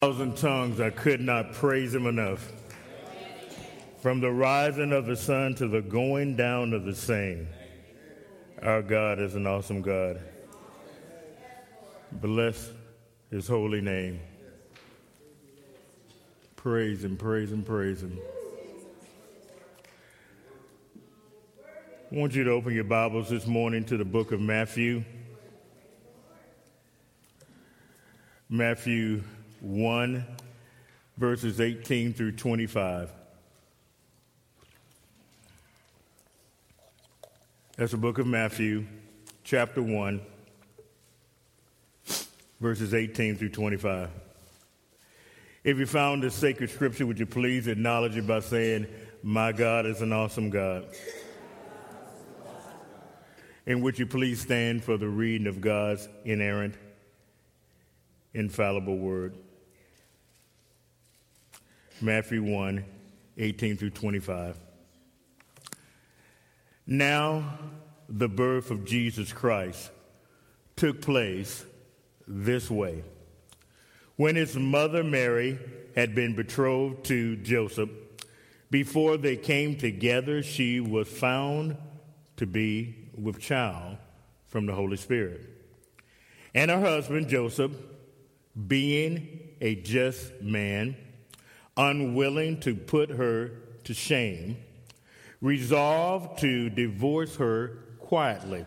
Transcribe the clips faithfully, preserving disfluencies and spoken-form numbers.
Thousand tongues I could not praise him enough. From the rising of the sun to the going down of the same, our God is an awesome God. Bless his holy name. Praise him, praise him, praise him. I want you to open your Bibles this morning to the book of Matthew. Matthew one, verses eighteen through twenty-five. That's the book of Matthew, chapter one, verses eighteen through twenty-five. If you found this sacred scripture, would you please acknowledge it by saying, "My God is an awesome God." And would you please stand for the reading of God's inerrant, infallible word. Matthew one, eighteen through twenty-five. Now the birth of Jesus Christ took place this way. When his mother Mary had been betrothed to Joseph, before they came together, she was found to be with child from the Holy Spirit. And her husband Joseph, being a just man, unwilling to put her to shame, resolved to divorce her quietly.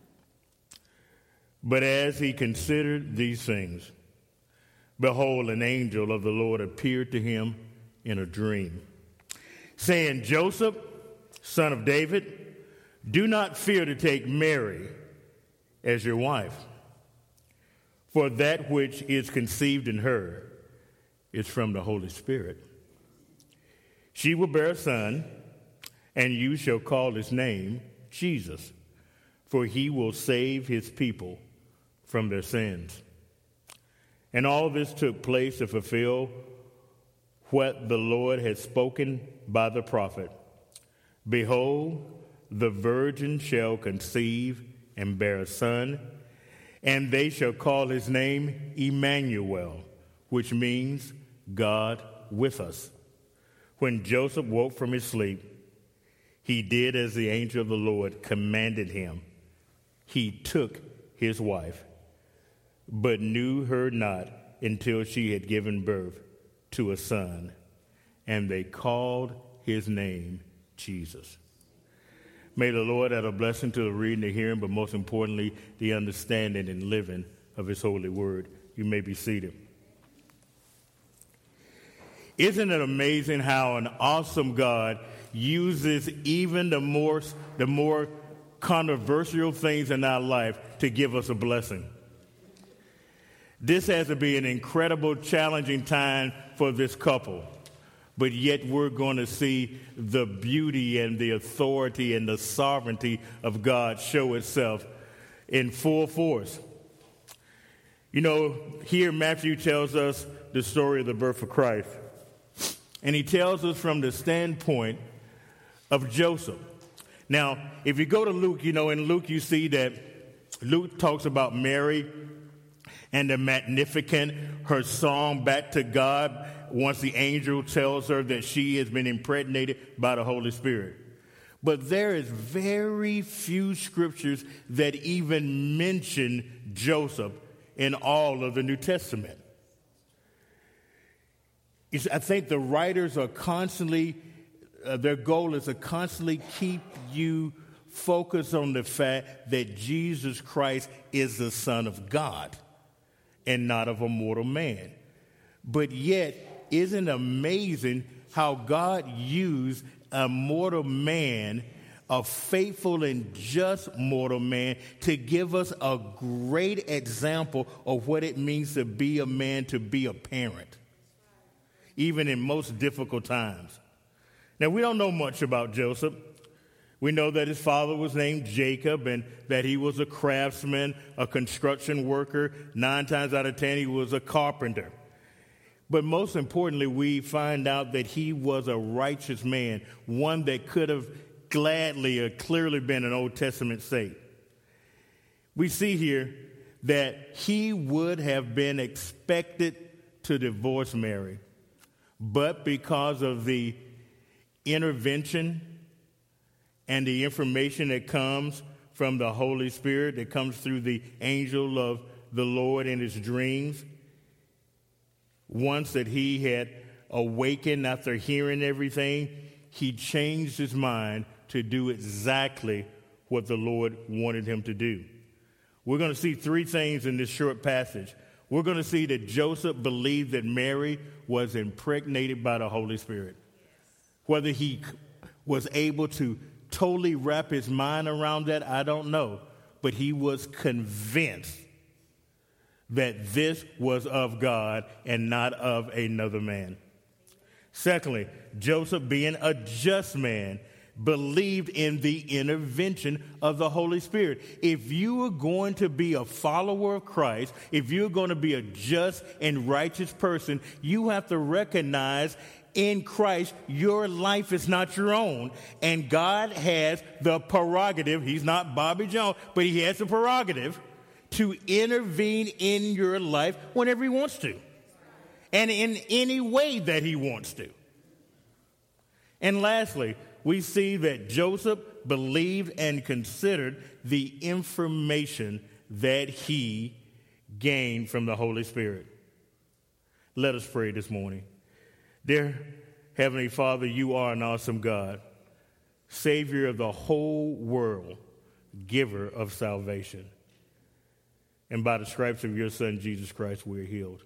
But as he considered these things, behold, an angel of the Lord appeared to him in a dream, saying, "Joseph, son of David, do not fear to take Mary as your wife, for that which is conceived in her is from the Holy Spirit. She will bear a son, and you shall call his name Jesus, for he will save his people from their sins." And all this took place to fulfill what the Lord had spoken by the prophet. "Behold, the virgin shall conceive and bear a son, and they shall call his name Emmanuel," which means God with us. When Joseph woke from his sleep, he did as the angel of the Lord commanded him. He took his wife, but knew her not until she had given birth to a son, and they called his name Jesus. May the Lord add a blessing to the reading, the hearing, but most importantly, the understanding and living of his holy word. You may be seated. Isn't it amazing how an awesome God uses even the more, the more controversial things in our life to give us a blessing? This has to be an incredible, challenging time for this couple. But yet we're going to see the beauty and the authority and the sovereignty of God show itself in full force. You know, here Matthew tells us the story of the birth of Christ. And he tells us from the standpoint of Joseph. Now, if you go to Luke, you know, in Luke you see that Luke talks about Mary and the Magnificat, her song back to God, once the angel tells her that she has been impregnated by the Holy Spirit. But there is very few scriptures that even mention Joseph in all of the New Testament. It's, I think the writers are constantly, uh, their goal is to constantly keep you focused on the fact that Jesus Christ is the Son of God and not of a mortal man. But yet, isn't it amazing how God used a mortal man, a faithful and just mortal man, to give us a great example of what it means to be a man, to be a parent, even in most difficult times. Now, we don't know much about Joseph. We know that his father was named Jacob and that he was a craftsman, a construction worker. Nine times out of ten, he was a carpenter. But most importantly, we find out that he was a righteous man, one that could have gladly or clearly been an Old Testament saint. We see here that he would have been expected to divorce Mary. But because of the intervention and the information that comes from the Holy Spirit, that comes through the angel of the Lord in his dreams, once that he had awakened after hearing everything, he changed his mind to do exactly what the Lord wanted him to do. We're going to see three things in this short passage. We're going to see that Joseph believed that Mary was impregnated by the Holy Spirit. Whether he was able to totally wrap his mind around that, I don't know. But he was convinced that this was of God and not of another man. Secondly, Joseph, being a just man, believed in the intervention of the Holy Spirit. If you are going to be a follower of Christ, if you're going to be a just and righteous person, you have to recognize in Christ your life is not your own, and God has the prerogative. He's not Bobby Jones, but he has the prerogative to intervene in your life whenever he wants to, and in any way that he wants to. And lastly, we see that Joseph believed and considered the information that he gained from the Holy Spirit. Let us pray this morning. Dear Heavenly Father, you are an awesome God, Savior of the whole world, giver of salvation. And by the stripes of your Son, Jesus Christ, we are healed.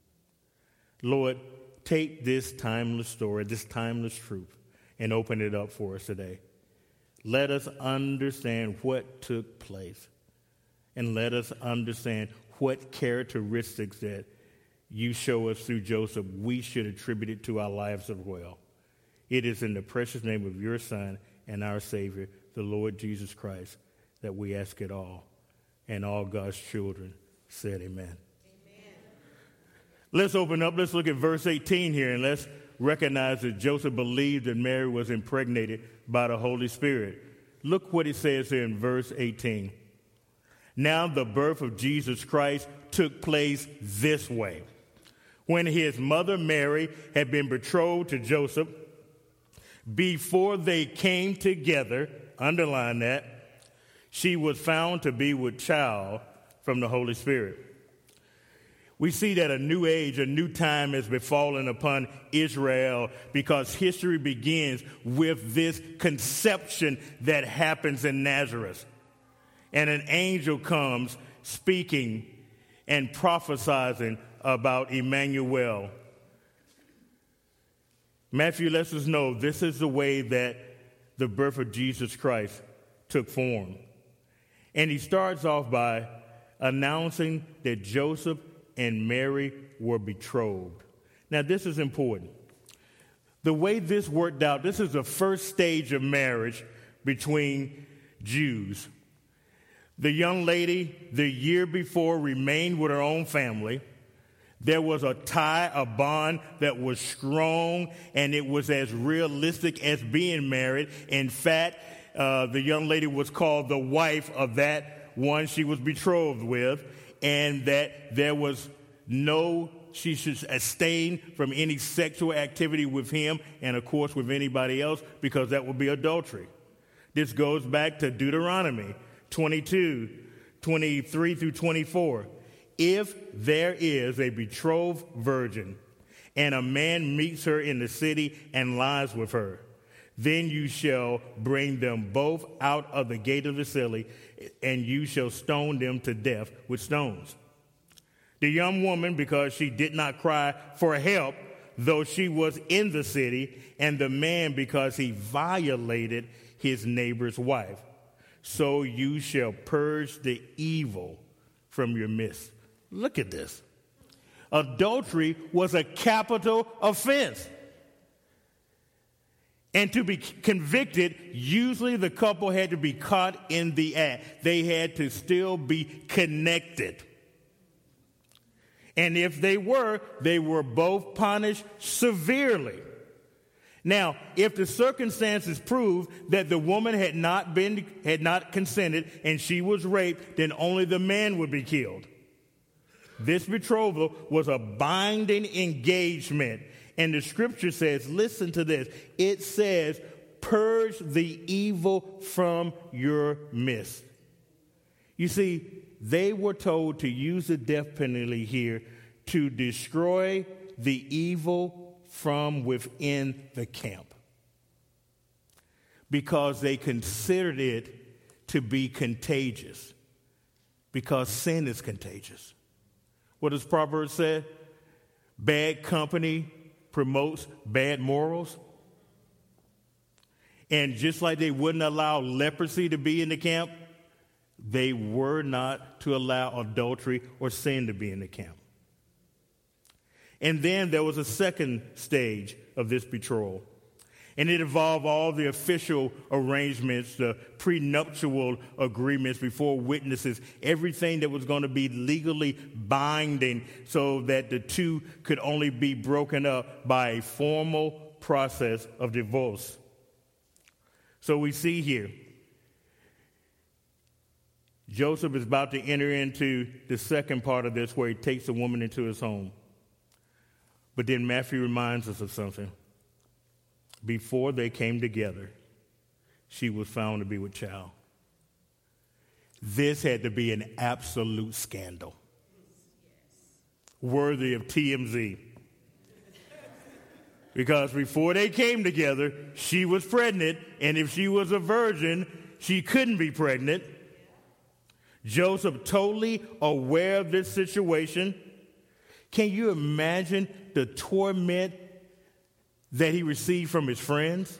Lord, take this timeless story, this timeless truth, and open it up for us today. Let us understand what took place, and let us understand what characteristics that you show us through Joseph we should attribute it to our lives as well. It is in the precious name of your Son and our Savior, the Lord Jesus Christ, that we ask it all. And all God's children said amen. Amen. Let's open up. Let's look at verse eighteen here, and let's recognize that Joseph believed that Mary was impregnated by the Holy Spirit. Look what it says here in verse eighteen. Now the birth of Jesus Christ took place this way. When his mother Mary had been betrothed to Joseph, before they came together, underline that, she was found to be with child from the Holy Spirit. We see that a new age, a new time has befallen upon Israel because history begins with this conception that happens in Nazareth. And an angel comes speaking and prophesying about Emmanuel. Matthew lets us know this is the way that the birth of Jesus Christ took form. And he starts off by announcing that Joseph and Mary were betrothed. Now, this is important. The way this worked out, this is the first stage of marriage between Jews. The young lady, the year before, remained with her own family. There was a tie, a bond that was strong, and it was as realistic as being married. In fact, uh, the young lady was called the wife of that one she was betrothed with, and that there was no, she should abstain from any sexual activity with him, and of course with anybody else, because that would be adultery. This goes back to Deuteronomy twenty-two, twenty-three through twenty-four. If there is a betrothed virgin and a man meets her in the city and lies with her, then you shall bring them both out of the gate of the city, and you shall stone them to death with stones. The young woman, because she did not cry for help, though she was in the city, and the man, because he violated his neighbor's wife. So you shall purge the evil from your midst. Look at this. Adultery was a capital offense. And to be convicted, usually the couple had to be caught in the act. They had to still be connected. And if they were, they were both punished severely. Now, if the circumstances prove that the woman had not been, had not consented and she was raped, then only the man would be killed. This betrothal was a binding engagement. And the scripture says, listen to this, it says, purge the evil from your midst. You see, they were told to use the death penalty here to destroy the evil from within the camp, because they considered it to be contagious, because sin is contagious. What does Proverbs say? Bad company promotes bad morals. And just like they wouldn't allow leprosy to be in the camp, they were not to allow adultery or sin to be in the camp. And then there was a second stage of this betrothal. And it involved all the official arrangements, the prenuptial agreements before witnesses, everything that was going to be legally binding so that the two could only be broken up by a formal process of divorce. So we see here, Joseph is about to enter into the second part of this where he takes a woman into his home. But then Matthew reminds us of something. Before they came together, she was found to be with child. This had to be an absolute scandal, worthy of T M Z. Because before they came together, she was pregnant, and if she was a virgin, she couldn't be pregnant. Joseph, totally aware of this situation. Can you imagine the torment that he received from his friends?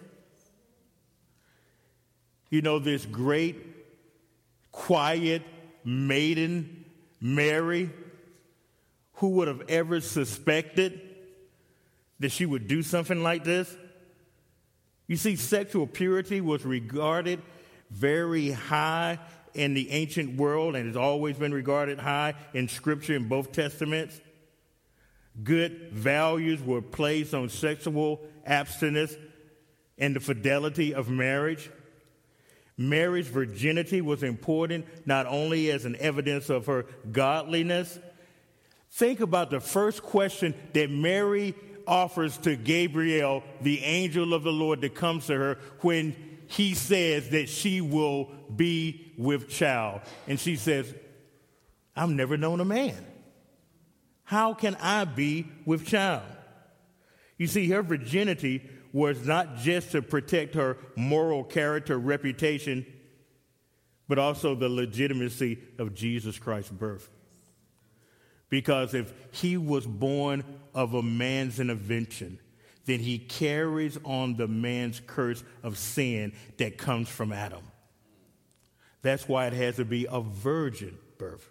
You know, this great, quiet maiden, Mary, who would have ever suspected that she would do something like this? You see, sexual purity was regarded very high in the ancient world and has always been regarded high in Scripture in both Testaments. Good values were placed on sexual abstinence and the fidelity of marriage. Mary's virginity was important not only as an evidence of her godliness. Think about the first question that Mary offers to Gabriel, the angel of the Lord that comes to her, when he says that she will be with child. And she says, I've never known a man. How can I be with child? You see, her virginity was not just to protect her moral character, reputation, but also the legitimacy of Jesus Christ's birth. Because if he was born of a man's intervention, then he carries on the man's curse of sin that comes from Adam. That's why it has to be a virgin birth.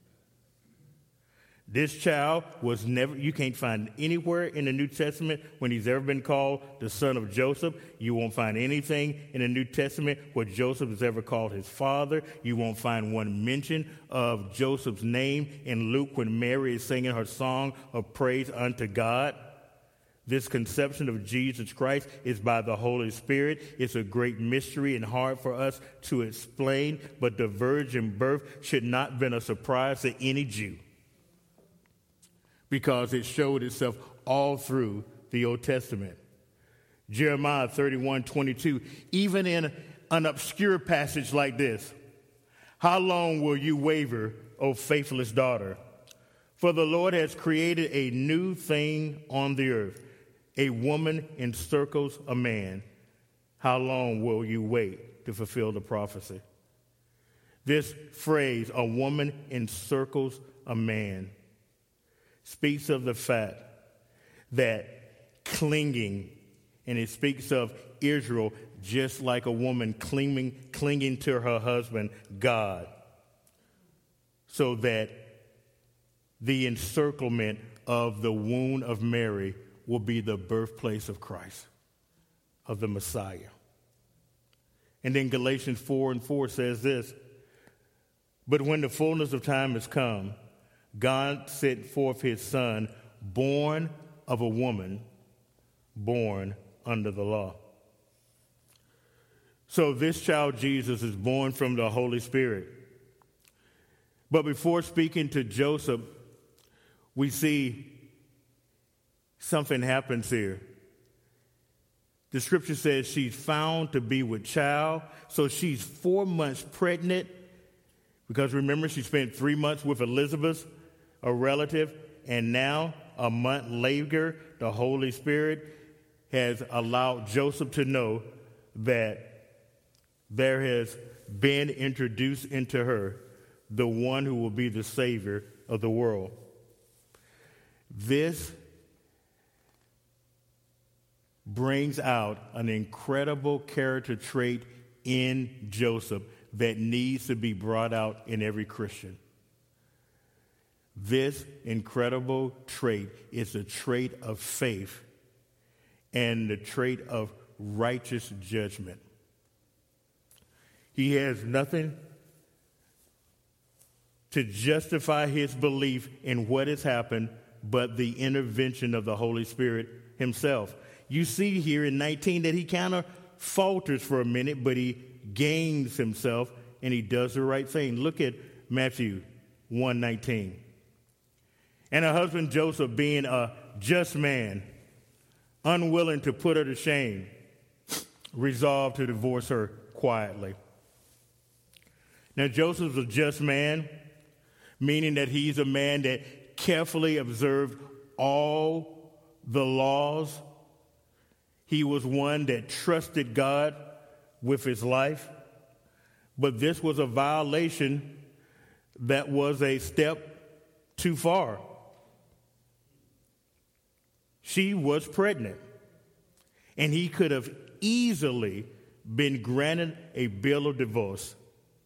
This child was never, you can't find anywhere in the New Testament when he's ever been called the son of Joseph. You won't find anything in the New Testament where Joseph is ever called his father. You won't find one mention of Joseph's name in Luke when Mary is singing her song of praise unto God. This conception of Jesus Christ is by the Holy Spirit. It's a great mystery and hard for us to explain, but the virgin birth should not have been a surprise to any Jew, because it showed itself all through the Old Testament. Jeremiah thirty-one twenty-two, even in an obscure passage like this, how long will you waver, O faithless daughter? For the Lord has created a new thing on the earth. A woman encircles a man. How long will you wait to fulfill the prophecy? This phrase, a woman encircles a man, speaks of the fact that clinging, and it speaks of Israel just like a woman clinging, clinging to her husband, God, so that the encirclement of the womb of Mary will be the birthplace of Christ, of the Messiah. And then Galatians four and four says this, but when the fullness of time has come, God sent forth his son, born of a woman, born under the law. So this child Jesus is born from the Holy Spirit. But before speaking to Joseph we see something happens here. The scripture says she's found to be with child, so she's four months pregnant, because remember, she spent three months with Elizabeth, a relative, and now a month later, the Holy Spirit has allowed Joseph to know that there has been introduced into her the one who will be the Savior of the world. This brings out an incredible character trait in Joseph that needs to be brought out in every Christian. This incredible trait is a trait of faith and the trait of righteous judgment. He has nothing to justify his belief in what has happened but the intervention of the Holy Spirit himself. You see here in nineteen that he kind of falters for a minute, but he gains himself and he does the right thing. Look at Matthew one nineteen. And her husband Joseph, being a just man, unwilling to put her to shame, resolved to divorce her quietly. Now, Joseph's a just man, meaning that he's a man that carefully observed all the laws. He was one that trusted God with his life. But this was a violation that was a step too far. She was pregnant, and he could have easily been granted a bill of divorce.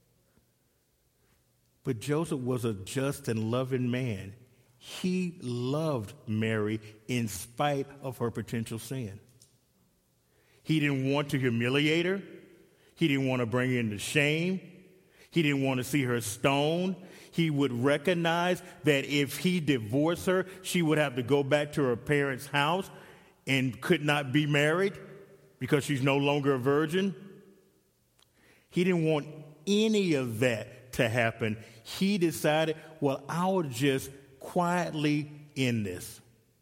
But Joseph was a just and loving man. He loved Mary in spite of her potential sin. He didn't want to humiliate her. He didn't want to bring her into shame. He didn't want to see her stoned. He would recognize that if he divorced her, she would have to go back to her parents' house and could not be married because she's no longer a virgin. He didn't want any of that to happen. He decided, well, I'll just quietly end this.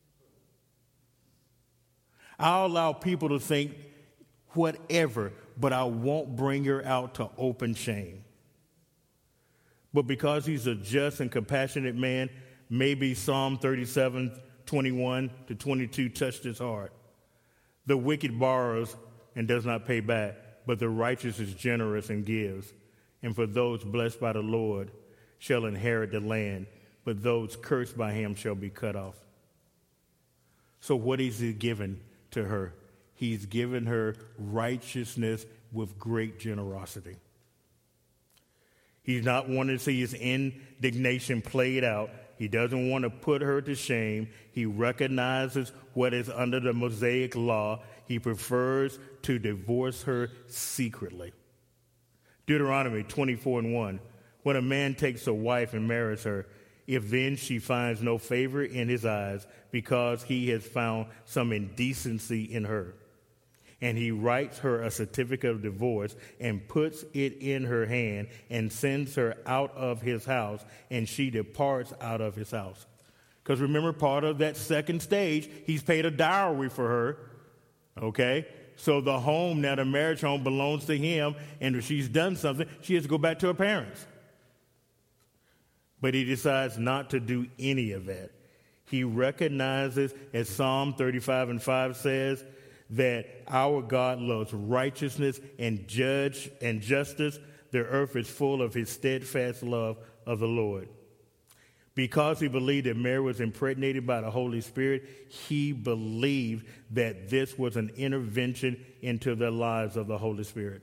I'll allow people to think whatever, but I won't bring her out to open shame. But because he's a just and compassionate man, maybe Psalm thirty-seven, twenty-one to twenty-two touched his heart. The wicked borrows and does not pay back, but the righteous is generous and gives. And for those blessed by the Lord shall inherit the land, but those cursed by him shall be cut off. So what is he given to her? He's given her righteousness with great generosity. He's not wanting to see his indignation played out. He doesn't want to put her to shame. He recognizes what is under the Mosaic law. He prefers to divorce her secretly. Deuteronomy twenty-four and one. When a man takes a wife and marries her, if then she finds no favor in his eyes because he has found some indecency in her, and he writes her a certificate of divorce and puts it in her hand and sends her out of his house, and she departs out of his house. Because remember, part of that second stage, he's paid a dowry for her, okay? So the home, now the marriage home, belongs to him, and if she's done something, she has to go back to her parents. But he decides not to do any of that. He recognizes, as Psalm thirty-five and five says, that our God loves righteousness and judge and justice. The earth is full of his steadfast love of the Lord. Because he believed that Mary was impregnated by the Holy Spirit, he believed that this was an intervention into the lives of the Holy Spirit.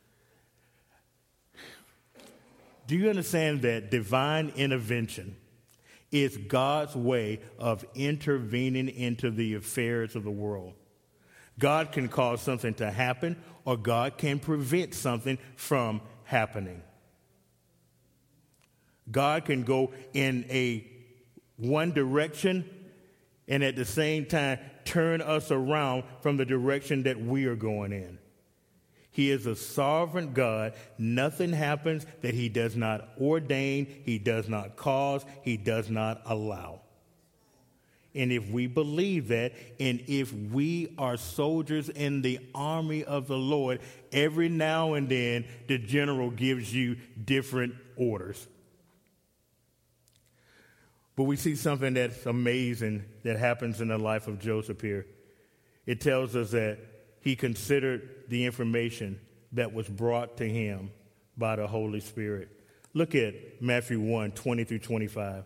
Do you understand that divine intervention is God's way of intervening into the affairs of the world? God can cause something to happen, or God can prevent something from happening. God can go in a one direction and at the same time turn us around from the direction that we are going in. He is a sovereign God. Nothing happens that he does not ordain, he does not cause, he does not allow. And if we believe that, and if we are soldiers in the army of the Lord, every now and then the general gives you different orders. But we see something that's amazing that happens in the life of Joseph here. It tells us that he considered the information that was brought to him by the Holy Spirit. Look at Matthew one, twenty through twenty-five.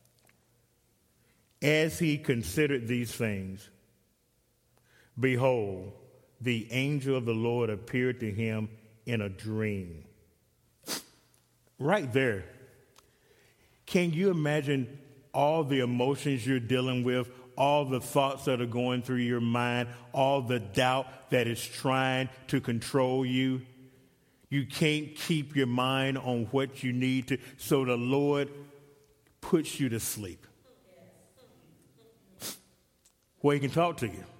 As he considered these things, behold, the angel of the Lord appeared to him in a dream. Right there. Can you imagine all the emotions you're dealing with, all the thoughts that are going through your mind, all the doubt that is trying to control you? You can't keep your mind on what you need to, so the Lord puts you to sleep, where he can talk to you.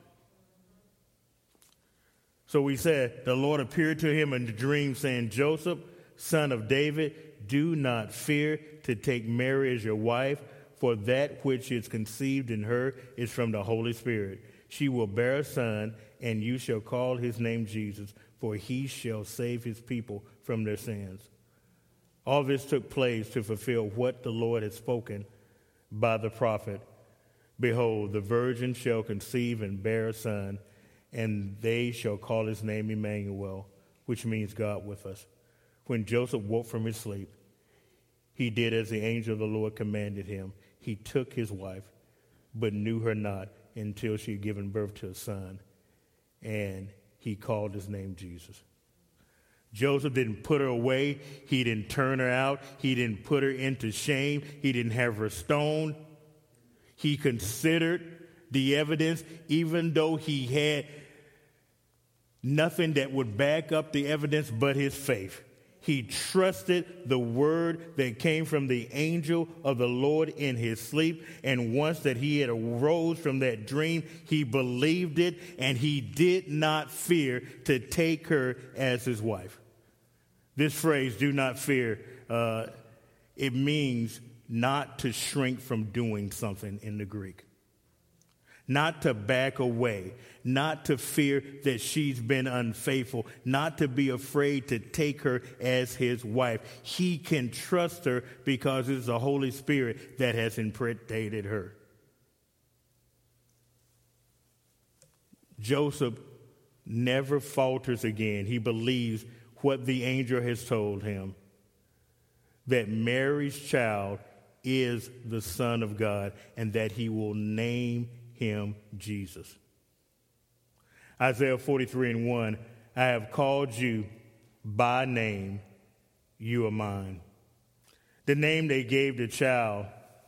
So we said, the Lord appeared to him in a dream saying, Joseph, son of David, do not fear to take Mary as your wife, for that which is conceived in her is from the Holy Spirit. She will bear a son, and you shall call his name Jesus, for he shall save his people from their sins. All this took place to fulfill what the Lord had spoken by the prophet. Behold, the virgin shall conceive and bear a son, and they shall call his name Emmanuel, which means God with us. When Joseph woke from his sleep, he did as the angel of the Lord commanded him. He took his wife, but knew her not until she had given birth to a son, and he called his name Jesus. Joseph didn't put her away. He didn't turn her out. He didn't put her into shame. He didn't have her stoned. He considered the evidence, even though he had nothing that would back up the evidence but his faith. He trusted the word that came from the angel of the Lord in his sleep. And once that he had arose from that dream, he believed it, and he did not fear to take her as his wife. This phrase, do not fear, uh, it means not to shrink from doing something in the Greek. Not to back away, not to fear that she's been unfaithful, not to be afraid to take her as his wife. He can trust her because it's the Holy Spirit that has impregnated her. Joseph never falters again. He believes what the angel has told him, that Mary's child is the Son of God, and that he will name him Jesus. Isaiah forty-three and one, I have called you by name, you are mine. The name they gave the child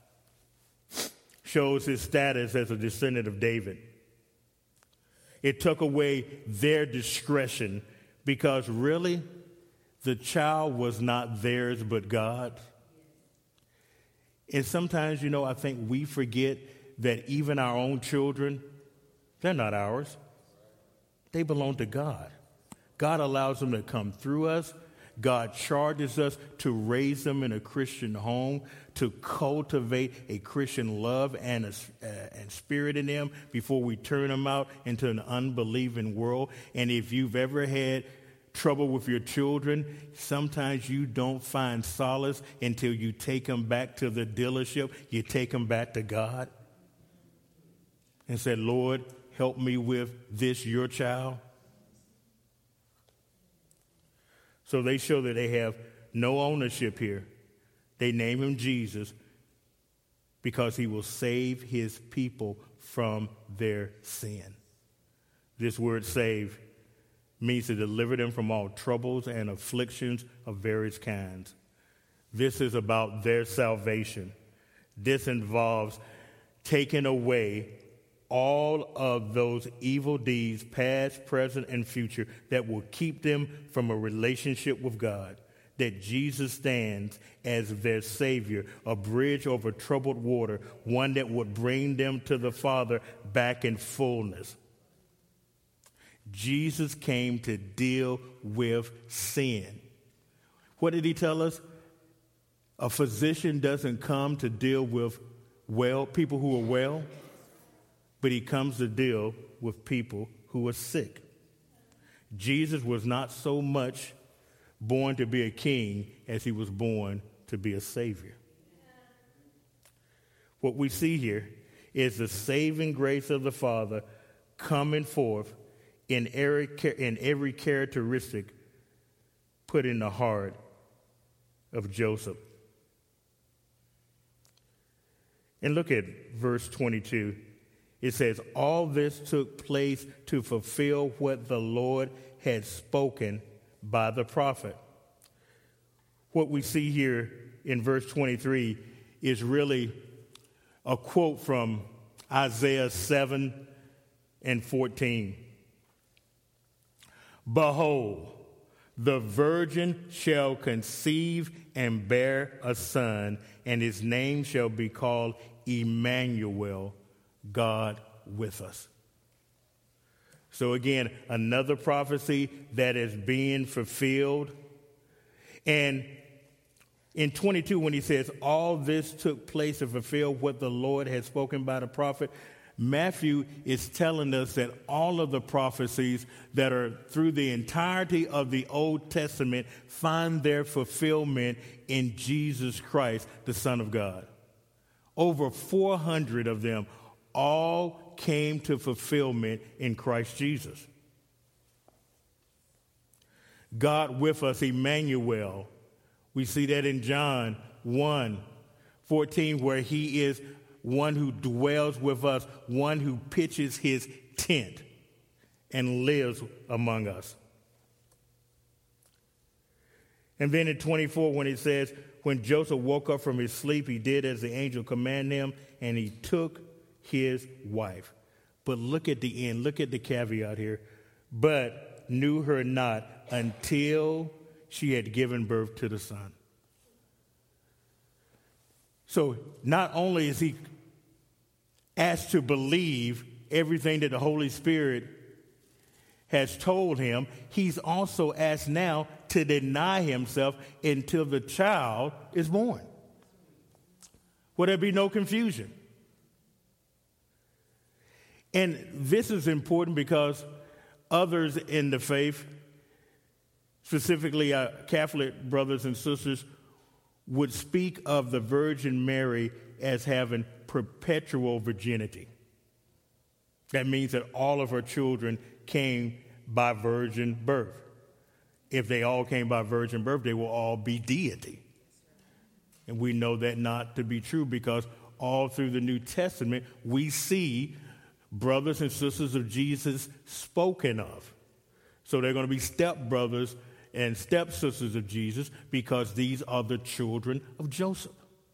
shows his status as a descendant of David. It took away their discretion because really the child was not theirs but God's. And sometimes, you know, I think we forget that even our own children, they're not ours. They belong to God. God allows them to come through us. God charges us to raise them in a Christian home, to cultivate a Christian love and, a, uh, and spirit in them before we turn them out into an unbelieving world. And if you've ever had trouble with your children, sometimes you don't find solace until you take them back to the dealership. You take them back to God and say, Lord, help me with this, your child. So they show that they have no ownership here. They name him Jesus because he will save his people from their sin. This word save means to deliver them from all troubles and afflictions of various kinds. This is about their salvation. This involves taking away all of those evil deeds, past, present, and future, that will keep them from a relationship with God. That Jesus stands as their Savior, a bridge over troubled water, one that would bring them to the Father back in fullness. Jesus came to deal with sin. What did he tell us? A physician doesn't come to deal with well people who are well. but he comes to deal with people who are sick. Jesus was not so much born to be a king as he was born to be a savior. What we see here is the saving grace of the Father coming forth in every, in every characteristic put in the heart of Joseph. And look at verse twenty-two. It says, all this took place to fulfill what the Lord had spoken by the prophet. What we see here in verse twenty-three is really a quote from Isaiah seven and fourteen. Behold, the virgin shall conceive and bear a son, and his name shall be called Emmanuel, God with us. So again, another prophecy that is being fulfilled. And in twenty-two, when he says, all this took place to fulfill what the Lord had spoken by the prophet, Matthew is telling us that all of the prophecies that are through the entirety of the Old Testament find their fulfillment in Jesus Christ, the Son of God. Over four hundred of them all came to fulfillment in Christ Jesus. God with us, Emmanuel. We see that in John one fourteen, where he is one who dwells with us, one who pitches his tent and lives among us. And then in twenty-four, when it says, when Joseph woke up from his sleep, he did as the angel commanded him, and he took his wife. But look at the end. Look at the caveat here. But knew her not until she had given birth to the son. So not only is he asked to believe everything that the Holy Spirit has told him, he's also asked now to deny himself until the child is born. Will there be no confusion? And this is important because others in the faith, specifically our Catholic brothers and sisters, would speak of the Virgin Mary as having perpetual virginity. That means that all of her children came by virgin birth. If they all came by virgin birth, they will all be deity. And we know that not to be true because all through the New Testament, we see brothers and sisters of Jesus spoken of. So they're going to be stepbrothers and stepsisters of Jesus because these are the children of Joseph.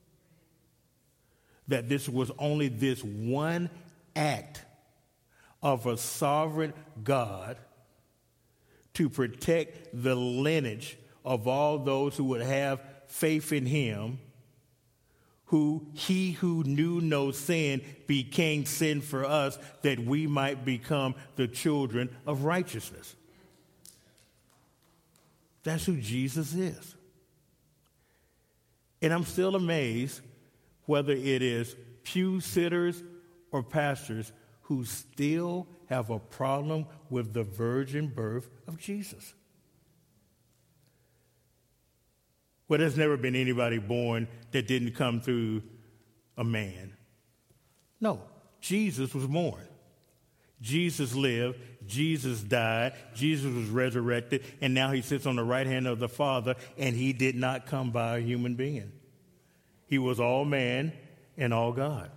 That this was only this one act of a sovereign God to protect the lineage of all those who would have faith in him, who he who knew no sin became sin for us, that we might become the children of righteousness. That's who Jesus is. And I'm still amazed whether it is pew sitters or pastors who still have a problem with the virgin birth of Jesus. Well, there's never been anybody born that didn't come through a man. No, Jesus was born. Jesus lived, Jesus died, Jesus was resurrected, and now he sits on the right hand of the Father, and he did not come by a human being. He was all man and all God.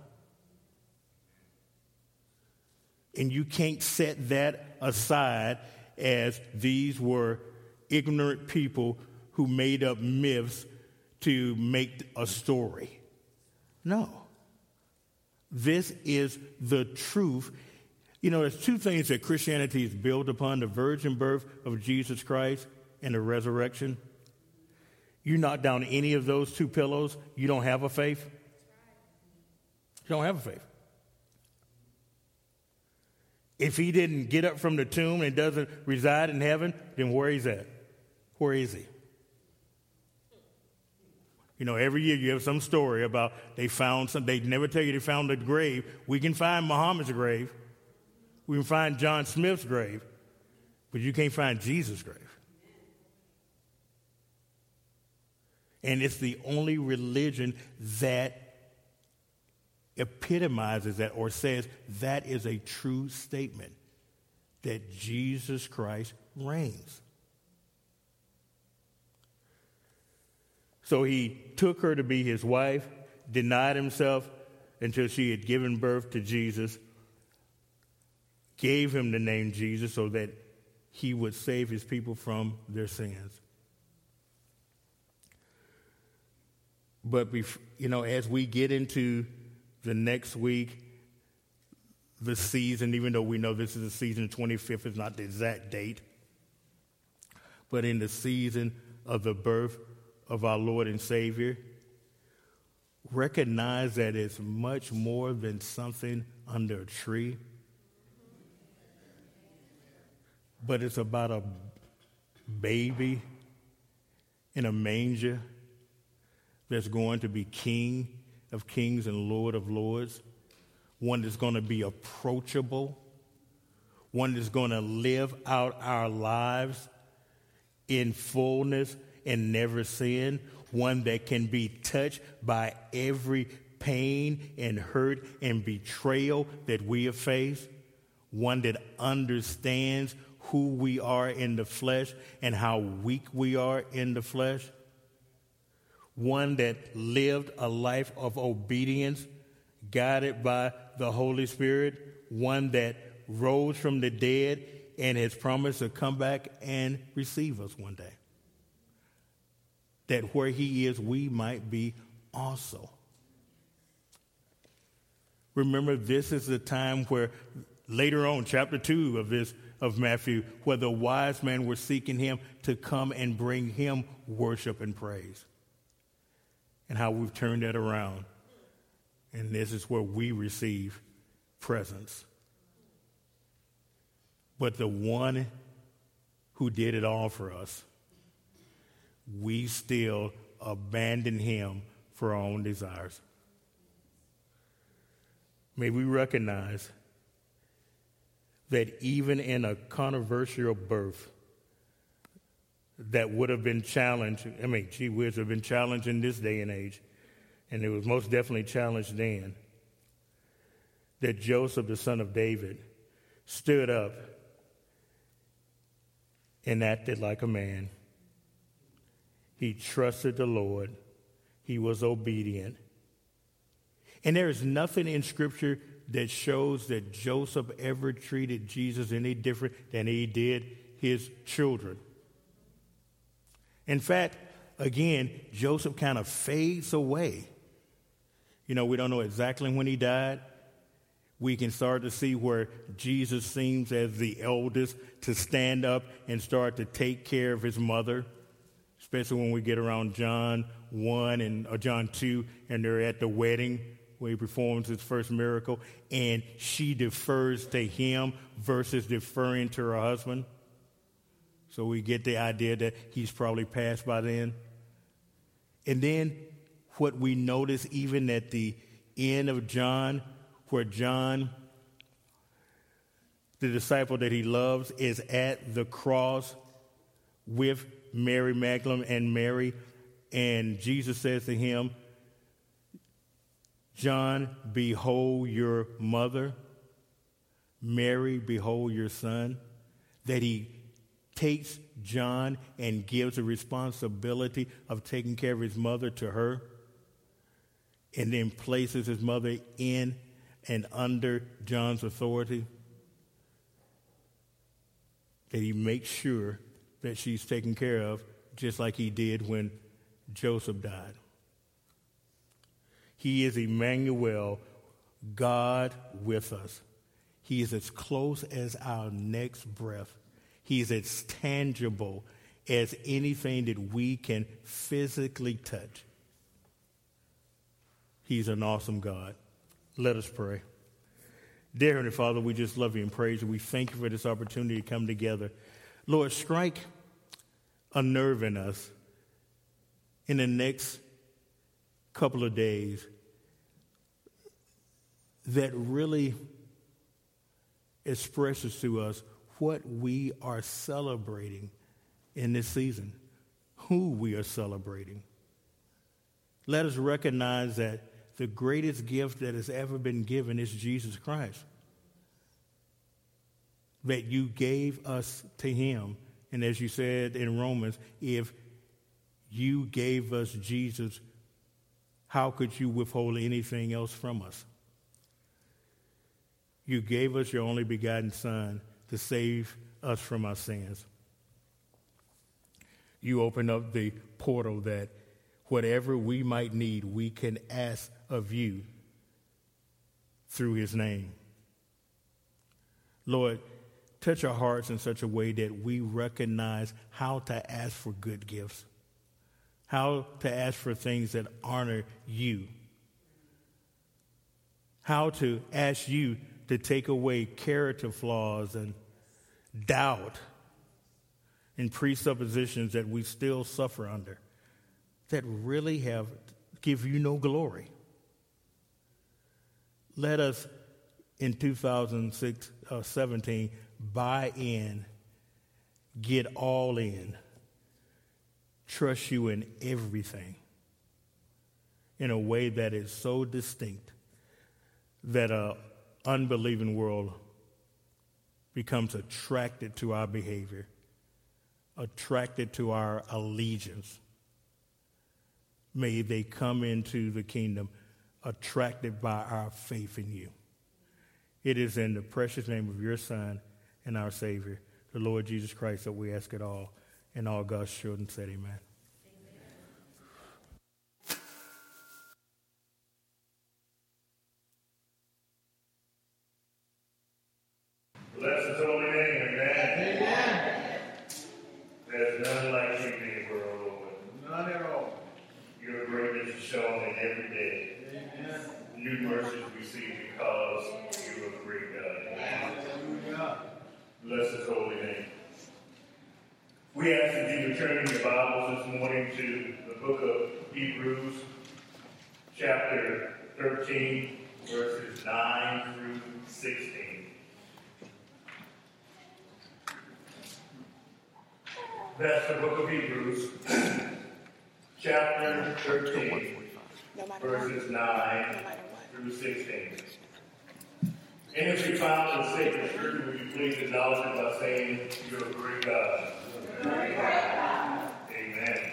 And you can't set that aside as these were ignorant people who made up myths to make a story. No. This is the truth. You know, there's two things that Christianity is built upon: the virgin birth of Jesus Christ and the resurrection. You knock down any of those two pillars, you don't have a faith. You don't have a faith. If he didn't get up from the tomb and doesn't reside in heaven, then where is he at? Where is he? You know, every year you have some story about they found some, they never tell you they found a grave. We can find Muhammad's grave. We can find John Smith's grave. But you can't find Jesus' grave. And it's the only religion that epitomizes that or says that is a true statement, that Jesus Christ reigns. So he took her to be his wife, denied himself until she had given birth to Jesus, gave him the name Jesus so that he would save his people from their sins. But, you know, as we get into the next week, the season, even though we know this is the season, twenty-fifth is not the exact date, but in the season of the birth of our Lord and Savior, recognize that it's much more than something under a tree, but it's about a baby in a manger that's going to be King of kings and Lord of lords, one that's going to be approachable, one that's going to live out our lives in fullness and never sin, one that can be touched by every pain and hurt and betrayal that we have faced, one that understands who we are in the flesh and how weak we are in the flesh, one that lived a life of obedience guided by the Holy Spirit, one that rose from the dead and has promised to come back and receive us one day. That where he is, we might be also. Remember, this is the time where later on, chapter two of this of Matthew, where the wise men were seeking him to come and bring him worship and praise. And how we've turned that around. And this is where we receive presents. But the one who did it all for us, we still abandon him for our own desires. May we recognize that even in a controversial birth that would have been challenged, I mean, gee whiz, have been challenged in this day and age, and it was most definitely challenged then, that Joseph, the son of David, stood up and acted like a man. He trusted the Lord. He was obedient. And there is nothing in Scripture that shows that Joseph ever treated Jesus any different than he did his children. In fact, again, Joseph kind of fades away. You know, we don't know exactly when he died. We can start to see where Jesus seems as the eldest to stand up and start to take care of his mother, especially when we get around John one and or John two, and they're at the wedding where he performs his first miracle, and she defers to him versus deferring to her husband. So we get the idea that he's probably passed by then. And then what we notice even at the end of John, where John, the disciple that he loves, is at the cross with Mary Magdalene and Mary, and Jesus says to him, John, behold your mother. Mary, behold your son. That he takes John and gives the responsibility of taking care of his mother to her, and then places his mother in and under John's authority. That he makes sure that she's taken care of, just like he did when Joseph died. He is Emmanuel, God with us. He is as close as our next breath. He is as tangible as anything that we can physically touch. He's an awesome God. Let us pray. Dear Heavenly Father, we just love you and praise you. We thank you for this opportunity to come together. Lord, strike a nerve in us in the next couple of days that really expresses to us what we are celebrating in this season, who we are celebrating. Let us recognize that the greatest gift that has ever been given is Jesus Christ. That you gave us to him. And as you said in Romans, if you gave us Jesus, how could you withhold anything else from us? You gave us your only begotten Son to save us from our sins. You opened up the portal that whatever we might need, we can ask of you through his name. Lord, touch our hearts in such a way that we recognize how to ask for good gifts, how to ask for things that honor you, how to ask you to take away character flaws and doubt and presuppositions that we still suffer under that really have give you no glory. Let us in two thousand seventeen buy in, get all in, trust you in everything in a way that is so distinct that an unbelieving world becomes attracted to our behavior, attracted to our allegiance. May they come into the kingdom attracted by our faith in you. It is in the precious name of your Son and our Savior, the Lord Jesus Christ, that we ask it all. And all God's children said amen. Bless his holy name, amen. Amen. There's none like you in the world, Lord. None at all. Your greatness is shown in every day. Amen. New mercies we see because you are a great God. Hallelujah. Bless his holy name. We ask that you would turn in your Bibles this morning to the book of Hebrews, chapter thirteen, verses nine through sixteen. That's the book of Hebrews, chapter thirteen, verses nine through sixteen. And if you found the sacred scripture, would you please acknowledge it by saying, you're a great God. Great God. Amen.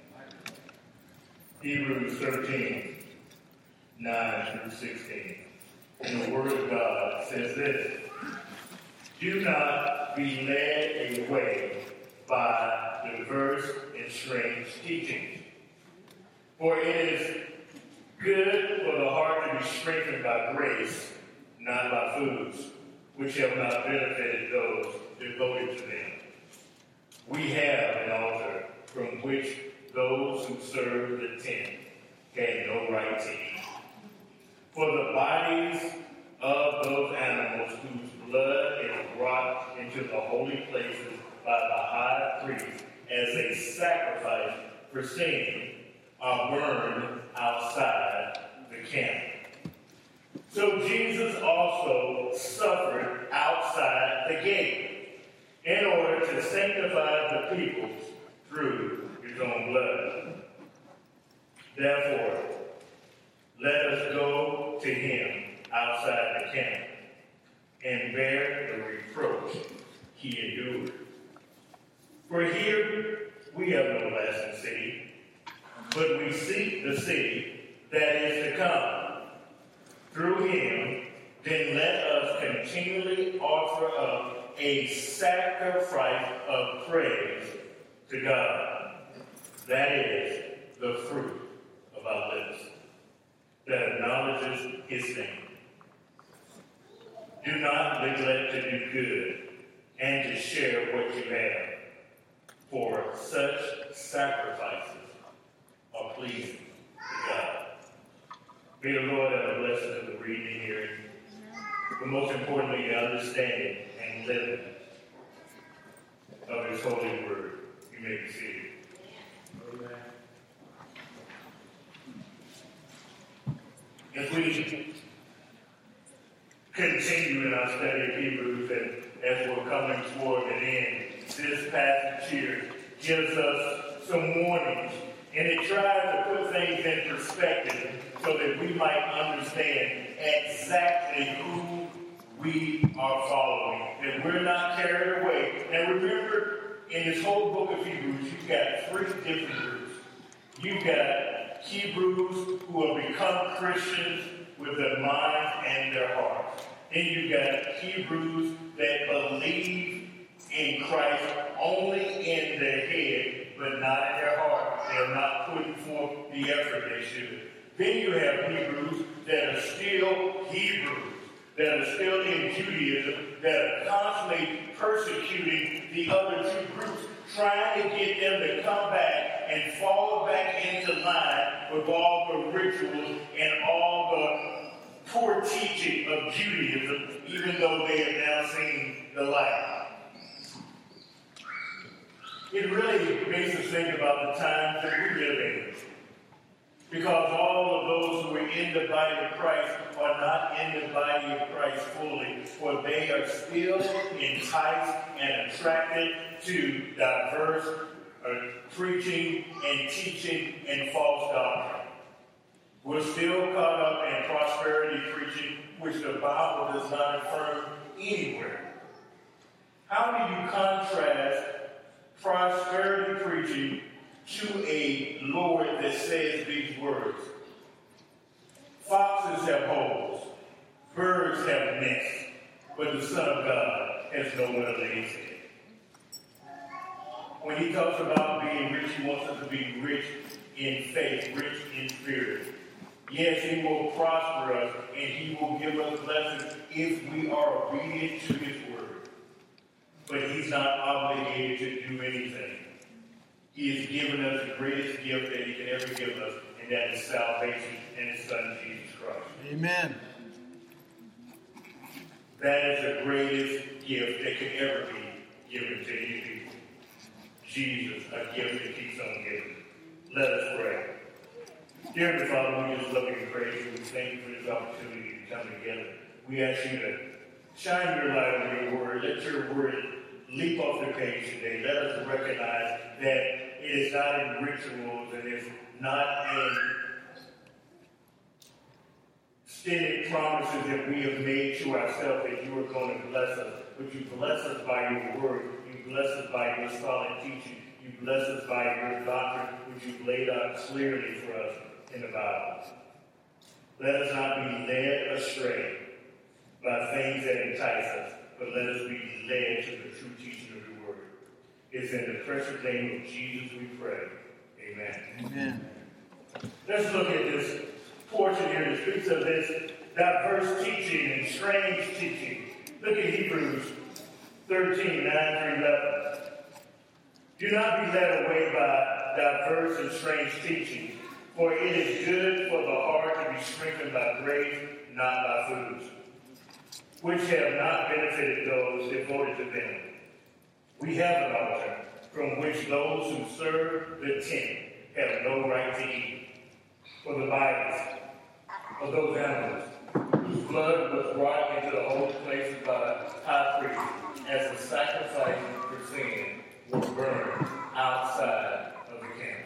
Hebrews thirteen, nine through sixteen. And the word of God says this: do not be led away by diverse and strange teachings. For it is good for the heart to be strengthened by grace, not by foods, which have not benefited those devoted to them. We have an altar from which those who serve the tent gain no right to eat. For the bodies of those animals whose blood is brought into the holy places by the high priest as a sacrifice for sin are burned outside the camp. So Jesus also suffered outside the gate in order to sanctify the people through his own blood. Therefore, let us go to him outside the camp and bear the reproach he endured. For here we have no lasting city, but we seek the city that is to come. Through him, then let us continually offer up a sacrifice of praise to God. That is the fruit of our lips that acknowledges his name. Do not neglect to do good and to share what you have, for such sacrifices are pleasing to God. May the Lord have a blessing of the reading and hearing, but most importantly, the understanding and living of his holy word. You may be seated. Amen. As we continue in our study of Hebrews, and as we're coming toward an end, this passage here gives us some warnings, and it tries to put things in perspective so that we might understand exactly who we are following, that we're not carried away. And remember, in this whole book of Hebrews, you've got three different groups. You've got Hebrews who have become Christians with their minds and their hearts. Then you've got Hebrews that believe in Christ only in their head, but not in their heart. They're not putting forth the effort they should. Then you have Hebrews that are still Hebrews, that are still in Judaism, that are constantly persecuting the other two groups, trying to get them to come back and fall back into line with all the rituals and all the poor teaching of Judaism, even though they have now seen the light. It really makes us think about the times that we live in. Because all of those who are in the body of Christ are not in the body of Christ fully, for they are still enticed and attracted to diverse uh, preaching and teaching and false doctrine. We're still caught up in prosperity preaching, which the Bible does not affirm anywhere. How do you contrast prosperity preaching to a Lord that says these words? Foxes have holes, birds have nests, but the Son of God has nowhere to lay his head. When he talks about being rich, he wants us to be rich in faith, rich in spirit. Yes, he will prosper us, and he will give us blessings if we are obedient to his word. But he's not obligated to do anything. He has given us the greatest gift that he can ever give us, and that is salvation in his Son, Jesus Christ. Amen. That is the greatest gift that can ever be given to any people. Jesus, a gift that keeps on giving. Let us pray. Dear Heavenly Father, we just love you and praise you. We thank you for this opportunity to come together. We ask you to shine your light on your word. Let your word leap off the page today. Let us recognize that it is not in rituals and it's not in extended promises that we have made to ourselves that you are going to bless us. But you bless us by your word. You bless us by your solid teaching. You bless us by your doctrine, which you've laid out clearly for us in the Bible. Let us not be led astray by things that entice us, but let us be led to the true teaching of your word. It's in the precious name of Jesus we pray. Amen. Amen. Let's look at this portion here that speaks of this diverse teaching and strange teaching. Look at Hebrews thirteen, nine through eleven. Do not be led away by diverse and strange teaching, for it is good for the heart to be strengthened by grace, not by foods, which have not benefited those devoted to them. We have an altar from which those who serve the tent have no right to eat, for the bodies of those animals whose blood was brought into the holy places by the high priest as a sacrifice for sin were burned outside of the camp.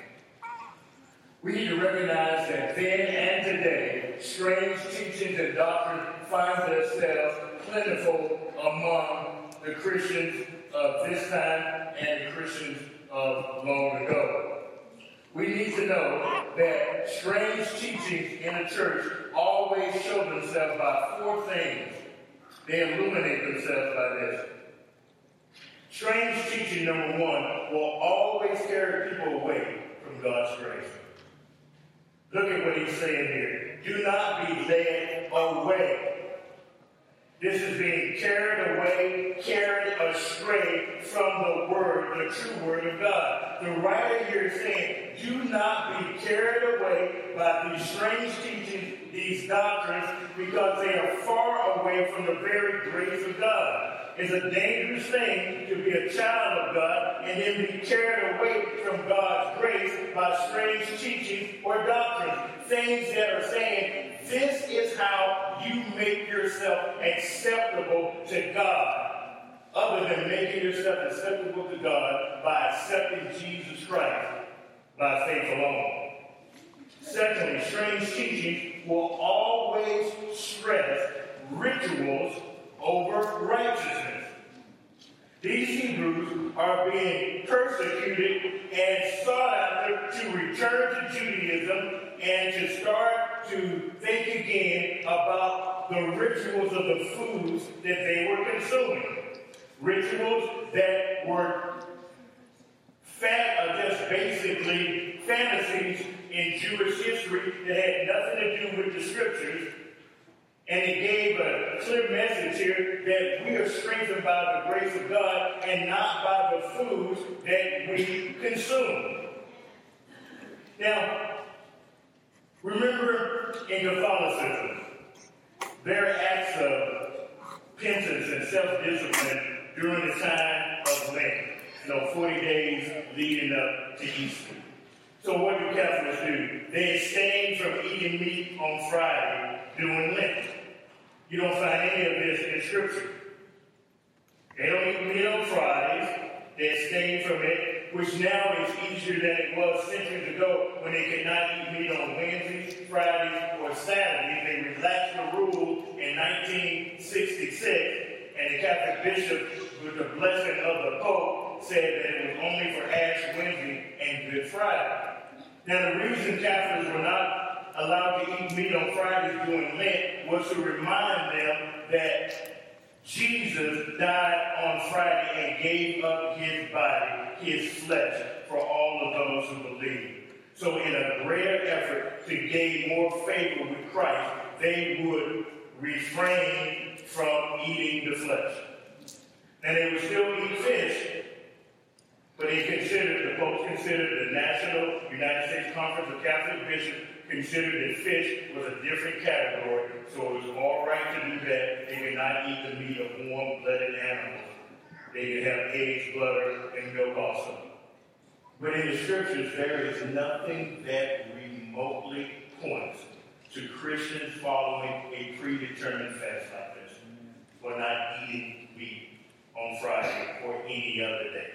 We need to recognize that then and today, strange teachings and doctrine find themselves plentiful among the Christians of this time and the Christians of long ago. We need to know that strange teachings in the church always show themselves by four things. They illuminate themselves by this. Strange teaching, number one, will always carry people away from God's grace. Look at what he's saying here. Do not be led away. This is being carried away, carried astray from the word, the true word of God. The writer here is saying, do not be carried away by these strange teachings, these doctrines, because they are far away from the very grace of God. It's a dangerous thing to be a child of God and then be carried away from God's grace by strange teaching or doctrines. Things that are saying this is how you make yourself acceptable to God, other than making yourself acceptable to God by accepting Jesus Christ by faith alone. Secondly, strange teaching will always stress rituals over righteousness. These Hebrews are being persecuted and sought after to return to Judaism and to start to think again about the rituals of the foods that they were consuming. Rituals that were fa- just basically fantasies in Jewish history that had nothing to do with the scriptures. And it gave a clear message here that we are strengthened by the grace of God and not by the foods that we consume. Now, remember in Catholicism, there are acts of penance and self-discipline during the time of Lent. You know, forty days leading up to Easter. So what do Catholics do? They abstain from eating meat on Friday during Lent. You don't find any of this in Scripture. They don't eat meat on Fridays. They abstain from it, which now is easier than it was centuries ago when they could not eat meat on Wednesdays, Fridays, or Saturdays. They relaxed the rule in nineteen sixty-six, and the Catholic bishop, with the blessing of the Pope, said that it was only for Ash Wednesday and Good Friday. Now, the reason Catholics were not allowed to eat meat on Fridays during Lent was to remind them that Jesus died on Friday and gave up his body, his flesh, for all of those who believe. So in a greater effort to gain more favor with Christ, they would refrain from eating the flesh. And they would still eat fish, but they considered, the Pope considered, the National United States Conference of Catholic Bishops considered that fish was a different category, so it was all right to do that. They could not eat the meat of warm-blooded animals. They could have eggs, butter, and milk also. But in the Scriptures, there is nothing that remotely points to Christians following a predetermined fast like this, or not eating meat on Friday or any other day.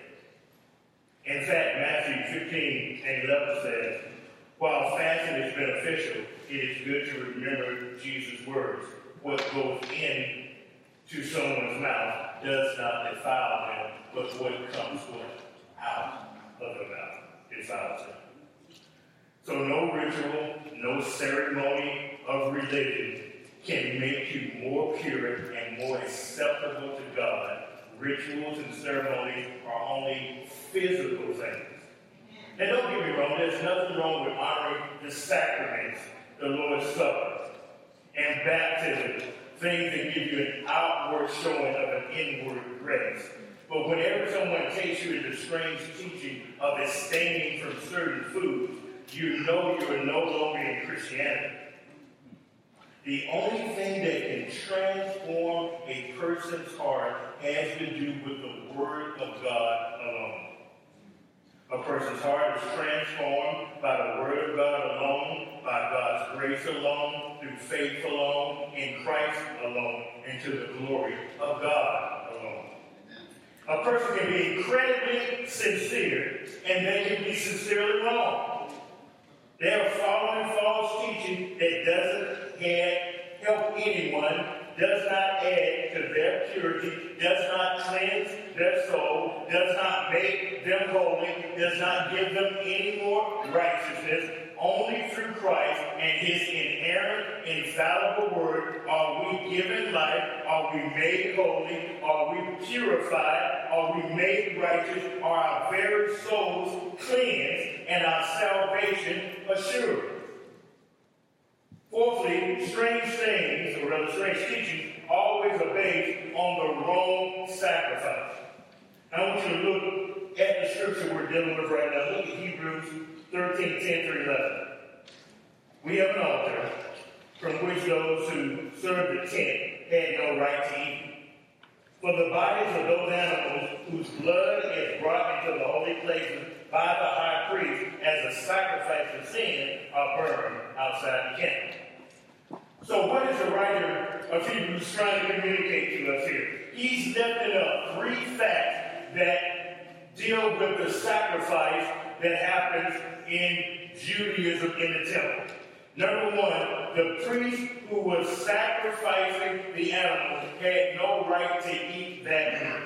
In fact, Matthew fifteen and eleven says, while fasting is beneficial, it is good to remember Jesus' words. What goes in to someone's mouth does not defile them, but what comes out of the mouth defiles them. So no ritual, no ceremony of religion can make you more pure and more acceptable to God. Rituals and ceremonies are only physical things. And don't get me wrong, there's nothing wrong with honoring the sacraments, the Lord's Supper, and baptism, things that give you an outward showing of an inward grace. But whenever someone takes you into strange teaching of abstaining from certain foods, you know you are no longer in Christianity. The only thing that can transform a person's heart has to do with the Word of God alone. A person's heart is transformed by the Word of God alone, by God's grace alone, through faith alone, in Christ alone, and to the glory of God alone. A person can be incredibly sincere, and they can be sincerely wrong. They are following false teaching that doesn't add, help anyone, does not add to their purity, does not cleanse their soul, does not make them holy, does not give them any more righteousness. Only through Christ and his inerrant, infallible word are we given life, are we made holy, are we purified, are we made righteous, are our very souls cleansed, and our salvation assured. Fourthly, strange things, or rather strange teachings, always are based on the wrong sacrifice. I want you to look at the scripture we're dealing with right now. Look at Hebrews thirteen, ten through eleven. We have an altar from which those who served the tent had no right to eat. For the bodies of those animals whose blood is brought into the holy places by the high priest as a sacrifice for sin are burned outside the camp. So what is the writer of Hebrews trying to communicate to us here? He's lifting up three facts that deal with the sacrifice that happens in Judaism in the temple. Number one, the priest who was sacrificing the animal had no right to eat that meat.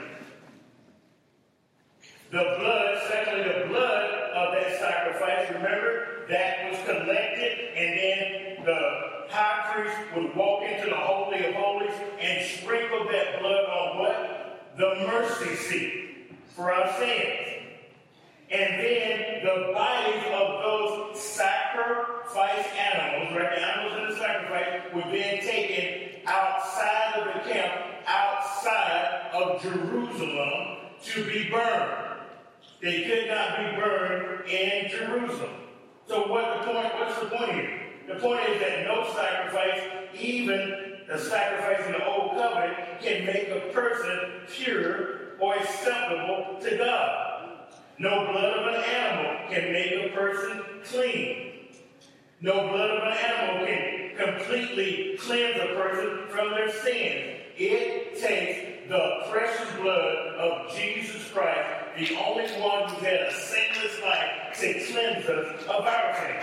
The blood, secondly, the blood of that sacrifice, remember, that was collected, and then the high priest would walk into the Holy of Holies and sprinkle that blood on what? The mercy seat for our sins. And then the bodies of those sacrificed animals, right, the animals in the sacrifice, were then taken outside of the camp, outside of Jerusalem, to be burned. They could not be burned in Jerusalem. So what the point? What's the point here? The point is that no sacrifice, even the sacrifice in the Old Covenant, can make a person pure or acceptable to God. No blood of an animal can make a person clean. No blood of an animal can completely cleanse a person from their sins. It takes the precious blood of Jesus Christ, the only one who had a sinless life, to cleanse us of our sins.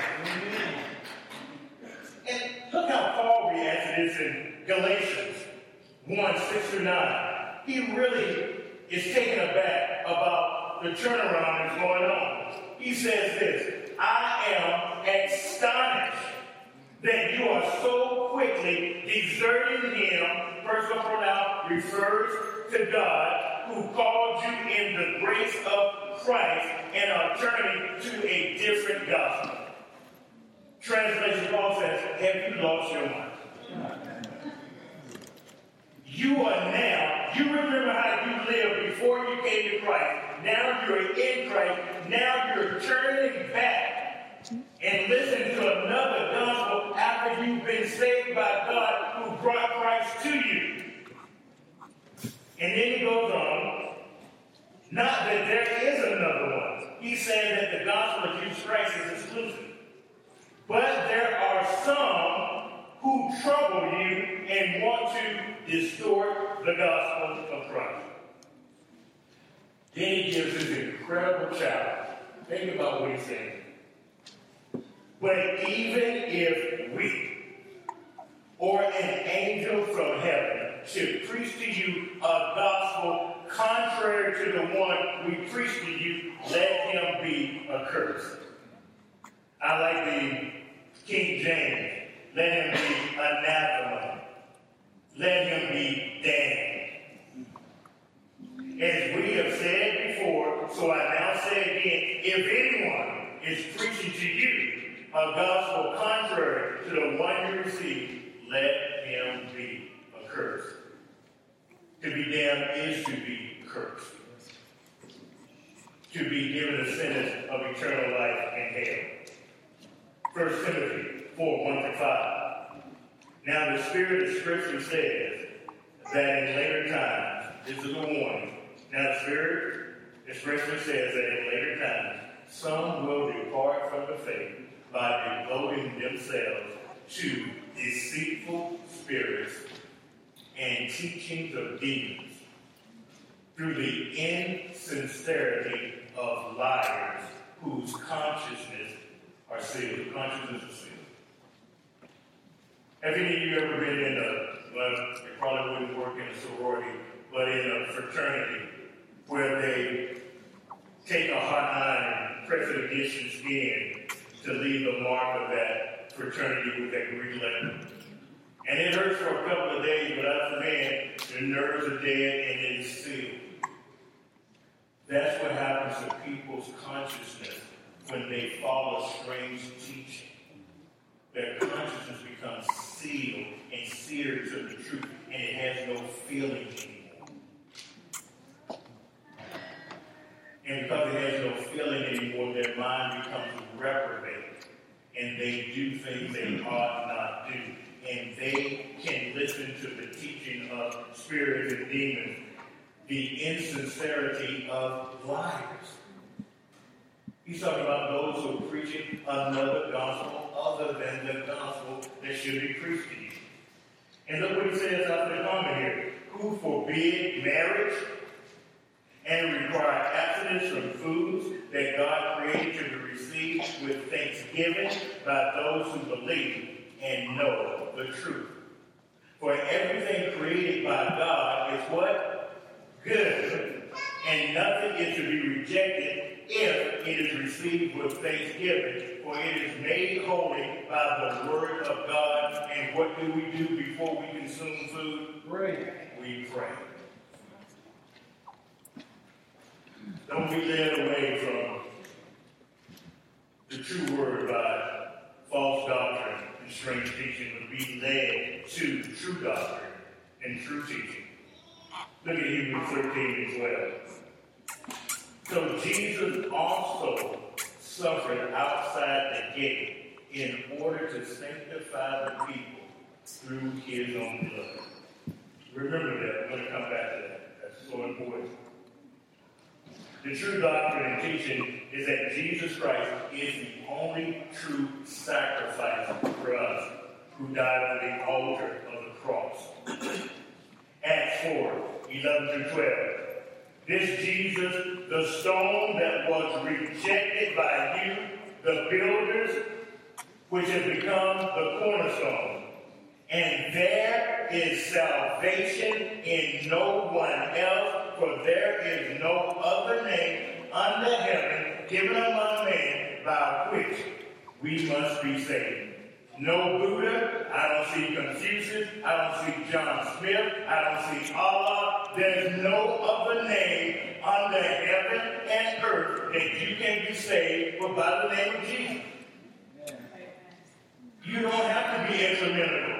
And look how Paul reacts to this in Galatians one, six through nine. He really is taken aback about the turnaround that's going on. He says this, I am astonished that you are so quickly deserting him. Personal pronoun refers to God, who called you in the grace of Christ and are turning to a different gospel. Translation, Paul says, have you lost your mind? You are now, you remember how you lived before you came to Christ. Now you're in Christ. Now you're turning back and listening to another gospel after you've been saved by God who brought Christ to you. And then he goes on, not that there is another one. He said that the gospel of Jesus Christ is exclusive. But there are some who trouble you and want to distort the gospel of Christ. Then he gives this incredible challenge. Think about what he's saying. But even if we or an angel from heaven should preach to you a gospel contrary to the one we preach to you, let him be accursed. I like the King James. Let him be anathema. Let him be damned. As we have said before, so I now say again, if anyone is preaching to you a gospel contrary to the one you received, let him be accursed. To be damned is to be cursed. To be given a sentence of eternal life in hell. First Timothy four, one to five. Now the Spirit of Scripture says that in later times, this is a warning. Now the Spirit expressly says that in later times, some will depart from the faith by devoting themselves to deceitful spirits and teachings of demons, through the insincerity of liars whose consciousness are sealed. Consciousness is sealed. Have any of you ever been in a, well, it probably wouldn't work in a sorority, but in a fraternity where they take a hot iron and press it against your skin to leave the mark of that fraternity with that Greek letter? And it hurts for a couple of days, but after that, the nerves are dead and it is sealed. That's what happens to people's consciousness when they follow strange teaching. Their consciousness becomes sealed and seared to the truth, and it has no feeling anymore. And because it has no feeling anymore, their mind becomes reprobate, and they do things they ought not do. And they can listen to the teaching of spirits and demons, the insincerity of liars. He's talking about those who are preaching another gospel other than the gospel that should be preached to you. And look what he says after the comment here. Who forbid marriage and require abstinence from foods that God created to be received with thanksgiving by those who believe and know the truth. For everything created by God is what? Good. And nothing is to be rejected if it is received with thanksgiving, for it is made holy by the word of God. And what do we do before we consume food? Pray. We pray. Don't be led away from the true word by false doctrine and strange teaching, but be led to true doctrine and true teaching. Look at Hebrews thirteen and twelve. So Jesus also suffered outside the gate in order to sanctify the people through his own blood. Remember that. I'm going to come back to that. That's so important. The true doctrine and teaching is that Jesus Christ is the only true sacrifice for us who died on the altar of the cross. Acts four, eleven through twelve. This Jesus, the stone that was rejected by you, the builders, which has become the cornerstone. And there is salvation in no one else, for there is no other name under heaven given among men by which we must be saved. No Buddha, I don't see Confucius, I don't see John Smith, I don't see Allah. There's no other name under heaven and earth that you can be saved but by the name of Jesus. You don't have to be ecumenical,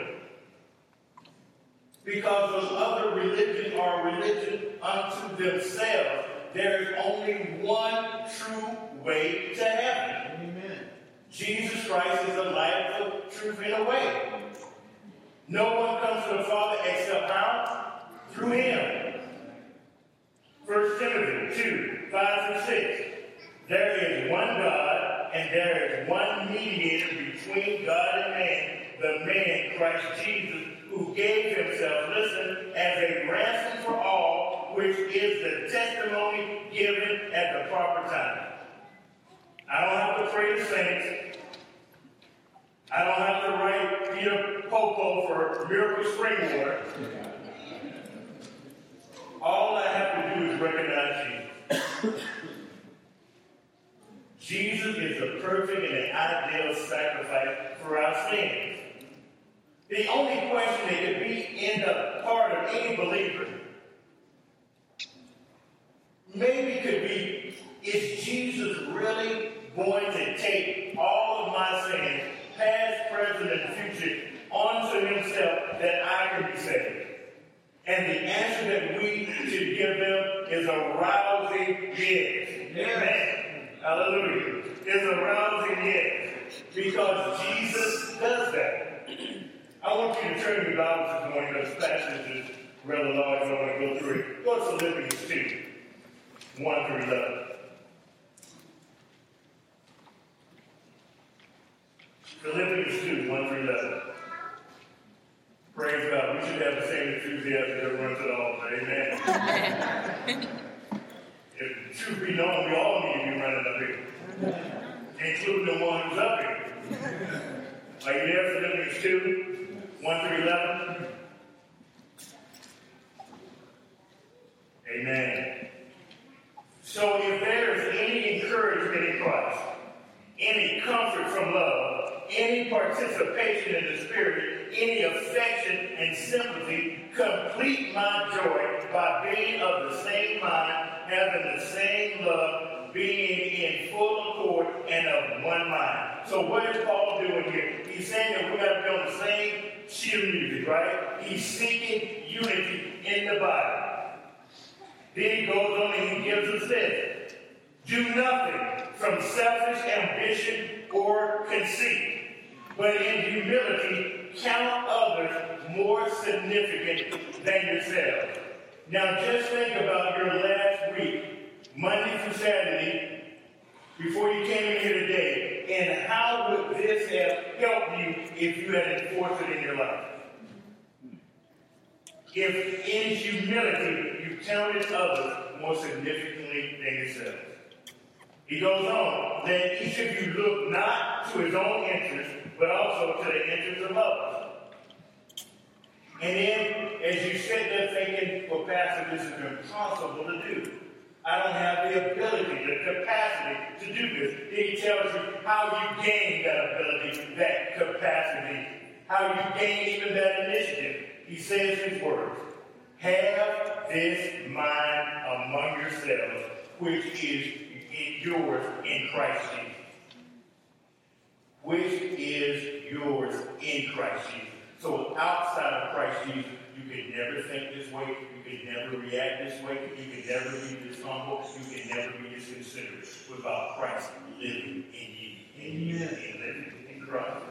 because those other religions are religion unto themselves. There is only one true way to heaven. Amen. Jesus Christ is the light, the truth, and the way. No one comes to the Father except how? Through him. First Timothy two, five through six. There is one God, and there is one mediator between God and man, the man Christ Jesus, who gave himself, listen, as a ransom for all, which is the testimony given at the proper time. I don't have to pray the saints. I don't have to write Peter Popo for miracle spring water. All I have to do is recognize Jesus. Jesus is the perfect and the ideal sacrifice for our sins. The only question that could be in the heart of any believer maybe could be, is Jesus really going to take all of my sins, past, present, and future, onto himself that I can be saved? And the answer that we should give them is a rousing yes. Amen. Hallelujah. It's a rousing yes. Because Jesus does that. I want you to turn your Bibles this morning, because this passage is rather large. I want to go through it. Go to Philippians two, one through eleven. Philippians two, one through eleven. Praise God. We should have the same enthusiasm that runs it all. Amen. If the truth be known, we all need to be running up here, including the one who's up here. Are you there? Philippians two, one through eleven. Amen. So if there is any encouragement in Christ, any comfort from love, any participation in the Spirit, any affection and sympathy, complete my joy by being of the same mind, having the same love, being in full accord and of one mind. So what is Paul doing here? He's saying that we got to be on the same cheer music, right? He's seeking unity in the body. Then he goes on and he gives us this: do nothing from selfish ambition or conceit, but in humility count others more significant than yourself. Now just think about your last week, Monday through Saturday, before you came in here today, and how would this have helped you if you had enforced it in your life? if in humility you counted others more significantly than yourselves. He goes on, let each of you look not to his own interests, but also to the interests of others. And then, as you sit there thinking, well, Pastor, this is impossible to do. I don't have the ability, the capacity to do this. Then he tells you how you gain that ability, that capacity, how you gain even that initiative. He says his words, have this mind among yourselves, which is yours in Christ Jesus. Which is yours in Christ Jesus. So outside of Christ Jesus, you can never think this way. You can never react this way. You can never be this humble. You can never be this considerate without Christ living in you. In you and living in Christ.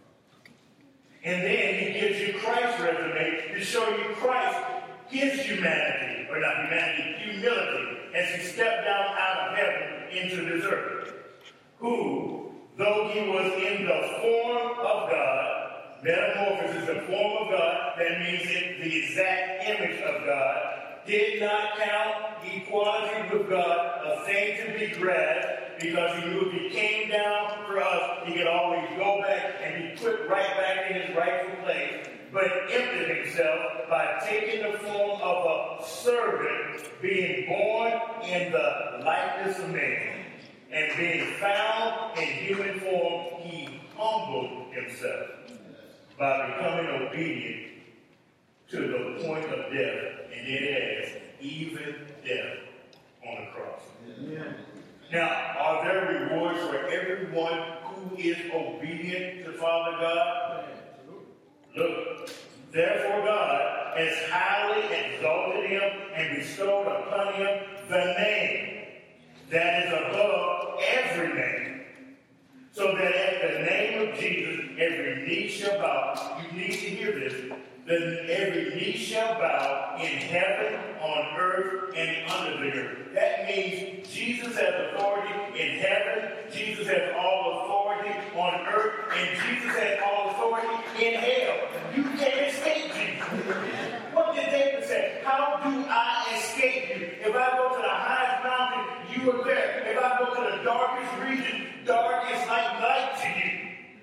And then he gives you Christ's resume to show you Christ, his humanity, or not humanity, humility, as he stepped down out of heaven into this earth. Who, though he was in the form of God, metamorphosis, the form of God, that means it, the exact image of God, did not count equality with God a thing to be grasped, because he knew if he came down for us, he could always go back and be put right back in his rightful place, but emptied himself by taking the form of a servant, being born in the likeness of man, and being found in human form, he humbled himself by becoming obedient to the point of death, and then it has even death on the cross. Yeah. Now, are there rewards for everyone who is obedient to Father God? Look, therefore God has highly exalted him and bestowed upon him the name that is above every name, so that at the name of Jesus, every knee shall bow. You need to hear this. Then every knee shall bow in heaven, on earth, and under the earth. That means Jesus has authority in heaven, Jesus has all authority on earth, and Jesus has all authority in hell. You can't escape Jesus. What did David say? How do I escape you? If I go to the highest mountain, you are there. If I go to the darkest region, dark is like light to you.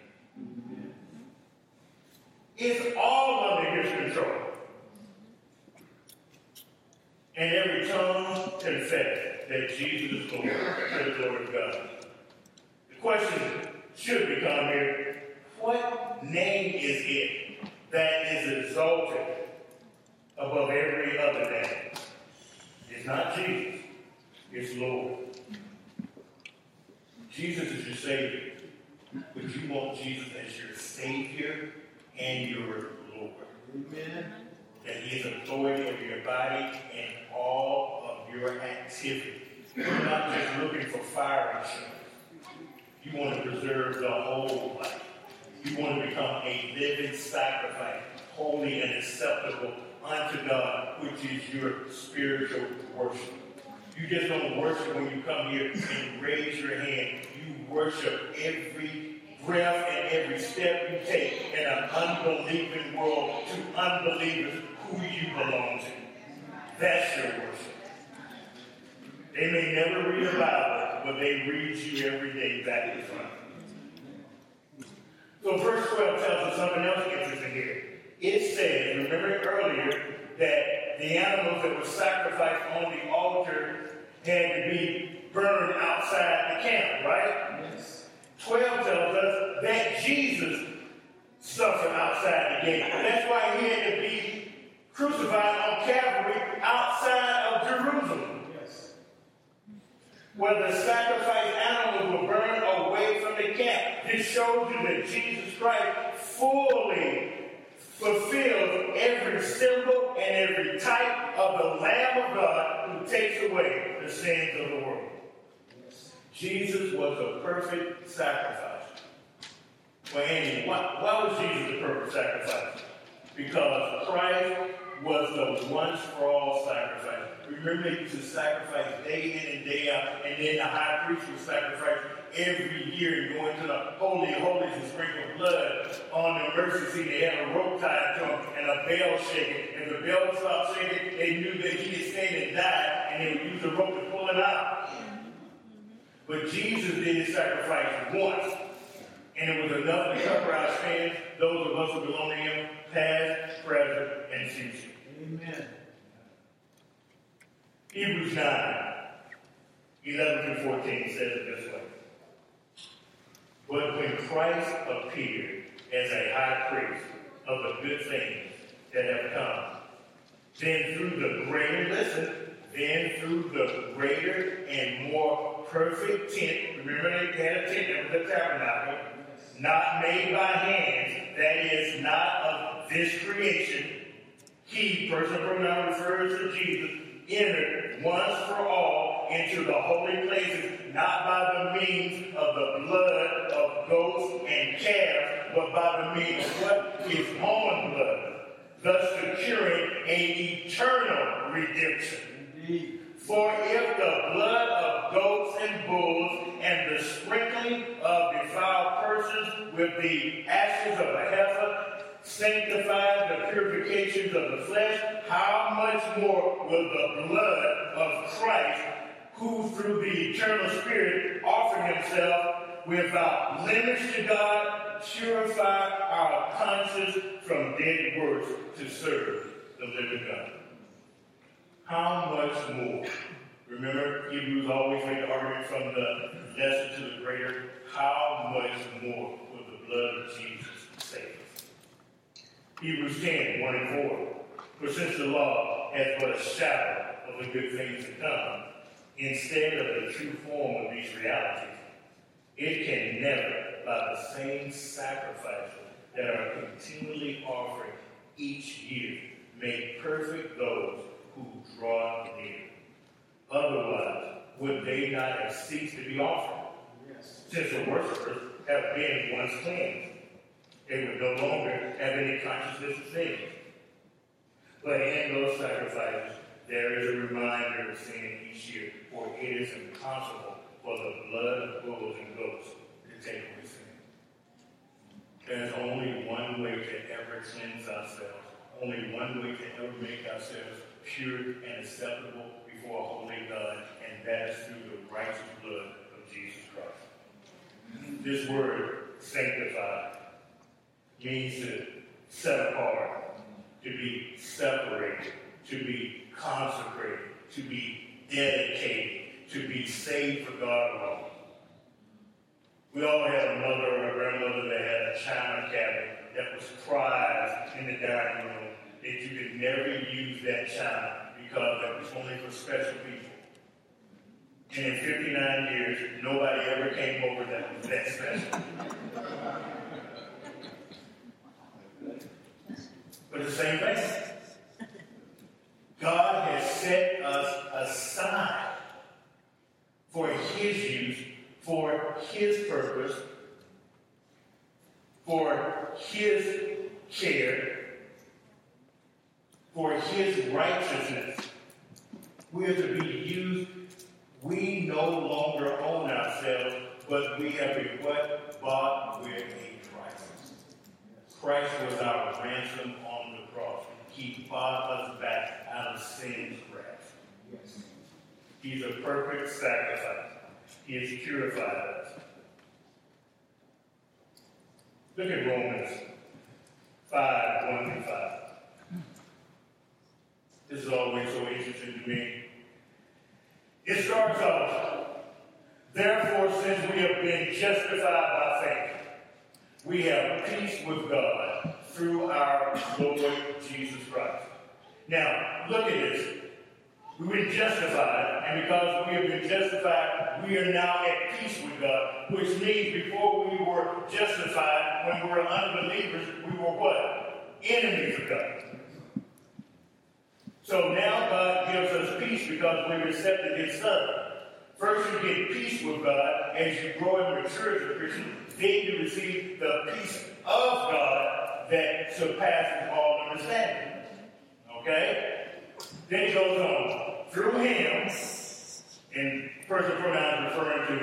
It's all under his control. And every tongue confess that Jesus is Lord, to the glory of God. The question should become here, what name is it that is exalted above every other name? It's not Jesus. It's Lord. Jesus is your Savior. But you want Jesus as your Savior and your Lord. Amen. That he is authority over your body and all of your activity. You're not just looking for fire insurance. You want to preserve the whole life. You want to become a living sacrifice, holy and acceptable unto God, which is your spiritual worship. You just don't worship when you come here and raise your hand. You worship every breath and every step you take in an unbelieving world to unbelievers who you belong to. That's your worship. They may never read a Bible, but they read you every day back and front. So verse twelve tells us something else interesting here. It says, remember earlier, that the animals that were sacrificed on the altar had to be burned outside the camp, right? Yes. twelve tells us that Jesus suffered outside the gate. That's why he had to be crucified on Calvary outside of Jerusalem. Yes. Where the sacrificed animals were burned away from the camp. This shows you that Jesus Christ fully fulfills every symbol and every type of the Lamb of God who takes away the sins of the world. Jesus was a perfect sacrifice. Well, Andy, why, why was Jesus a perfect sacrifice? Because Christ was the once for all sacrifice. Remember, he used to sacrifice day in and day out right? And then the high priest would sacrifice every year and go into the Holy of Holies and sprinkle blood on the mercy seat. They had a rope tied to him and a bell shaking. If the bell stopped shaking, they knew that he had sinned and died, and they would use the rope to pull it out. But Jesus did his sacrifice once, and it was enough to cover our sins, those of us who belong to him, past, present, and future. Amen. Hebrews nine, eleven through fourteen says it this way. But when Christ appeared as a high priest of the good things that have come, then through the greater, listen, then through the greater and more perfect tent, remember they had a tent, that was a tabernacle, not made by hands, that is not of this creation, he, personal pronoun refers to Jesus, entered once for all into the holy places, not by the means of the blood of goats and calves, but by the means of what? His own blood, thus securing an eternal redemption. Indeed. For if the blood of goats and bulls and the sprinkling of defiled persons with the ashes of a heifer sanctified the purifications of the flesh, how much more will the blood of Christ, who through the eternal Spirit offered himself without limits to God, purify our conscience from dead works to serve the living God? How much more? Remember, Hebrews always make the argument from the lesser to the greater. How much more will the blood of Jesus save us? Hebrews ten, one and four. For since the law has but a shadow of the good things to come, instead of the true form of these realities, it can never, by the same sacrifices that are continually offered each year, make perfect those who draw near. Otherwise, would they not have ceased to be offered? Yes. Since the worshipers have been once cleansed, they would no longer have any consciousness of sin. But in those sacrifices, there is a reminder of sin each year, for it is impossible for the blood of bulls and goats to take away sin. There's only one way to ever cleanse ourselves, only one way to ever make ourselves pure and acceptable before a holy God, and that is through the righteous blood of Jesus Christ. This word, sanctified, means to set apart, to be separated, to be consecrated, to be dedicated, to be saved for God alone. We all had a mother or a grandmother that had a china cabinet that was prized in the dining room, that you could never use that china because that was only for special people. And in fifty-nine years, nobody ever came over that was that special. But the same thing. God has set us aside for his use, for his purpose, for his care, for his righteousness. We are to be used. We no longer own ourselves, but we have been what? Bought with a price. Christ was our ransom on the cross. He bought us back out of sin's grasp. Yes. He's a perfect sacrifice. He has purified us. Look at Romans five, one through five. This is always so interesting to me. It starts off, therefore, since we have been justified by faith, we have peace with God through our Lord Jesus Christ. Now, look at this. We've been justified, and because we have been justified, we are now at peace with God, which means before we were justified, when we were unbelievers, we were what? Enemies of God. So now God gives us peace because we've accepted his Son. First you get peace with God as you grow and mature as a Christian. Then you receive the peace of God that surpasses all understanding. Okay? Then he goes on. Through him, in First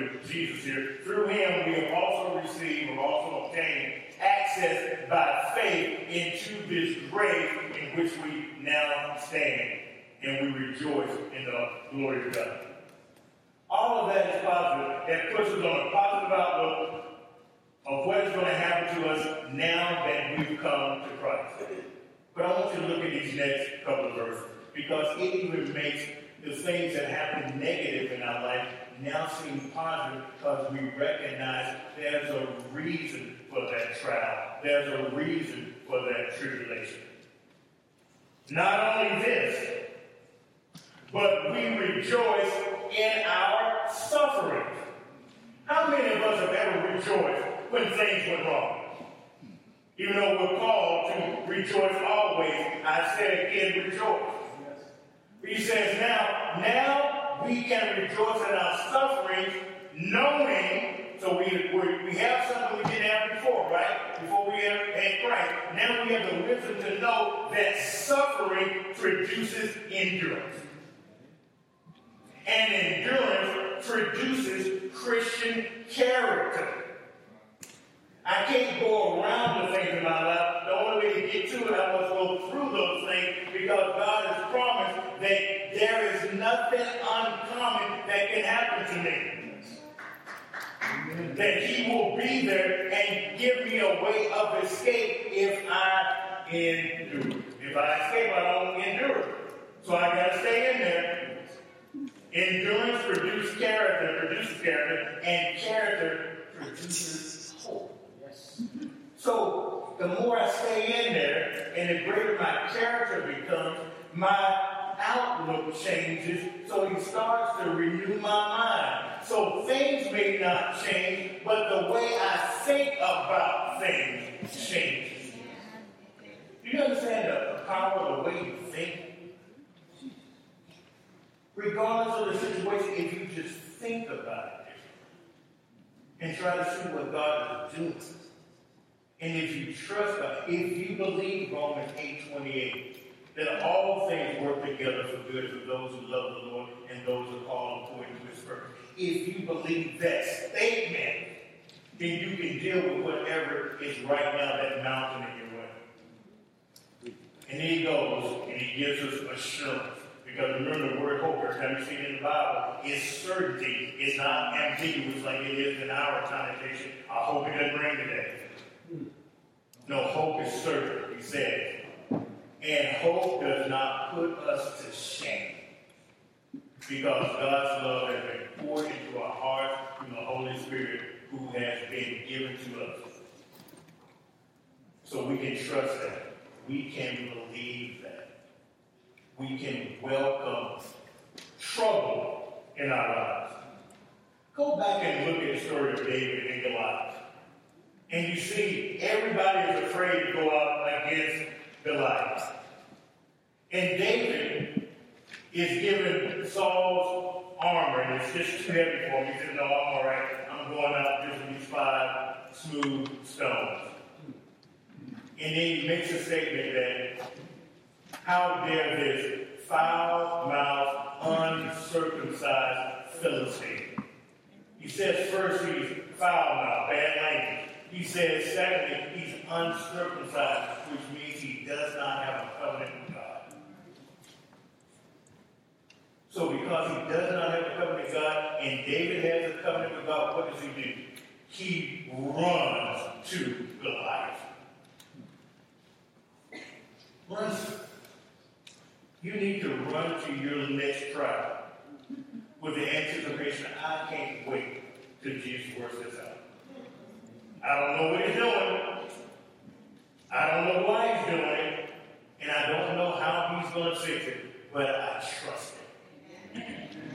to Jesus here. Through him we have also received or also obtained access by faith into this grace in which we now stand, and we rejoice in the glory of God. All of that is positive. That puts us on a positive outlook of what is going to happen to us now that we've come to Christ. But I want you to look at these next couple of verses, because it even makes the things that happen negative in our life now seem positive, because we recognize there's a reason for that trial. There's a reason for that tribulation. Not only this, but we rejoice in our sufferings. How many of us have ever rejoiced when things went wrong? Even though we're called to rejoice always, I say again, rejoice. He says now, now we can rejoice in our sufferings, knowing, so we, we, we have something we didn't have before, right? Before we had Christ. Now we have the wisdom to know that suffering produces endurance. And endurance produces Christian character. I can't go around the things in my life. The only way to get to it, I must go through those things, because God has promised that there is nothing uncommon that can happen to me. That he will be there and give me a way of escape if I endure. If I escape, I don't endure. So I got to stay in there. Endurance produces character, produces character, and character produces hope. So the more I stay in there, and the greater my character becomes, my outlook changes, so he starts to renew my mind. So things may not change, but the way I think about things changes. Do you understand the power of the way you think? Regardless of the situation, if you just think about it and try to see what God is doing. And if you trust God, if you believe Romans eight twenty-eight, that all things work together for good for those who love the Lord and those who are called according to his purpose. If you believe that statement, then you can deal with whatever is right now, that mountain in your way. And then he goes and he gives us assurance. Because remember, the word hope, every time you see it in the Bible, is certainty. It's not ambiguous like it is in our connotation. I hope it doesn't rain today. No, hope is certain, he said. And hope does not put us to shame. Because God's love has been poured into our hearts through the Holy Spirit who has been given to us. So we can trust that. We can believe that. We can welcome trouble in our lives. Go back and look at the story of David and Goliath. And you see, everybody is afraid to go out against Goliath. And David is given Saul's armor, and it's just too heavy for him. He said, no, I'm all right. I'm going out just with these five smooth stones. And then he makes a statement that, how dare this foul-mouthed, uncircumcised Philistine? He says first he's foul-mouthed, bad language. He says secondly, he's uncircumcised, which means he does not have a covenant with God. So because he does not have a covenant with God, and David has a covenant with God, what does he do? He runs to Goliath. Runs. You need to run to your next trial with the anticipation, I can't wait till Jesus works this out. I don't know what he's doing. I don't know why he's doing it. And I don't know how he's going to fix it. But I trust him.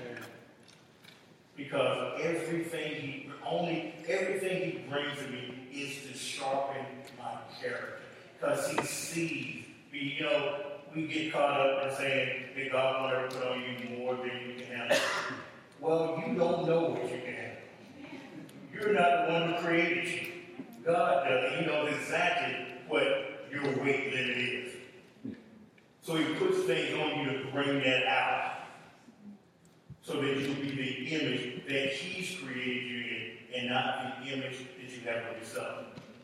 Because everything he, only, everything he brings to me is to sharpen my character. Because he sees, you know, we get caught up in saying that God will never put on you more than you can handle. Well, you don't know what you can handle. You're not the one who created you. God does. He knows exactly what your weight limit is. So he puts things on you to bring that out. So so that you'll be the image that he's created you in, and not the image that you have of yourself.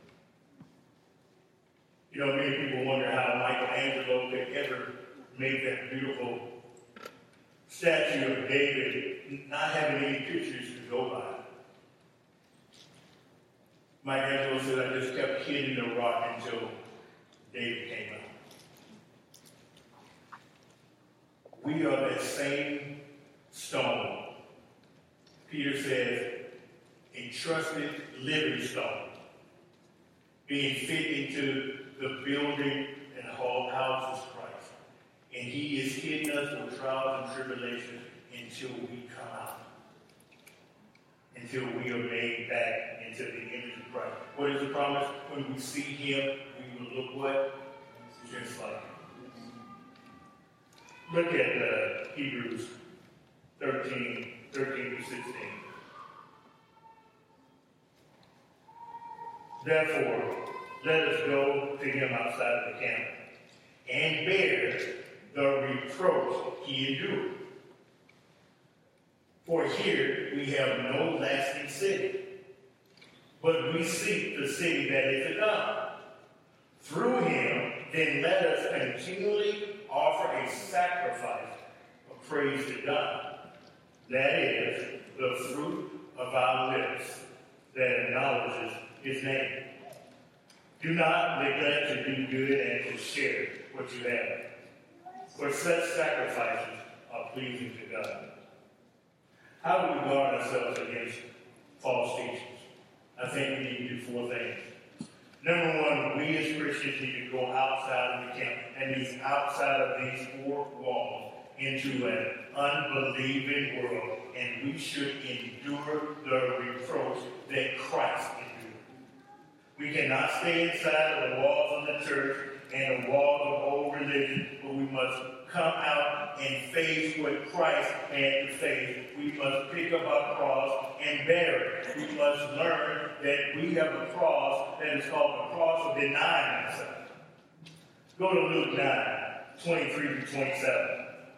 You know, many people wonder how Michelangelo could ever make that beautiful statue of David, not having any pictures to go by. Michelangelo said, I just kept hitting the rock until David came out. We are that same stone. Peter says, a trusted living stone, being fit into the building and whole house of Christ. And he is hidden us from trials and tribulations until we come out. Until we are made back into the image of Christ. What is the promise? When we see him, we will look what? Just like him. Look at uh, Hebrews thirteen, thirteen to sixteen. Therefore, let us go to him outside of the camp and bear the reproach he endured. For here we have no lasting city, but we seek the city that is to come. Through him, then let us continually offer a sacrifice of praise to God. That is the fruit of our lips that acknowledges his name. Do not neglect to do good and to share what you have, for such sacrifices are pleasing to God. How do we guard ourselves against false teachers? I think we need to do four things. Number one, we as Christians need to go outside of the camp, and means outside of these four walls, into an unbelieving world, and we should endure the reproach that Christ endured. We cannot stay inside of the walls of the church and the walls of old religion, but we must come out and face what Christ had to face. We must pick up our cross and bear it. We must learn that we have a cross that is called the cross of denying ourselves. Go to Luke nine, twenty-three to twenty-seven.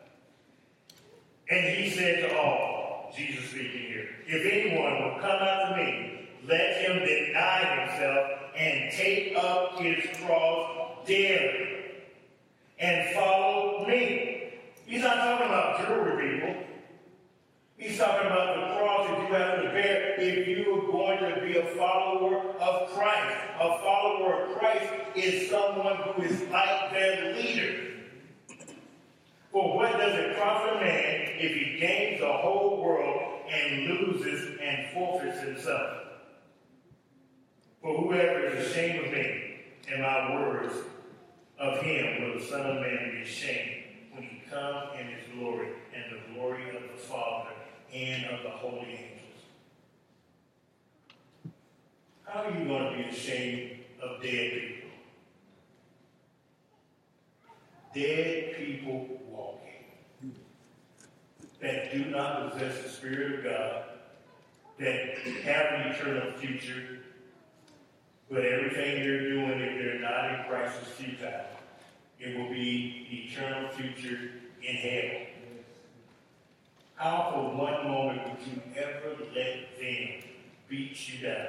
And he said to all, Jesus speaking here, if anyone will come after me, let him deny himself and take up his cross daily and follow me. He's not talking about jewelry, people. He's talking about the cross that you have to bear if you are going to be a follower of Christ. A follower of Christ is someone who is like their leader. For what does it profit a man if he gains the whole world and loses and forfeits himself? For whoever is ashamed of me and my words, of him will the Son of Man be ashamed when he comes in his glory and the glory of the Father and of the holy angels. How are you going to be ashamed of dead people? Dead people walking that do not possess the Spirit of God, that have an eternal future, but everything they're doing, if they're not in Christ, is futile. It will be eternal future in hell. How for one moment would you ever let them beat you down,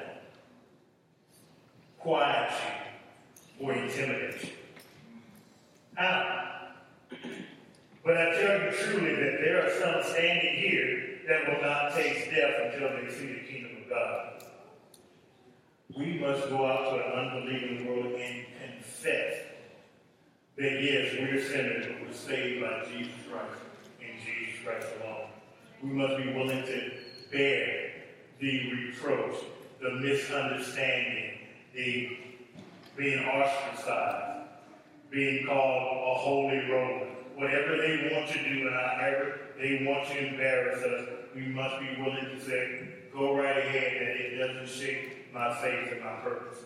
quiet you, or intimidate you? How? But I tell you truly that there are some standing here that will not taste death until they see the kingdom of God. We must go out to an unbelieving world and confess that yes, we're sinners, but we're saved by Jesus Christ and Jesus Christ alone. We must be willing to bear the reproach, the misunderstanding, the being ostracized, being called a holy roller. Whatever they want to do and however they want to embarrass us, we must be willing to say, go right ahead, that it doesn't shake my faith and my purpose.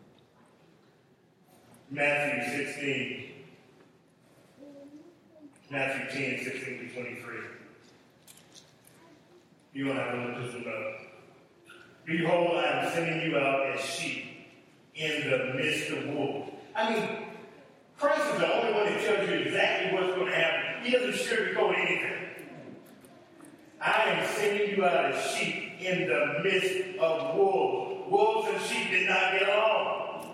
Matthew sixteen. Matthew ten, sixteen to twenty-three. You don't have to look this one up. Behold, I am sending you out as sheep in the midst of wolves. I mean, Christ is the only one that tells you exactly what's going to happen. He doesn't sugarcoat anything. I am sending you out as sheep in the midst of wolves. Wolves and sheep did not get along.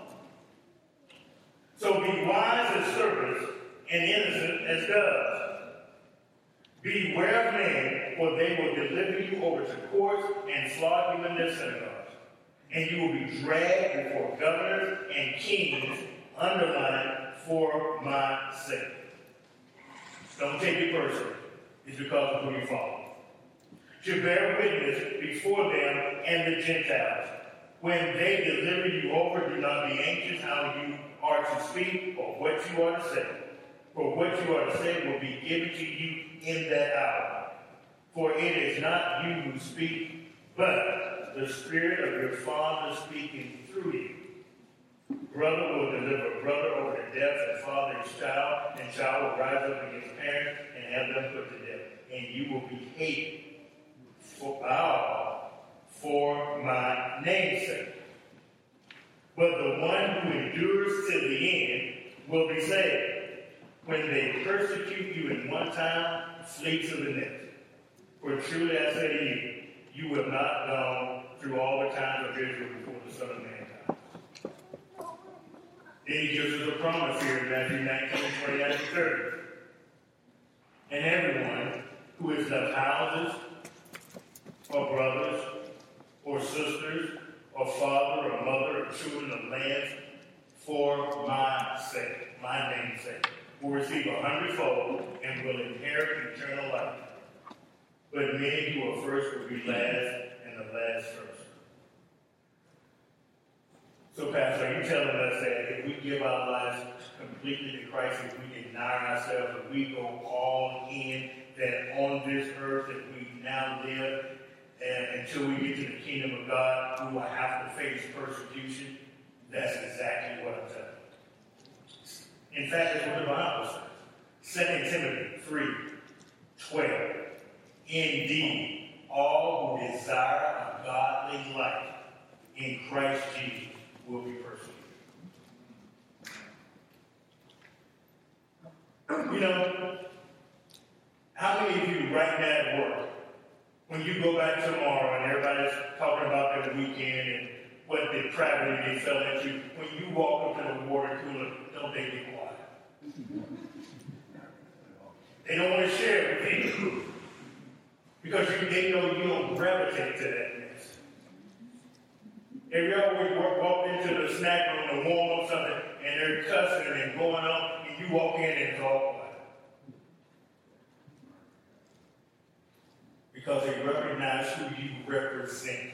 So be wise as serpents and innocent as doves. Beware of men, for they will deliver you over to courts and flog you in their synagogues. And you will be dragged before governors and kings, underlined, for my sake. Don't take it personally. It's because of who you follow. To bear witness before them and the Gentiles. When they deliver you over, do not be anxious how you are to speak or what you are to say. For what you are to say will be given to you in that hour. For it is not you who speak, but the Spirit of your Father speaking through you. Brother will deliver brother over to death, and father his child, and child will rise up against parents and have them put to death. And you will be hated for all for my name's sake. But the one who endures till the end will be saved. When they persecute you in one town, flee to the next. For truly I say to you, you have not gone through all the times of Israel before the Son of Man comes. Then he gives us a promise here in Matthew nineteen, twenty-nine to thirty. And everyone who has left houses, or brothers, or sisters, or father, or mother, or children, or lands, for my sake, my name's sake, will receive a hundredfold and will inherit eternal life. But many who are first will be last, and the last first. So, Pastor, are you telling us that if we give our lives completely to Christ, if we deny ourselves, if we go all in, that on this earth that we now live, and until we get to the kingdom of God, we will have to face persecution? That's exactly what I'm telling you. In fact, that's what the Bible says. Second Timothy three, twelve. Indeed, all who desire a godly life in Christ Jesus will be persecuted. You know, how many of you right now at work, when you go back tomorrow and everybody's talking about their weekend and what depravity they fell into, when you walk up to the water cooler, don't they be quiet? They don't want to share it with you because you, they know you don't gravitate to that mess. Have you ever walked into the snack room to warm up something and they're cussing and going on, and you walk in and it's all quiet? Because they recognize who you represent.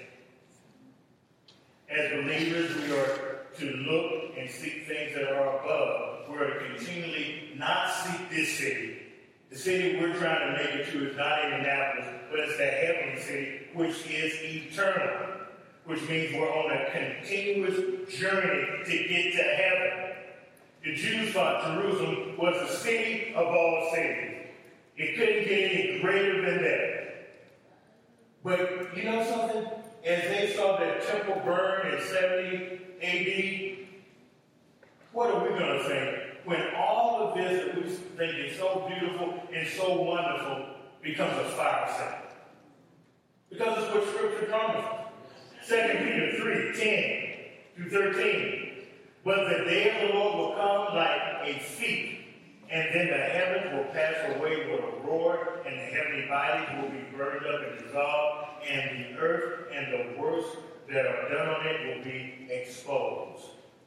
As believers, we are to look and seek things that are above. We are to continually not seek this city. The city we're trying to make it to is not Indianapolis, but it's the heavenly city, which is eternal. Which means we're on a continuous journey to get to heaven. The Jews thought Jerusalem was the city of all cities. It couldn't get any greater than that. But you know something? As they saw that temple burn in seventy A D, what are we going to think? When all of this that we think is so beautiful and so wonderful becomes a fire site. Because it's what Scripture promises. Second Peter three, ten through thirteen. But the day of the Lord will come like a thief, and then the heavens will pass away with a roar, and the heavenly bodies will be burned up and dissolved, and the earth and the works that are done on it will be exposed.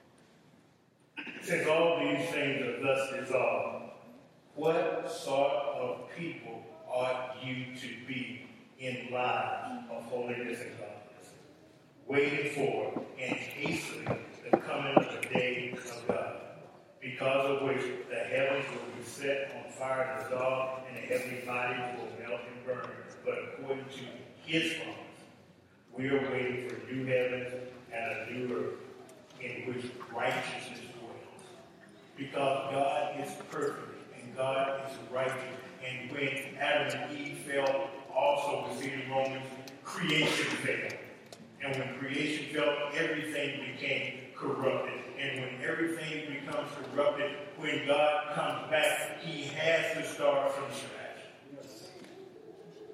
Since all these things are thus dissolved, what sort of people ought you to be in lives of holiness and godliness, waiting for and hastening the coming of the day of God, because of which the heavens will be set on fire and dissolved, and the heavenly bodies will melt and burn. But according to his promise, we are waiting for new heavens and a new earth in which righteousness dwells. Because God is perfect and God is righteous. And when Adam and Eve fell, also we see in Romans, creation fell. And when creation fell, everything became corrupted. And when everything becomes corrupted, when God comes back, he has to start from scratch.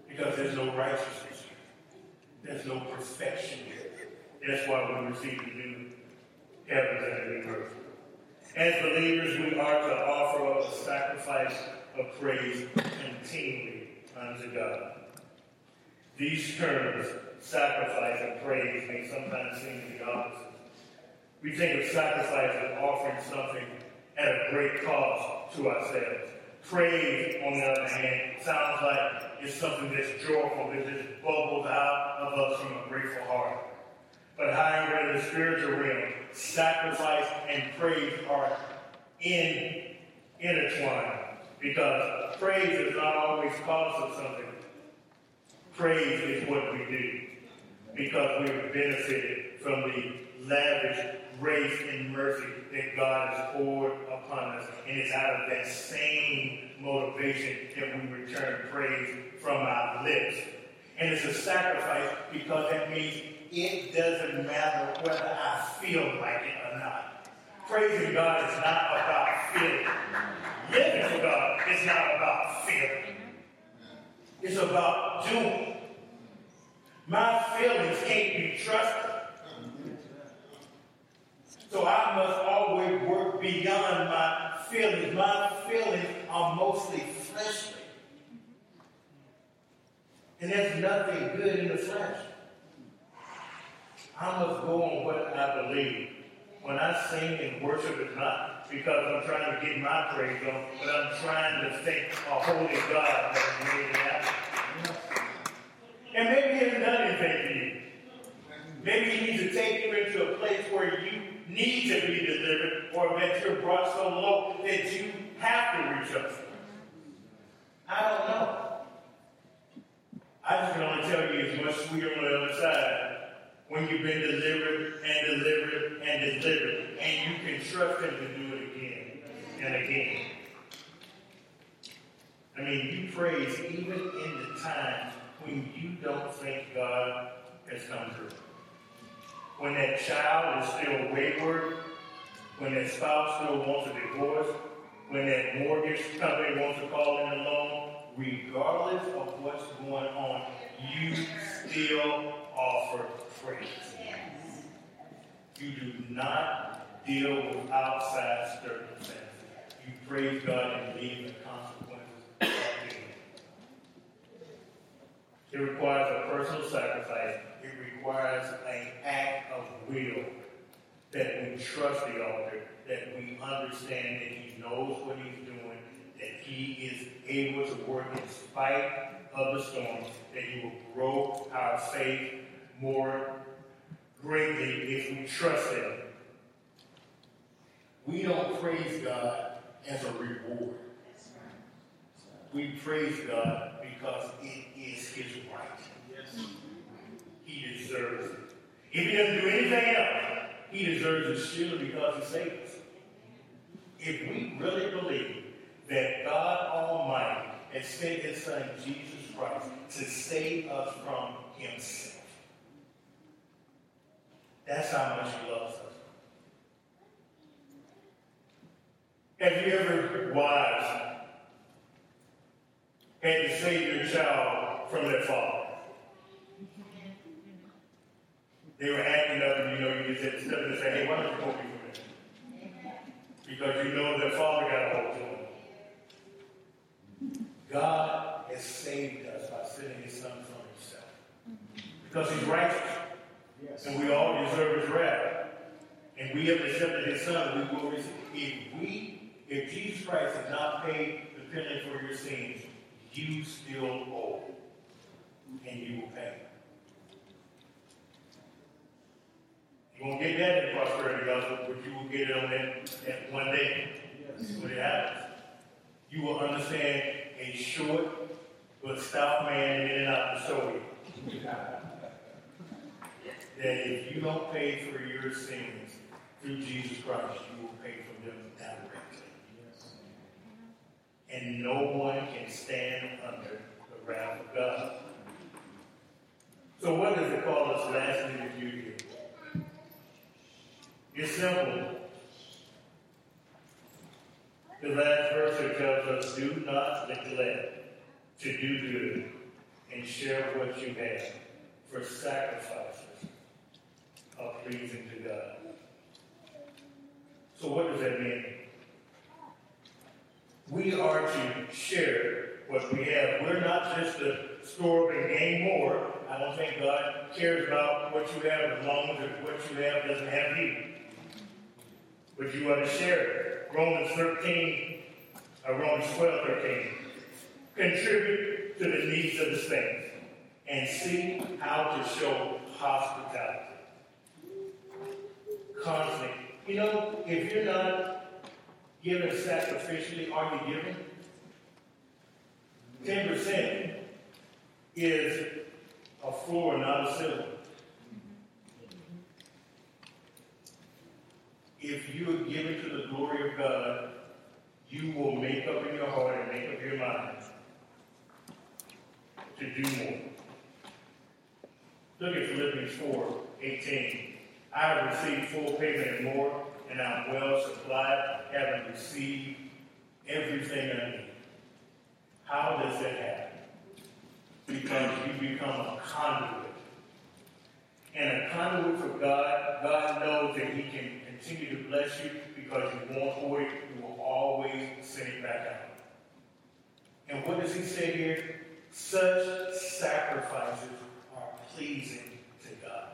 Because there's no righteousness. There's no perfection. That's why we receive the new heavens and the new earth. As believers, we are to offer up a sacrifice of praise continually unto God. These terms, sacrifice and praise, may sometimes seem to be opposite. We think of sacrifice as offering something at a great cost to ourselves. Praise, on the other hand, sounds like it's something that's joyful, that just bubbles out of us from a grateful heart. But however, in the spiritual realm, sacrifice and praise are in, intertwined. Because praise does not always cost us something. Praise is what we do. Because we have benefited from the lavish grace and mercy that God has poured upon us. And it's out of that same motivation that we return praise from our lips. And it's a sacrifice because that means it doesn't matter whether I feel like it or not. Praising God is not about feeling. Living for God is not about feeling. It's about doing. My feelings can't be trusted. So I must always work beyond my feelings. My feelings are mostly fleshly. And there's nothing good in the flesh. I must go on what I believe. When I sing and worship, it's not because I'm trying to get my praise on, but I'm trying to thank a holy God that made it happen. And maybe he hasn't done anything for you. Maybe he needs to take you into a place where you need to be delivered, or that you're brought so low that you have to reach up. I don't know. I just can only tell you it's much sweeter on the other side when you've been delivered and delivered and delivered, and you can trust him to do it again and again. I mean, you praise even in the times when you don't think God has come through. When that child is still wayward, when that spouse still wants a divorce, when that mortgage company wants to call in a loan, regardless of what's going on, you still offer praise. You do not deal with outside circumstances. You praise God and leave the consequences of it. It requires a personal sacrifice. It requires an act of will, that we trust the altar, that we understand that he knows what he's doing, that he is able to work in spite of the storm, that he will grow our faith more greatly if we trust him. We don't praise God as a reward. We praise God because it is his right. Yes. He deserves it. If he doesn't do anything else, he deserves it surely because he saved us. If we really believe that God Almighty has sent his son Jesus Christ to save us from himself, that's how much he loves us. Have you ever, wives, had to save your child from their father? They were acting up, and you know, you just had to step in and say, hey, why don't you go me from there? Because you know their father got a hold to him. God has saved us by sending his son from himself. Because he's righteous. Yes. And we all deserve his wrath. And we have accepted his son, we will receive. If we, if Jesus Christ has not paid the penalty for your sins, you still owe. And you will pay. You won't get that in the prosperity gospel, but you will get it on that, that one day. Yes. When it happens. You will understand a short but stout man in and out the soul. That if you don't pay for your sins through Jesus Christ, you will pay for them directly. Yes. And no one can stand under the wrath of God. So what does it call us lastly to do here? It's simple. The last verse here tells us, do not neglect to do good and share what you have, for sacrifices are pleasing to God. So what does that mean? We are to share what we have. We're not just to store up and gain more. I don't think God cares about what you have as long as what you have doesn't have you. But you are to share it. Romans thirteen, or Romans twelve, thirteen. Contribute to the needs of the saints and see how to show hospitality. Constantly. You know, if you're not giving sacrificially, are you giving? ten percent is a floor, not a ceiling. If you are giving to the glory of God, you will make up in your heart and make up your mind to do more. Look at Philippians four, eighteen. I have received full payment and more, and I'm well supplied, having received everything I need. How does that happen? Because you become a conduit. And a conduit for God, God knows that he can continue to bless you because you won't hoard it. You will always send it back out. And what does he say here? Such sacrifices are pleasing to God.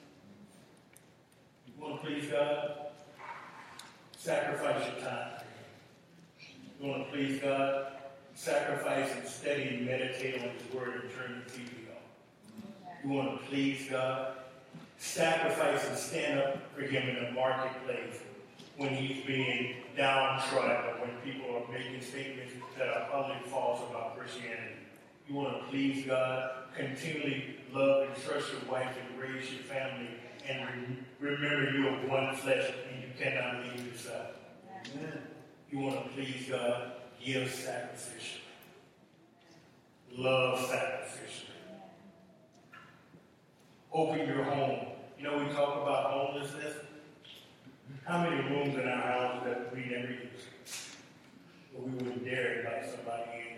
You want to please God? Sacrifice your time for him. You want to please God? Sacrifice and study and meditate on his word and turn the T V on. You want to please God? Sacrifice and stand up for him in the marketplace when he's being downtrodden or when people are making statements that are utterly false about Christianity. You want to please God? Continually love and trust your wife and raise your family and re- remember you are one flesh and you cannot leave yourself. Amen. You want to please God? Give sacrificially. Love sacrificially. Open your home. You know, we talk about homelessness. How many rooms in our house that we never use? But we wouldn't dare invite somebody in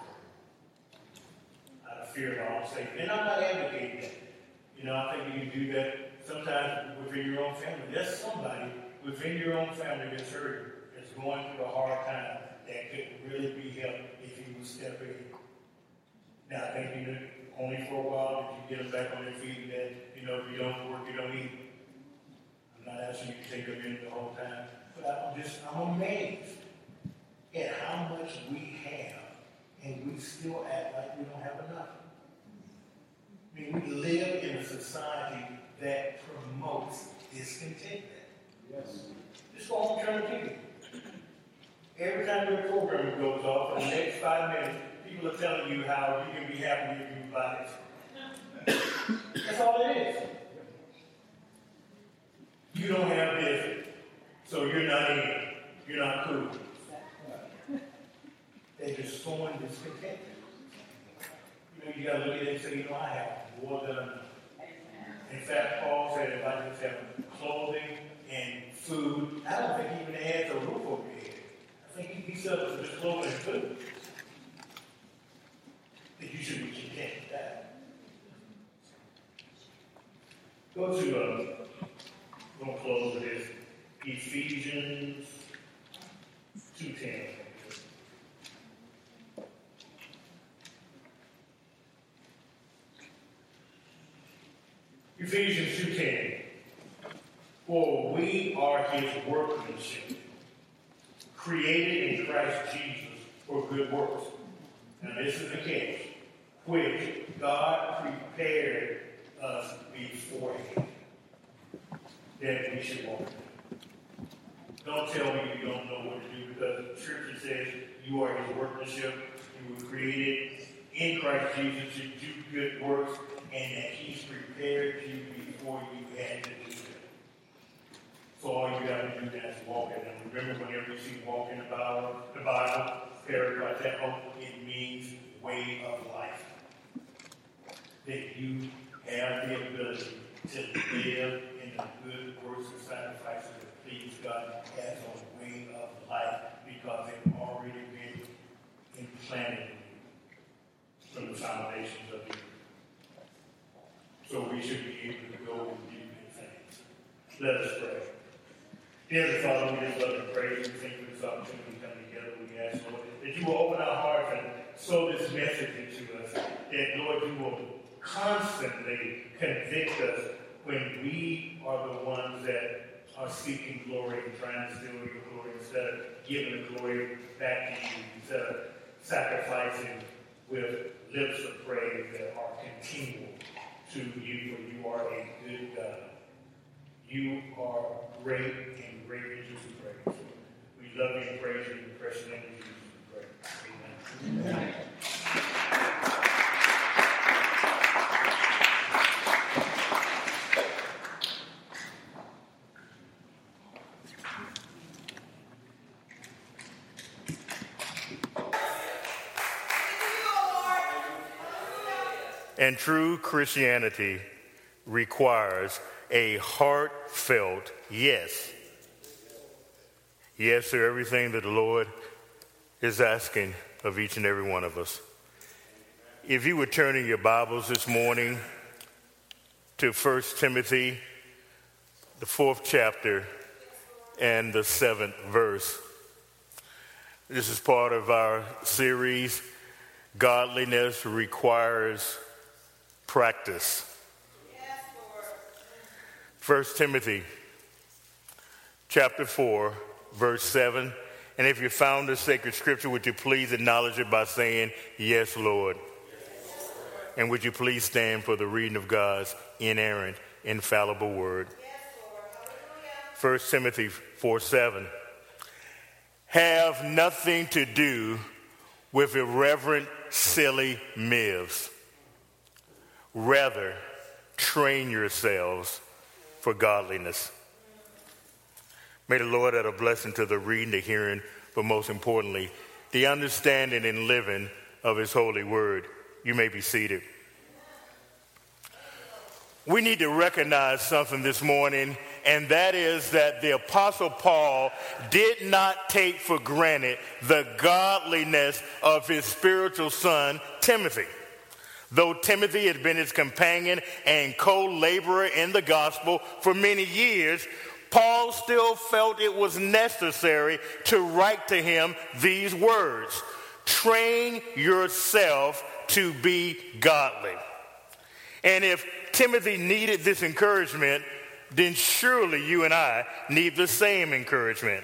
out of fear of our own safety. And I'm not advocating that. You know, I think you can do that sometimes within your own family. There's somebody within your own family that's hurting, that's going through a hard time, that could really be helped if you would step in. Now, I think you know, only for a while, if you get them back on their feet, that, you know, if you don't work, you don't eat. I'm not asking you to take them in the whole time, but I'm just, I'm amazed at how much we have, and we still act like we don't have enough. I mean, we live in a society that promotes discontentment. Yes. Just go home and turn the T V. Every time your program goes off, for the next five minutes, people are telling you how you can be happy if you buy it. That's all it is. You don't have this, so you're not in it. You're not cool. They're just sowing discontent. You know, you got to look at it and say, you know, I have more than enough. In fact, Paul said if I just have clothing and food, I don't think he even adds a roof over your head. I think he sells just clothing and food. That you should be content with that. Go to, uh, we're going to close with this. Ephesians two ten. Ephesians two ten. For we are his workmanship, created in Christ Jesus for good works. Now this is the case, which God prepared us beforehand that we should walk in. Don't tell me you don't know what to do, because the scripture says you are his workmanship. You were created in Christ Jesus to do good works, and that he's prepared you before you had to do it. So all you got to do is walk in. And remember, whenever you see walk in the Bible, the Bible, peripateo, it means way of life. That you have the ability to live in the good works and sacrifices that please God as a way of life, because they've already been implanted from the foundations of the earth. so we should be able to go and do good things. Let us pray. Dear Father, we just love and praise you. Thank you for this opportunity to come together. We ask, Lord, that you will open our hearts and sow this message into us. That, Lord, you will constantly convict us when we are the ones that are seeking glory and trying to steal your glory instead of giving the glory back to you, instead of sacrificing with lips of praise that are continual to you, for you are a good God. You are great and greatly to be praised. We love you and praise you in the precious name of Jesus. We pray. Amen. Amen. And true Christianity requires a heartfelt yes. Yes to everything that the Lord is asking of each and every one of us. If you would turn in your Bibles this morning to First Timothy, the fourth chapter and the seventh verse. This is part of our series, Godliness Requires Practice. First Timothy chapter four, verse seven. And if you found the sacred scripture, would you please acknowledge it by saying, yes, Lord. Yes, Lord. And would you please stand for the reading of God's inerrant, infallible word. Yes, First Timothy four, seven. Have nothing to do with irreverent, silly myths. Rather, train yourselves for godliness. May the Lord add a blessing to the reading, the hearing, but most importantly, the understanding and living of his holy word. You may be seated. We need to recognize something this morning, and that is that the Apostle Paul did not take for granted the godliness of his spiritual son, Timothy. Though Timothy had been his companion and co-laborer in the gospel for many years, Paul still felt it was necessary to write to him these words: train yourself to be godly. And if Timothy needed this encouragement, then surely you and I need the same encouragement.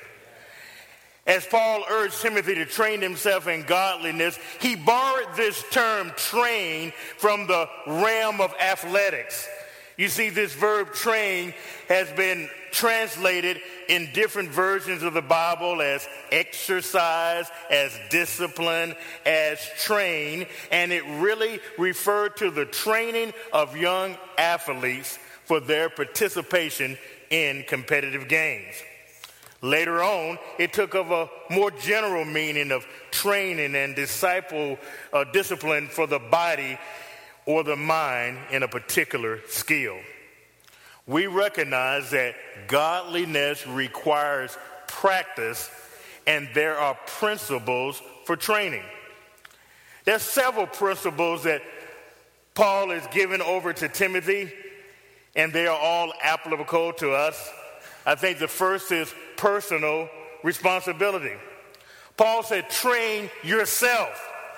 As Paul urged Timothy to train himself in godliness, he borrowed this term train from the realm of athletics. You see, this verb train has been translated in different versions of the Bible as exercise, as discipline, as train, and it really referred to the training of young athletes for their participation in competitive games. Later on, it took of a more general meaning of training and disciple uh, discipline for the body or the mind in a particular skill. We recognize that godliness requires practice, and there are principles for training. There's several principles that Paul is giving over to Timothy, and they are all applicable to us. I think the first is personal responsibility. Paul said, train yourself.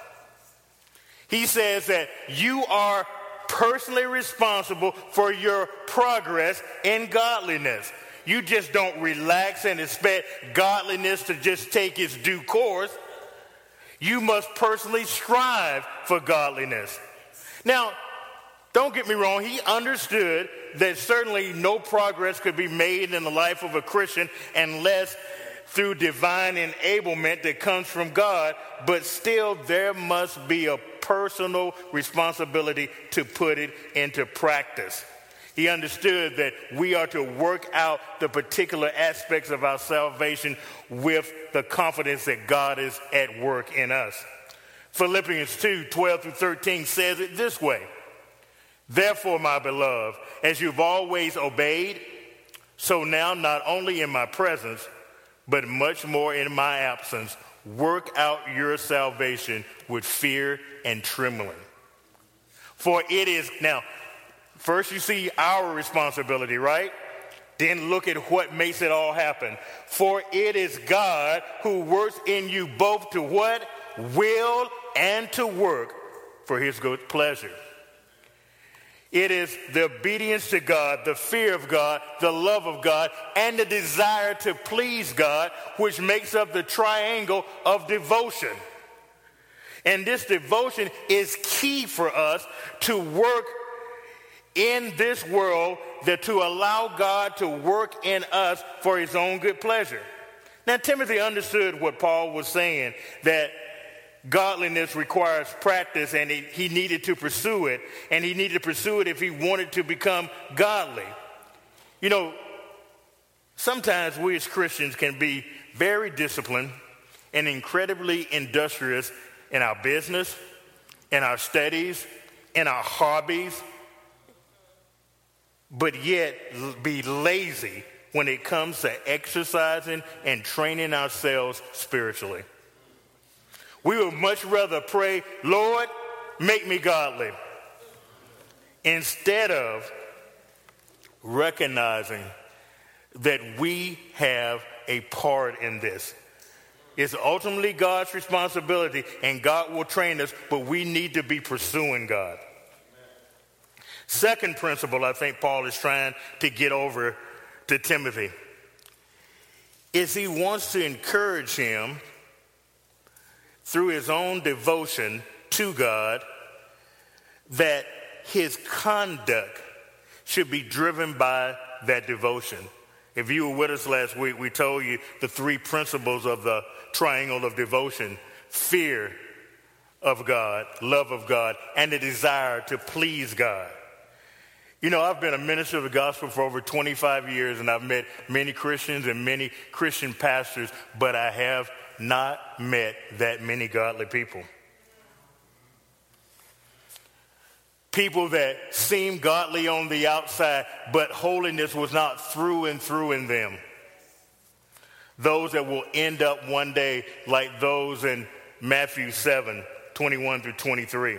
He says that you are personally responsible for your progress in godliness. You just don't relax and expect godliness to just take its due course. You must personally strive for godliness. Now, don't get me wrong, he understood that certainly no progress could be made in the life of a Christian unless through divine enablement that comes from God, but still there must be a personal responsibility to put it into practice. He understood that we are to work out the particular aspects of our salvation with the confidence that God is at work in us. Philippians two, twelve through thirteen says it this way: therefore, my beloved, as you've always obeyed, so now not only in my presence, but much more in my absence, work out your salvation with fear and trembling. For it is, now, First you see our responsibility, right? Then look at what makes it all happen. For it is God who works in you both to what? Will and to work for his good pleasure. It is the obedience to God, the fear of God, the love of God, and the desire to please God, which makes up the triangle of devotion. And this devotion is key for us to work in this world, that to allow God to work in us for his own good pleasure. Now, Timothy understood what Paul was saying, that godliness requires practice, and he, he needed to pursue it, and he needed to pursue it if he wanted to become godly. You know, sometimes we as Christians can be very disciplined and incredibly industrious in our business, in our studies, in our hobbies, but yet be lazy when it comes to exercising and training ourselves spiritually. We would much rather pray, Lord, make me godly, instead of recognizing that we have a part in this. It's ultimately God's responsibility, and God will train us, but we need to be pursuing God. Second principle I think Paul is trying to get over to Timothy is he wants to encourage him through his own devotion to God that his conduct should be driven by that devotion. If you were with us last week, we told you the three principles of the triangle of devotion: fear of God, love of God, and the desire to please God. You know, I've been a minister of the gospel for over twenty-five years, and I've met many Christians and many Christian pastors, but I have not met that many godly people. People that seem godly on the outside, but holiness was not through and through in them. Those that will end up one day like those in Matthew seven, twenty-one through twenty-three.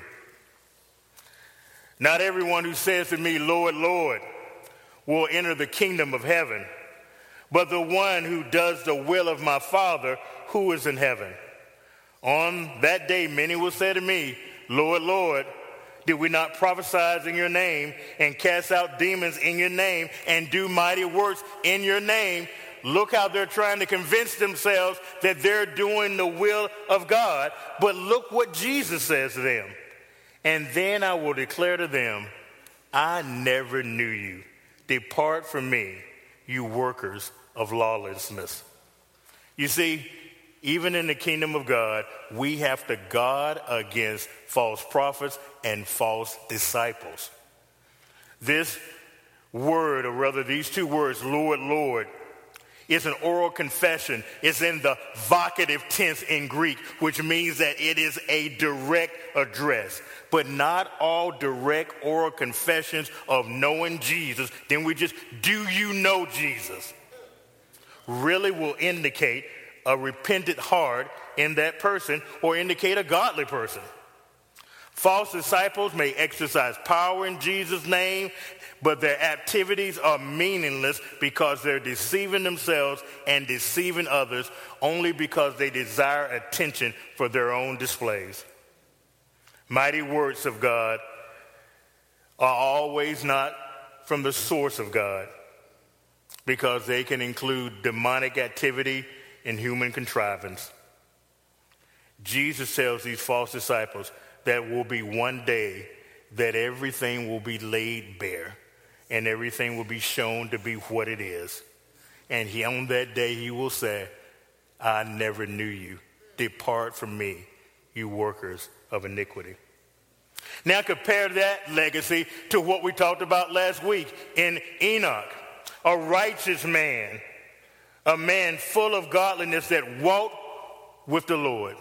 Not everyone who says to me, Lord, Lord, will enter the kingdom of heaven, but the one who does the will of my Father who is in heaven. On that day, many will say to me, Lord, Lord, did we not prophesy in your name and cast out demons in your name and do mighty works in your name? Look how they're trying to convince themselves that they're doing the will of God. But look what Jesus says to them. And then I will declare to them, I never knew you. Depart from me, you workers of lawlessness. You see, even in the kingdom of God, we have to guard against false prophets and false disciples. This word, or rather these two words, Lord, Lord, is an oral confession. It's in the vocative tense in Greek, which means that it is a direct address. But not all direct oral confessions of knowing Jesus, then we just, do you know Jesus, really will indicate a repentant heart in that person or indicate a godly person. False disciples may exercise power in Jesus' name, but their activities are meaningless because they're deceiving themselves and deceiving others only because they desire attention for their own displays. Mighty works of God are always not from the source of God because they can include demonic activity and human contrivance. Jesus tells these false disciples that will be one day that everything will be laid bare and everything will be shown to be what it is. And he, on that day he will say, I never knew you. Depart from me, you workers of iniquity. Now compare that legacy to what we talked about last week in Enoch, a righteous man, a man full of godliness that walked with the Lord.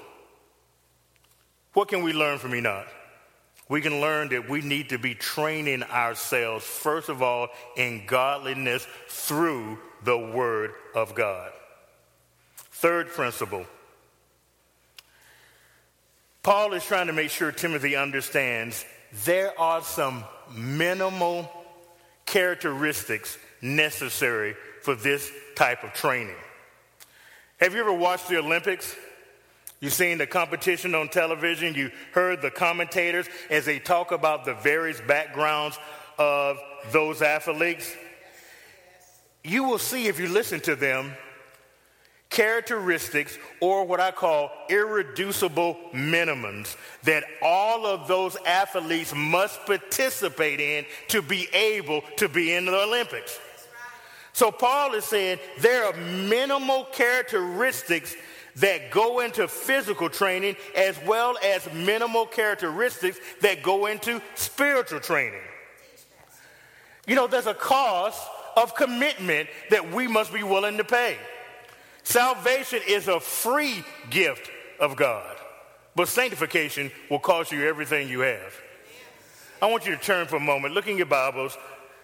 What can we learn from Enoch? We can learn that we need to be training ourselves, first of all, in godliness through the Word of God. Third principle. Paul is trying to make sure Timothy understands there are some minimal characteristics necessary for this type of training. Have you ever watched the Olympics? You've seen the competition on television. You heard the commentators as they talk about the various backgrounds of those athletes. You will see, if you listen to them, characteristics, or what I call irreducible minimums, that all of those athletes must participate in to be able to be in the Olympics. So Paul is saying there are minimal characteristics that go into physical training, as well as minimal characteristics that go into spiritual training. You know, there's a cost of commitment that we must be willing to pay. Salvation is a free gift of God, but sanctification will cost you everything you have. I want you to turn for a moment, look in your Bibles,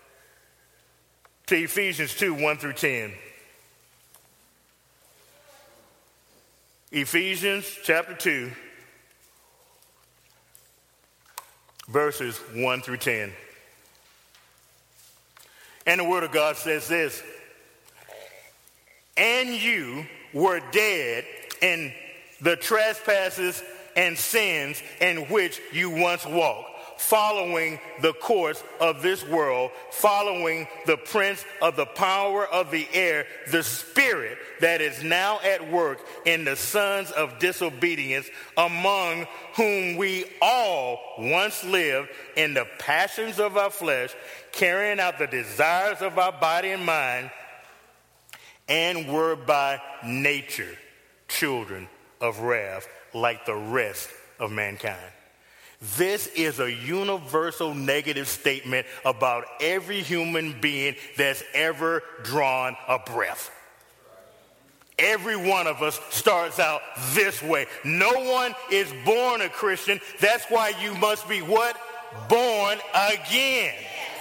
to Ephesians two, one through ten. Ephesians chapter two, verses one through ten. And the Word of God says this: and you were dead in the trespasses and sins in which you once walked, following the course of this world, following the prince of the power of the air, the spirit that is now at work in the sons of disobedience, among whom we all once lived in the passions of our flesh, carrying out the desires of our body and mind, and were by nature children of wrath, like the rest of mankind. This is a universal negative statement about every human being that's ever drawn a breath. Every one of us starts out this way. No one is born a Christian. That's why you must be what? Born again.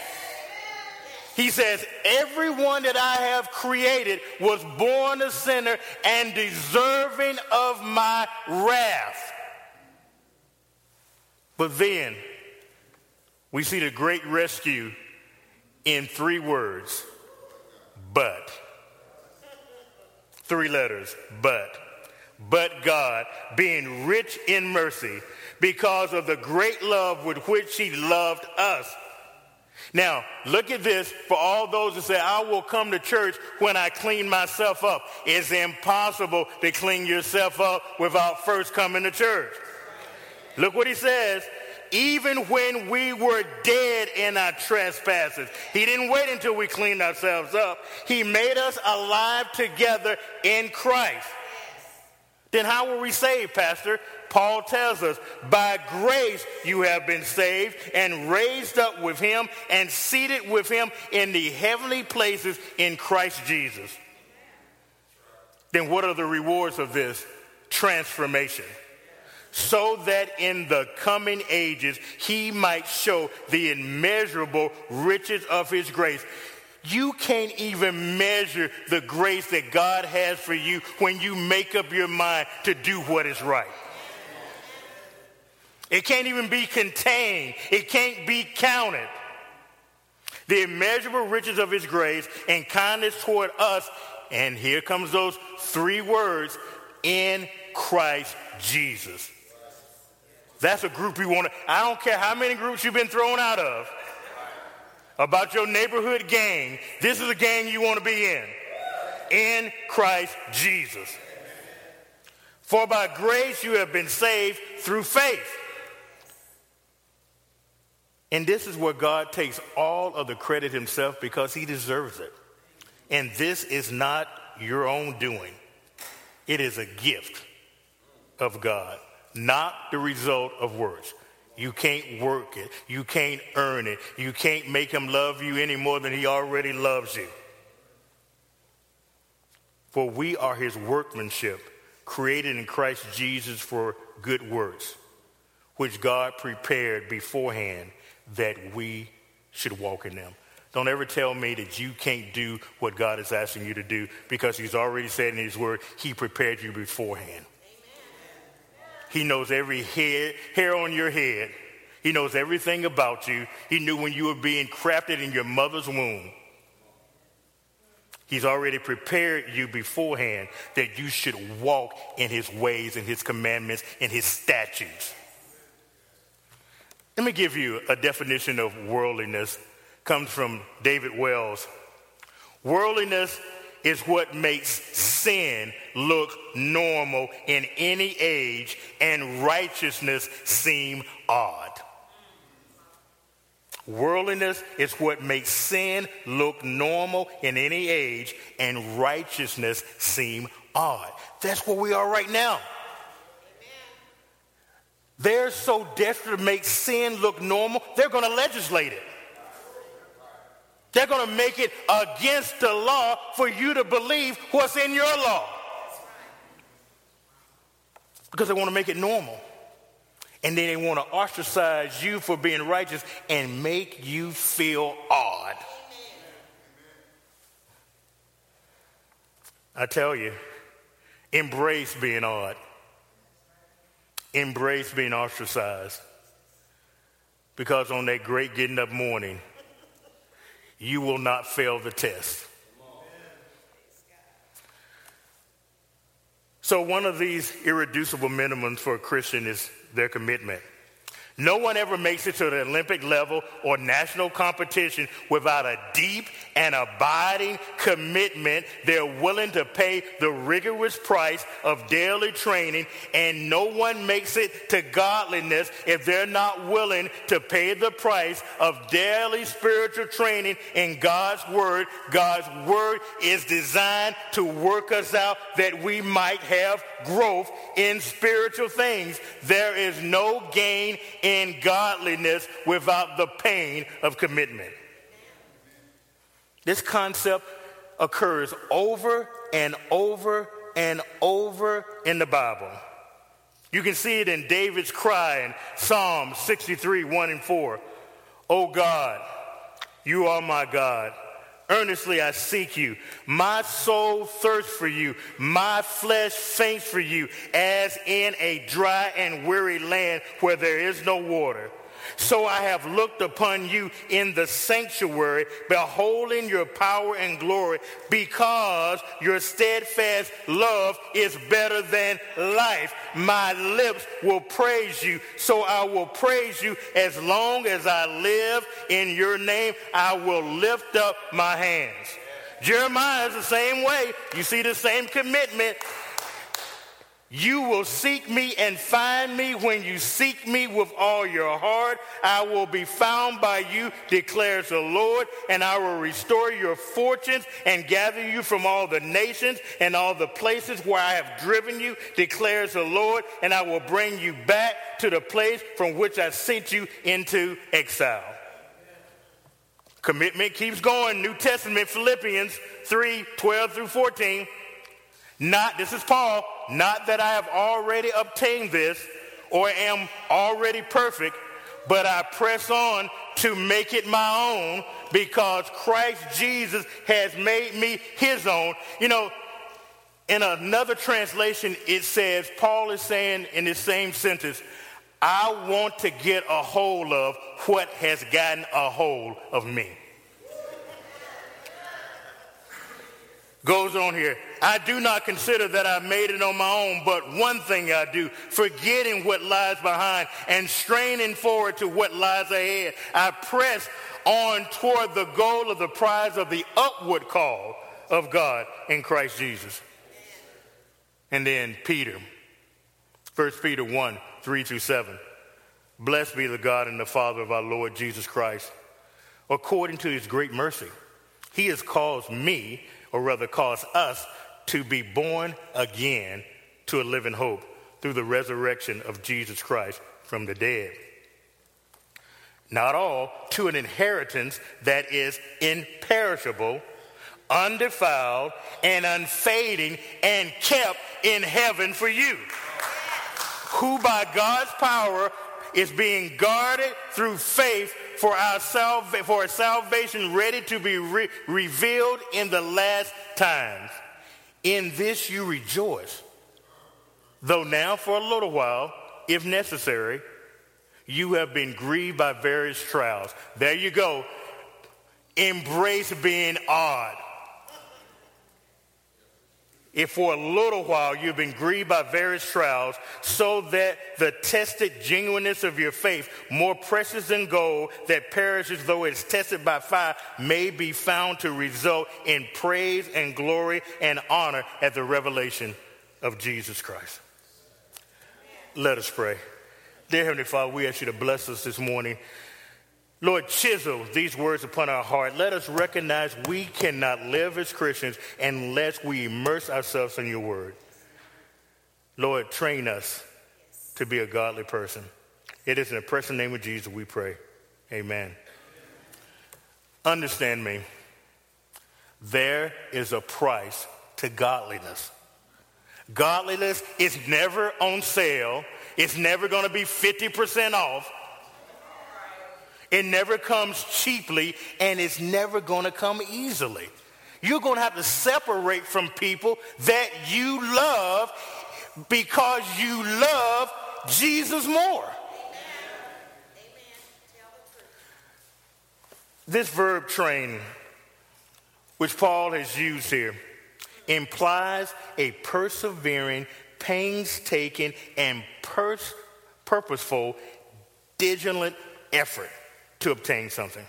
He says, everyone that I have created was born a sinner and deserving of my wrath. But then we see the great rescue in three words: but. Three letters, but. But God, being rich in mercy, because of the great love with which he loved us. Now, look at this for all those who say, I will come to church when I clean myself up. It's impossible to clean yourself up without first coming to church. Look what he says. Even when we were dead in our trespasses. He didn't wait until we cleaned ourselves up. He made us alive together in Christ. Then how were we saved, Pastor? Paul tells us, by grace you have been saved and raised up with him and seated with him in the heavenly places in Christ Jesus. Then what are the rewards of this? Transformation. So that in the coming ages he might show the immeasurable riches of his grace. You can't even measure the grace that God has for you when you make up your mind to do what is right. It can't even be contained. It can't be counted. The immeasurable riches of his grace and kindness toward us, and here comes those three words, in Christ Jesus. That's a group we want to, I don't care how many groups you've been thrown out of, about your neighborhood gang, this is a gang you want to be in. In Christ Jesus. For by grace you have been saved through faith. And this is where God takes all of the credit himself because he deserves it. And this is not your own doing. It is a gift of God, not the result of works. You can't work it. You can't earn it. You can't make him love you any more than he already loves you. For we are his workmanship, created in Christ Jesus for good works, which God prepared beforehand that we should walk in them. Don't ever tell me that you can't do what God is asking you to do, because he's already said in his word, he prepared you beforehand. He knows every hair, hair on your head. He knows everything about you. He knew when you were being crafted in your mother's womb. He's already prepared you beforehand that you should walk in his ways and his commandments and his statutes. Let me give you a definition of worldliness. It comes from David Wells. Worldliness is what makes sin look normal in any age and righteousness seem odd. Worldliness is what makes sin look normal in any age and righteousness seem odd. That's where we are right now. Amen. They're so desperate to make sin look normal, they're going to legislate it. They're going to make it against the law for you to believe what's in your law. Because they want to make it normal. And then they want to ostracize you for being righteous and make you feel odd. I tell you, embrace being odd. Embrace being ostracized. Because on that great getting up morning, you will not fail the test. So one of these irreducible minimums for a Christian is their commitment. No one ever makes it to the Olympic level or national competition without a deep and abiding commitment. They're willing to pay the rigorous price of daily training, and no one makes it to godliness if they're not willing to pay the price of daily spiritual training in God's word. God's word is designed to work us out that we might have growth in spiritual things. There is no gain in in godliness without the pain of commitment. This concept occurs over and over and over in the Bible. You can see it in David's cry in Psalm sixty-three, one and four. "O God, you are my God. Earnestly I seek you. My soul thirsts for you. My flesh faints for you, as in a dry and weary land where there is no water. So I have looked upon you in the sanctuary, beholding your power and glory, because your steadfast love is better than life. My lips will praise you, so I will praise you as long as I live. In your name I will lift up my hands." Jeremiah is the same way. You see the same commitment. "You will seek me and find me when you seek me with all your heart. I will be found by you, declares the Lord, and I will restore your fortunes and gather you from all the nations and all the places where I have driven you, declares the Lord, and I will bring you back to the place from which I sent you into exile." Commitment keeps going. New Testament, Philippians three, twelve through fourteen. Not, this is Paul, "not that I have already obtained this or am already perfect, but I press on to make it my own because Christ Jesus has made me his own." You know, in another translation, it says, Paul is saying in this same sentence, "I want to get a hold of what has gotten a hold of me." Goes on here, "I do not consider that I made it on my own, but one thing I do, forgetting what lies behind and straining forward to what lies ahead, I press on toward the goal of the prize of the upward call of God in Christ Jesus." And then Peter, First Peter one, three through seven. "Blessed be the God and the Father of our Lord Jesus Christ. According to his great mercy, he has caused me, or rather caused us, to be born again to a living hope through the resurrection of Jesus Christ from the dead. Not all, to an inheritance that is imperishable, undefiled, and unfading, and kept in heaven for you, who by God's power is being guarded through faith for our salva- for a salvation ready to be re- revealed in the last times. In this you rejoice, though now for a little while, if necessary, you have been grieved by various trials. There you go. Embrace being odd. If for a little while you've been grieved by various trials, so that the tested genuineness of your faith, more precious than gold that perishes though it is tested by fire, may be found to result in praise and glory and honor at the revelation of Jesus Christ. Let us pray. Dear Heavenly Father, we ask you to bless us this morning. Lord, chisel these words upon our heart. Let us recognize we cannot live as Christians unless we immerse ourselves in your word. Lord, train us to be a godly person. It is in the precious name of Jesus we pray. Amen. Understand me. There is a price to godliness. Godliness is never on sale. It's never going to be fifty percent off. It never comes cheaply, and it's never going to come easily. You're going to have to separate from people that you love because you love Jesus more. This verb train, which Paul has used here, implies a persevering, painstaking, and pers- purposeful, diligent effort to obtain something.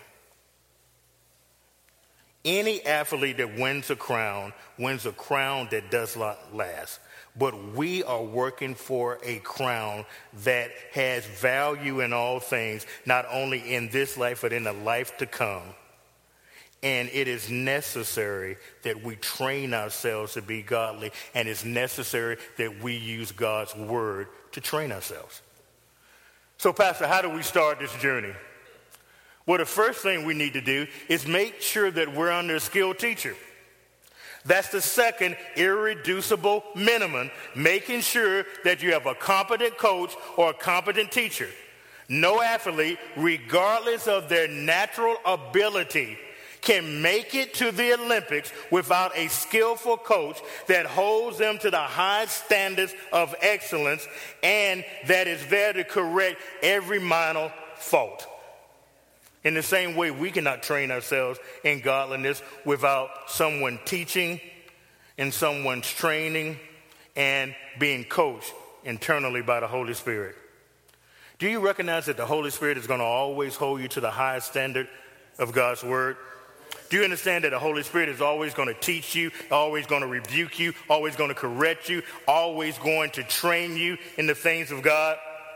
Any athlete that wins a crown wins a crown that does not last. But we are working for a crown that has value in all things, not only in this life, but in the life to come. And it is necessary that we train ourselves to be godly, and it's necessary that we use God's word to train ourselves. So, Pastor, how do we start this journey? Well, the first thing we need to do is make sure that we're under a skilled teacher. That's the second irreducible minimum, making sure that you have a competent coach or a competent teacher. No athlete, regardless of their natural ability, can make it to the Olympics without a skillful coach that holds them to the high standards of excellence and that is there to correct every minor fault. In the same way, we cannot train ourselves in godliness without someone teaching and someone's training and being coached internally by the Holy Spirit. Do you recognize that the Holy Spirit is going to always hold you to the highest standard of God's word? Do you understand that the Holy Spirit is always going to teach you, always going to rebuke you, always going to correct you, always going to train you in the things of God?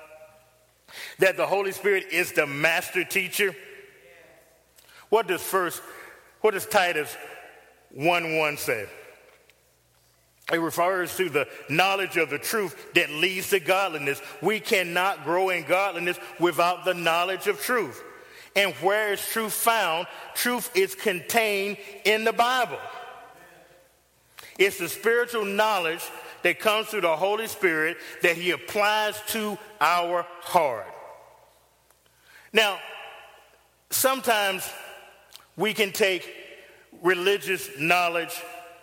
That the Holy Spirit is the master teacher? What does first, what does Titus one one say? It refers to the knowledge of the truth that leads to godliness. We cannot grow in godliness without the knowledge of truth. And where is truth found? Truth is contained in the Bible. It's the spiritual knowledge that comes through the Holy Spirit that he applies to our heart. Now, sometimes we can take religious knowledge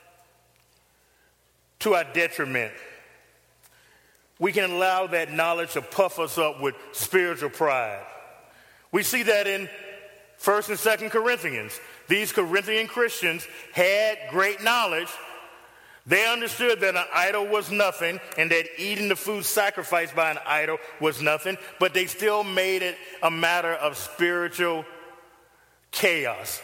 to our detriment. We can allow that knowledge to puff us up with spiritual pride. We see that in First and Second Corinthians. These Corinthian Christians had great knowledge. They understood that an idol was nothing and that eating the food sacrificed by an idol was nothing, but they still made it a matter of spiritual chaos.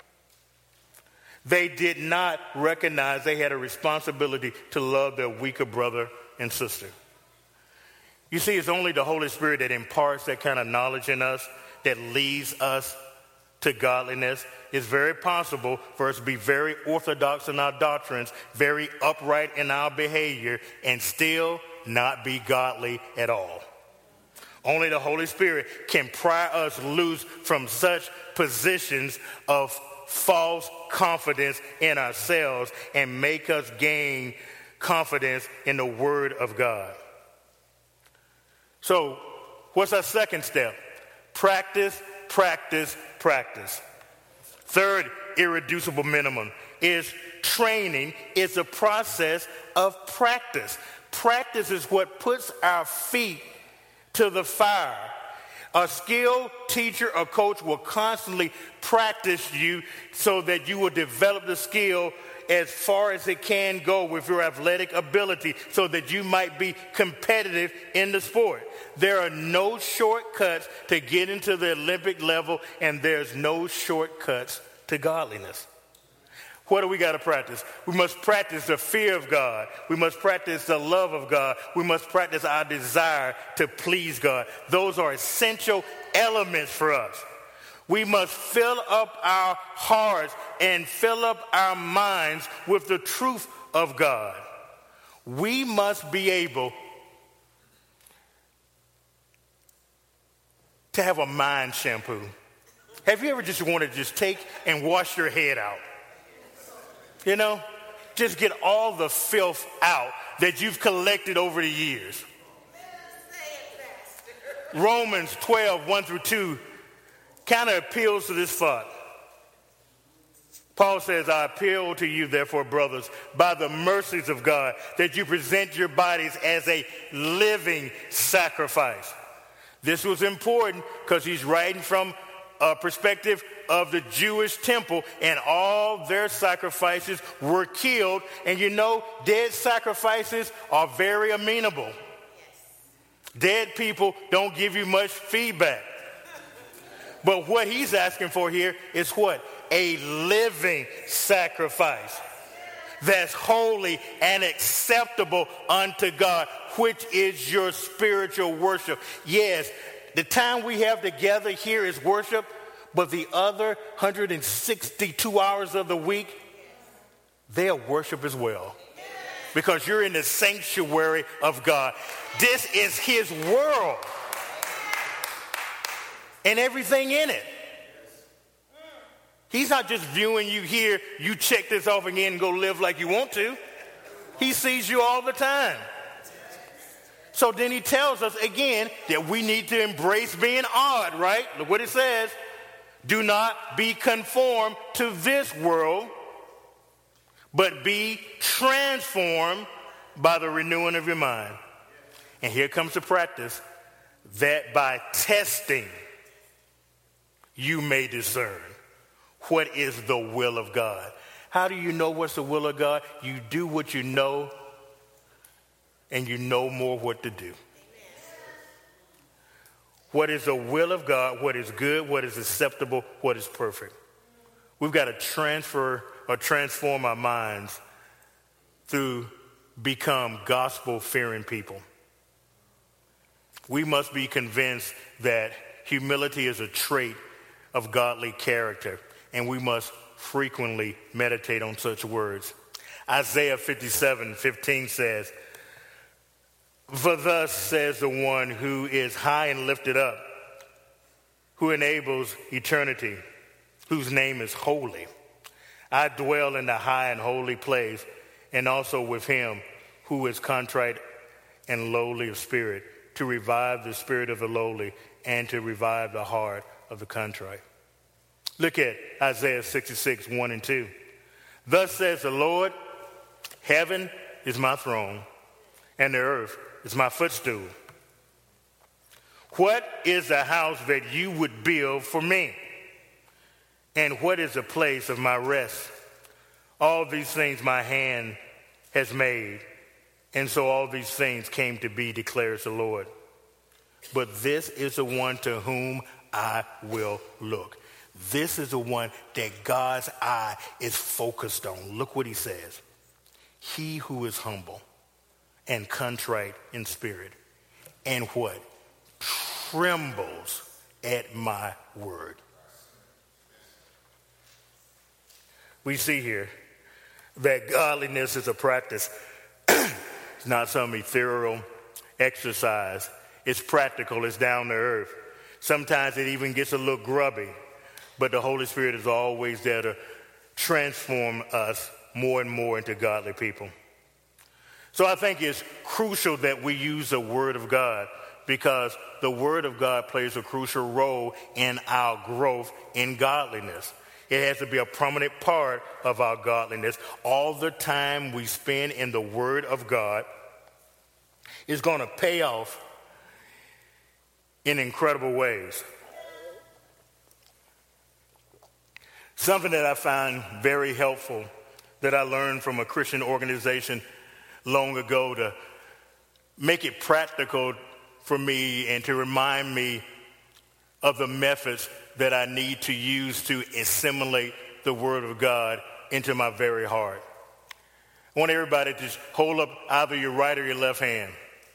They did not recognize they had a responsibility to love their weaker brother and sister. You see, it's only the Holy Spirit that imparts that kind of knowledge in us, that leads us to godliness. It's very possible for us to be very orthodox in our doctrines, very upright in our behavior, and still not be godly at all. Only the Holy Spirit can pry us loose from such positions of false confidence in ourselves and make us gain confidence in the Word of God. So, what's our second step? Practice, practice, practice. Third irreducible minimum is training. It's a process of practice. Practice is what puts our feet to the fire. A skilled teacher or coach will constantly practice you so that you will develop the skill as far as it can go with your athletic ability so that you might be competitive in the sport. There are no shortcuts to get into the Olympic level, and there's no shortcuts to godliness. What do we got to practice? We must practice the fear of God. We must practice the love of God. We must practice our desire to please God. Those are essential elements for us. We must fill up our hearts and fill up our minds with the truth of God. We must be able to have a mind shampoo. Have you ever just wanted to just take and wash your head out? You know, just get all the filth out that you've collected over the years. Romans twelve, one through two kind of appeals to this thought. Paul says, I appeal to you, therefore, brothers, by the mercies of God, that you present your bodies as a living sacrifice. This was important because he's writing from a perspective of the Jewish temple, and all their sacrifices were killed. And you know, dead sacrifices are very amenable. Dead people don't give you much feedback. But what he's asking for here is what? A living sacrifice that's holy and acceptable unto God, which is your spiritual worship. Yes, the time we have together here is worship, but the other one hundred sixty-two hours of the week, they're worship as well. Because you're in the sanctuary of God. This is his world. And everything in it. He's not just viewing you here, you check this off again and go live like you want to. He sees you all the time. So then he tells us again that we need to embrace being odd, right? Look what it says. Do not be conformed to this world, but be transformed by the renewing of your mind. And here comes the practice, that by testing you may discern what is the will of God. How do you know what's the will of God? You do what you know, and you know more what to do. What is the will of God, what is good, what is acceptable, what is perfect. We've got to transfer or transform our minds through become gospel-fearing people. We must be convinced that humility is a trait of godly character, and we must frequently meditate on such words. Isaiah fifty-seven fifteen says, for thus says the one who is high and lifted up, who enables eternity, whose name is holy. I dwell in the high and holy place, and also with him who is contrite and lowly of spirit, to revive the spirit of the lowly and to revive the heart of the contrite. Look at Isaiah sixty-six, one and two. Thus says the Lord, heaven is my throne, and the earth is my footstool. What is the house that you would build for me? And what is the place of my rest? All these things my hand has made, and so all these things came to be, declares the Lord. But this is the one to whom I will look. This is the one that God's eye is focused on. Look what he says. He who is humble and contrite in spirit, and what? Trembles at my word. We see here that godliness is a practice. It's not some ethereal exercise. It's practical. It's down to earth. Sometimes it even gets a little grubby, but the Holy Spirit is always there to transform us more and more into godly people. So I think it's crucial that we use the Word of God, because the Word of God plays a crucial role in our growth in godliness. It has to be a prominent part of our godliness. All the time we spend in the Word of God is going to pay off in incredible ways. Something that I find very helpful that I learned from a Christian organization long ago to make it practical for me and to remind me of the methods that I need to use to assimilate the Word of God into my very heart. I want everybody to just hold up either your right or your left hand.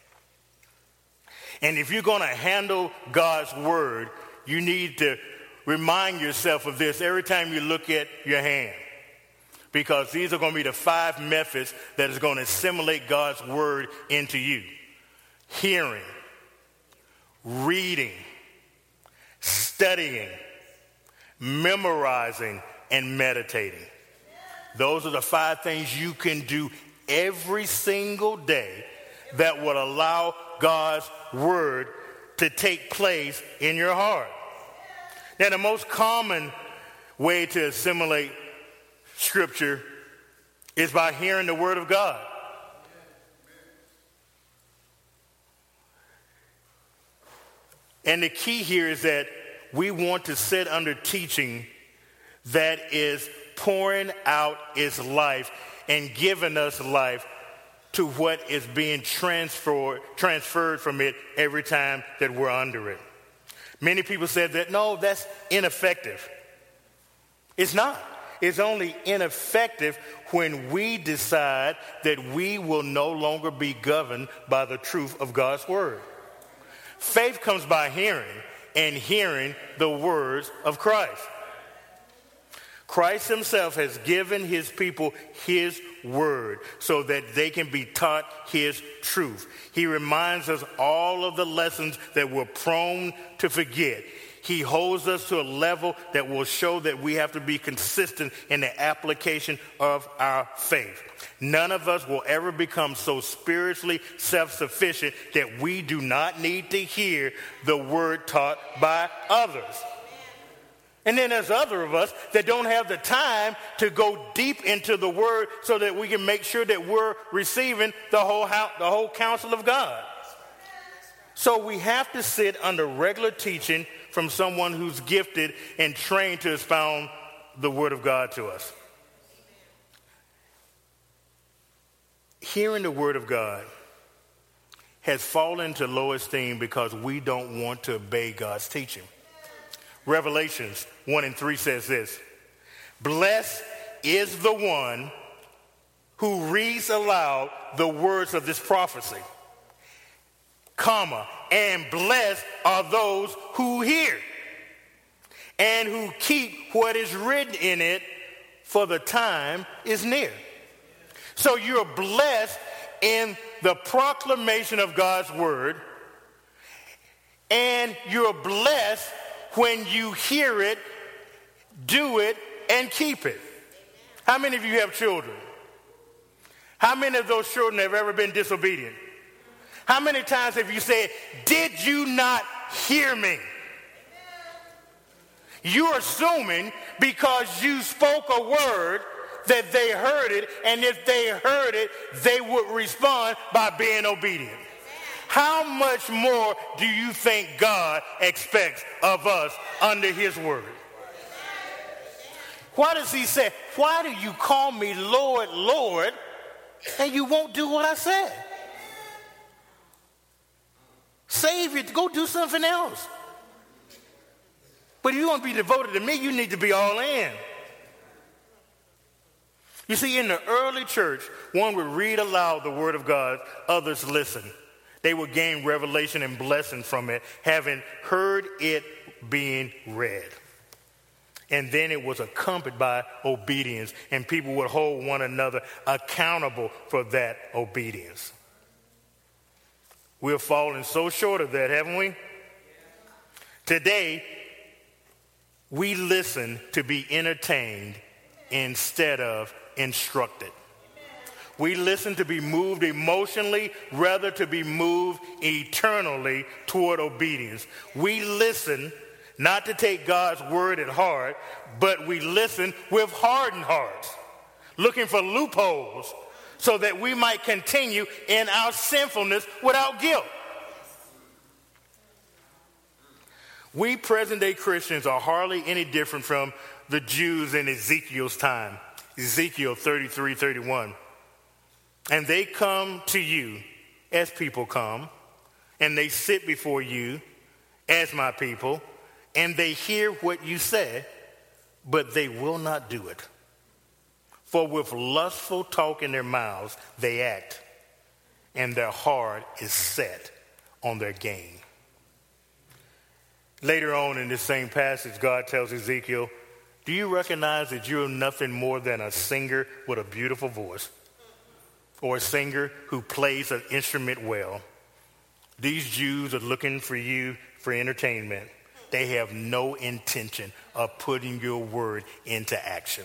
And if you're going to handle God's Word, you need to remind yourself of this every time you look at your hand. Because these are going to be the five methods that is going to assimilate God's Word into you. Hearing, reading, studying, memorizing, and meditating. Those are the five things you can do every single day that will allow God's Word to take place in your heart. Now, the most common way to assimilate Scripture is by hearing the Word of God. And the key here is that we want to sit under teaching that is pouring out its life and giving us life to what is being transferred, transferred from it every time that we're under it. Many people said that, no, that's ineffective. It's not. It's only ineffective when we decide that we will no longer be governed by the truth of God's Word. Faith comes by hearing, and hearing the words of Christ. Christ himself has given his people his word so that they can be taught his truth. He reminds us all of the lessons that we're prone to forget. He holds us to a level that will show that we have to be consistent in the application of our faith. None of us will ever become so spiritually self-sufficient that we do not need to hear the word taught by others. And then there's other of us that don't have the time to go deep into the word so that we can make sure that we're receiving the whole house, the whole counsel of God. So we have to sit under regular teaching from someone who's gifted and trained to expound the word of God to us. Hearing the word of God has fallen into low esteem because we don't want to obey God's teaching. Revelations one and three says this: blessed is the one who reads aloud the words of this prophecy, comma, and blessed are those who hear and who keep what is written in it, for the time is near. So you're blessed in the proclamation of God's word, and you're blessed when you hear it, do it, and keep it. How many of you have children? How many of those children have ever been disobedient? How many times have you said, did you not hear me? You're assuming because you spoke a word that they heard it, and if they heard it, they would respond by being obedient. How much more do you think God expects of us under his word? Why does he say, why do you call me Lord, Lord, and you won't do what I said? Savior, go do something else. But if you want to be devoted to me, you need to be all in. You see, in the early church, one would read aloud the word of God, others listen. They would gain revelation and blessing from it, having heard it being read. And then it was accompanied by obedience, and people would hold one another accountable for that obedience. We're falling so short of that, haven't we? Today, we listen to be entertained instead of instructed. We listen to be moved emotionally rather to be moved eternally toward obedience. We listen not to take God's word at heart, but we listen with hardened hearts, looking for loopholes so that we might continue in our sinfulness without guilt. We present-day Christians are hardly any different from the Jews in Ezekiel's time, Ezekiel thirty-three thirty-one. And they come to you as people come, and they sit before you as my people, and they hear what you say, but they will not do it. For with lustful talk in their mouths they act, and their heart is set on their gain. Later on in this same passage, God tells Ezekiel, do you recognize that you're nothing more than a singer with a beautiful voice, or a singer who plays an instrument well? These Jews are looking for you for entertainment. They have no intention of putting your word into action.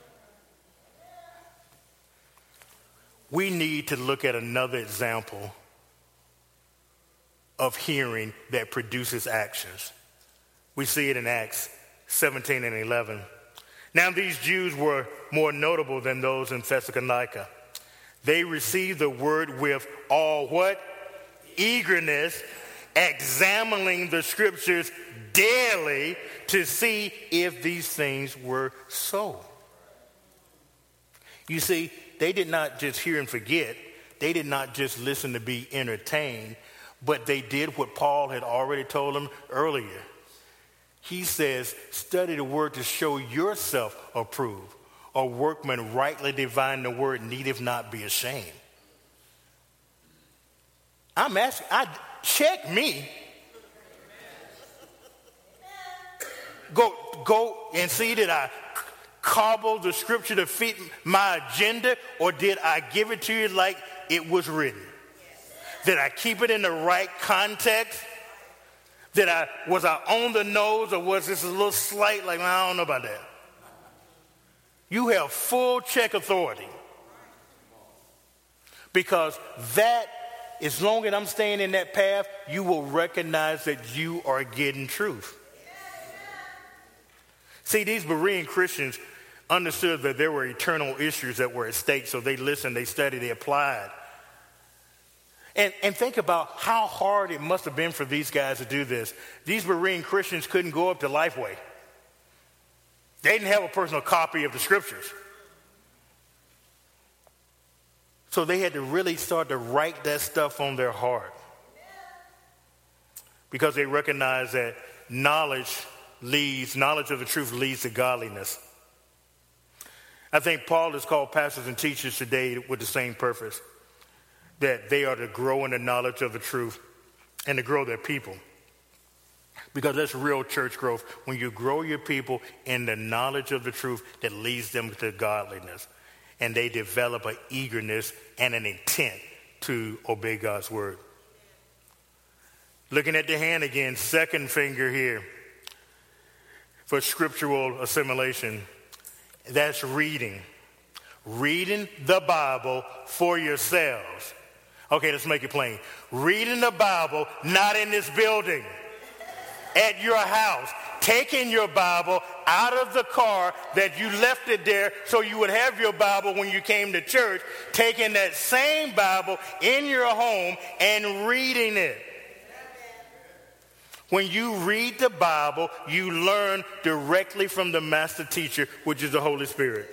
We need to look at another example of hearing that produces actions. We see it in Acts seventeen and eleven. Now these Jews were more notable than those in Thessalonica. They received the word with all what? Eagerness, examining the scriptures daily to see if these things were so. You see, they did not just hear and forget. They did not just listen to be entertained, but they did what Paul had already told them earlier. He says, study the word to show yourself approved. A workman rightly dividing the word needeth not be ashamed. I'm asking, I check me. Go, go and see, did I cobble the scripture to fit my agenda, or did I give it to you like it was written? Did I keep it in the right context? Did I, was I on the nose, or was this a little slight, like, I don't know about that? You have full check authority. Because that, as long as I'm staying in that path, you will recognize that you are getting truth. See, these Berean Christians understood that there were eternal issues that were at stake, so they listened, they studied, they applied. And, and think about how hard it must have been for these guys to do this. These Berean Christians couldn't go up to Lifeway. They didn't have a personal copy of the scriptures. So they had to really start to write that stuff on their heart, because they recognized that knowledge leads, knowledge of the truth leads to godliness. I think Paul has called pastors and teachers today with the same purpose, that they are to grow in the knowledge of the truth and to grow their people. Because that's real church growth, when you grow your people in the knowledge of the truth that leads them to godliness, and they develop an eagerness and an intent to obey God's word. Looking at the hand again, second finger here for scriptural assimilation, that's reading. Reading the Bible for yourselves. Okay, let's make it plain. Reading the Bible, not in this building, at your house. Taking your Bible out of the car that you left it there so you would have your Bible when you came to church. Taking that same Bible in your home and reading it. When you read the Bible, you learn directly from the master teacher, which is the Holy Spirit.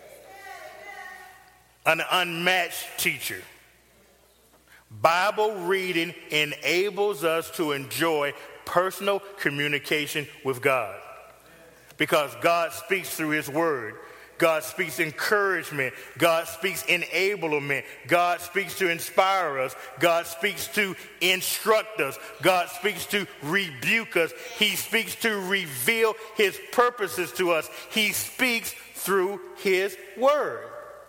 An unmatched teacher. Bible reading enables us to enjoy personal communication with God, because God speaks through his word. God speaks encouragement. God speaks enablement. God speaks to inspire us. God speaks to instruct us. God speaks to rebuke us. He speaks to reveal his purposes to us. He speaks through his word.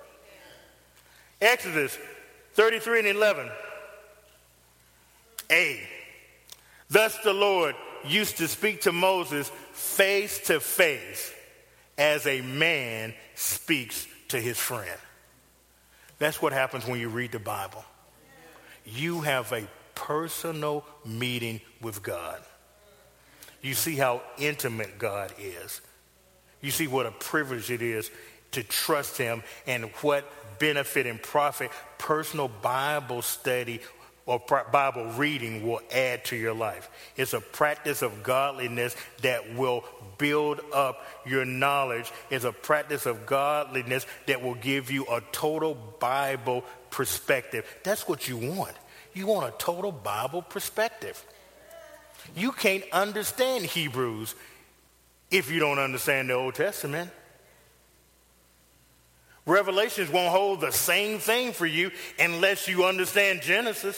Exodus thirty-three and eleven. A. Thus the Lord used to speak to Moses face to face, as a man speaks to his friend. That's what happens when you read the Bible. You have a personal meeting with God. You see how intimate God is. You see what a privilege it is to trust him, and what benefit and profit personal Bible study or Bible reading will add to your life. It's a practice of godliness that will build up your knowledge. It's a practice of godliness that will give you a total Bible perspective. That's what you want. You want a total Bible perspective. You can't understand Hebrews if you don't understand the Old Testament. Revelations won't hold the same thing for you unless you understand Genesis.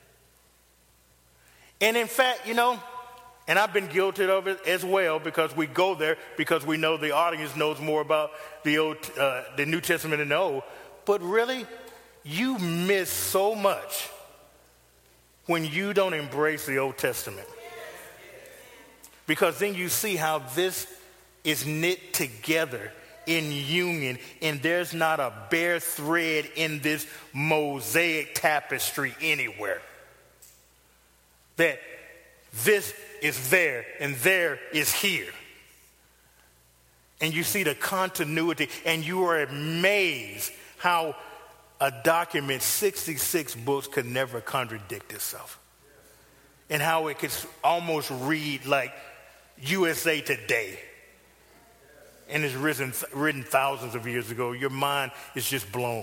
And in fact, you know, and I've been guilty of it as well, because we go there because we know the audience knows more about the old, uh, the New Testament than the Old. But really, you miss so much when you don't embrace the Old Testament. Because then you see how this is knit together in union, and there's not a bare thread in this mosaic tapestry anywhere. That this is there and there is here. And you see the continuity, and you are amazed how a document, sixty-six books, could never contradict itself. And how it could almost read like U S A Today. And it's written, written thousands of years ago. Your mind is just blown.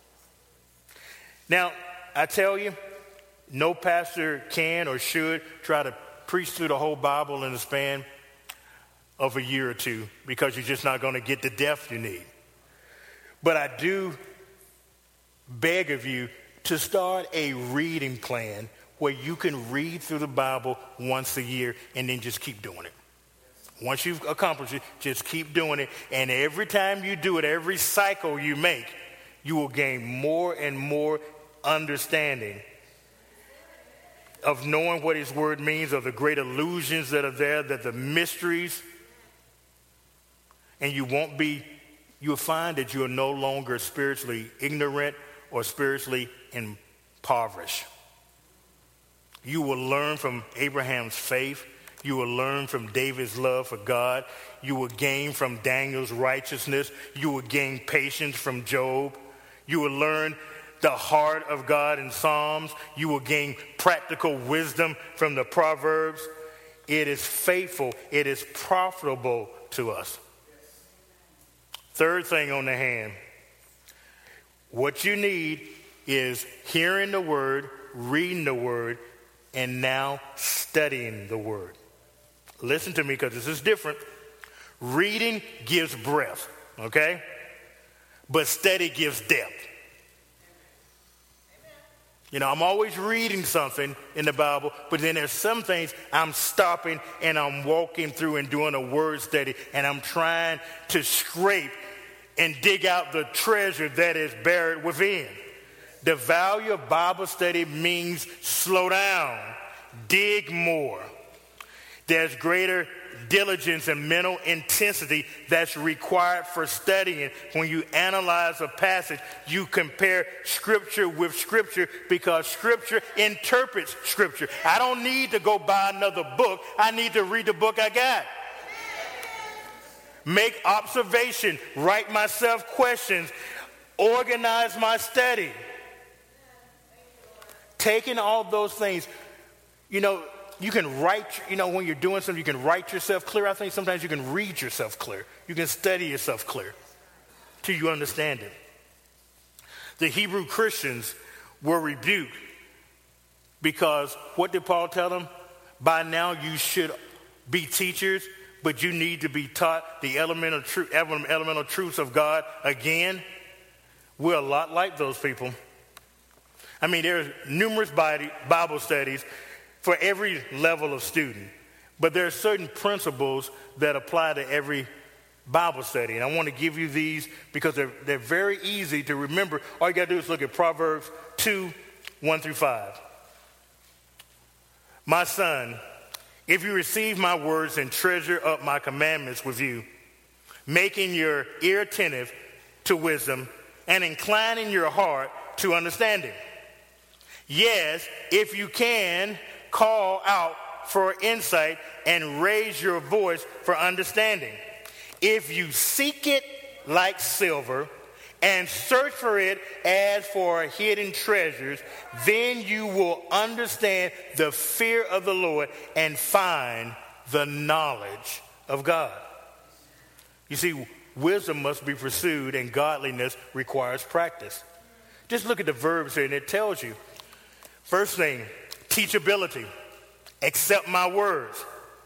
Now, I tell you, no pastor can or should try to preach through the whole Bible in the span of a year or two, because you're just not going to get the depth you need. But I do beg of you to start a reading plan where you can read through the Bible once a year and then just keep doing it. Once you've accomplished it, just keep doing it. And every time you do it, every cycle you make, you will gain more and more understanding of knowing what his word means, of the great illusions that are there, that the mysteries. And you won't be, you'll find that you are no longer spiritually ignorant or spiritually impoverished. You will learn from Abraham's faith. You will learn from David's love for God. You will gain from Daniel's righteousness. You will gain patience from Job. You will learn the heart of God in Psalms. You will gain practical wisdom from the Proverbs. It is faithful. It is profitable to us. Third thing on the hand, what you need is hearing the word, reading the word, and now studying the word. Listen to me, because this is different. Reading gives breadth, okay? But study gives depth. You know, I'm always reading something in the Bible, but then there's some things I'm stopping and I'm walking through and doing a word study, and I'm trying to scrape and dig out the treasure that is buried within. The value of Bible study means slow down, dig more. There's greater diligence and mental intensity that's required for studying. When you analyze a passage, you compare scripture with scripture, because scripture interprets scripture. I don't need to go buy another book. I need to read the book I got. Make observation, write myself questions, organize my study. Taking all those things, you know, you can write, you know, when you're doing something, you can write yourself clear. I think sometimes you can read yourself clear. You can study yourself clear till you understand it. The Hebrew Christians were rebuked because what did Paul tell them? By now you should be teachers, but you need to be taught the elemental, tru- elemental truths of God again. We're a lot like those people. I mean, there are numerous Bible studies for every level of student, but there are certain principles that apply to every Bible study. And I want to give you these because they're, they're very easy to remember. All you got to do is look at Proverbs two, one through five. My son, if you receive my words and treasure up my commandments with you, making your ear attentive to wisdom and inclining your heart to understanding. Yes, if you can, call out for insight and raise your voice for understanding. If you seek it like silver and search for it as for hidden treasures, then you will understand the fear of the Lord and find the knowledge of God. You see, wisdom must be pursued and godliness requires practice. Just look at the verbs here and it tells you. First thing, teachability. Accept my words.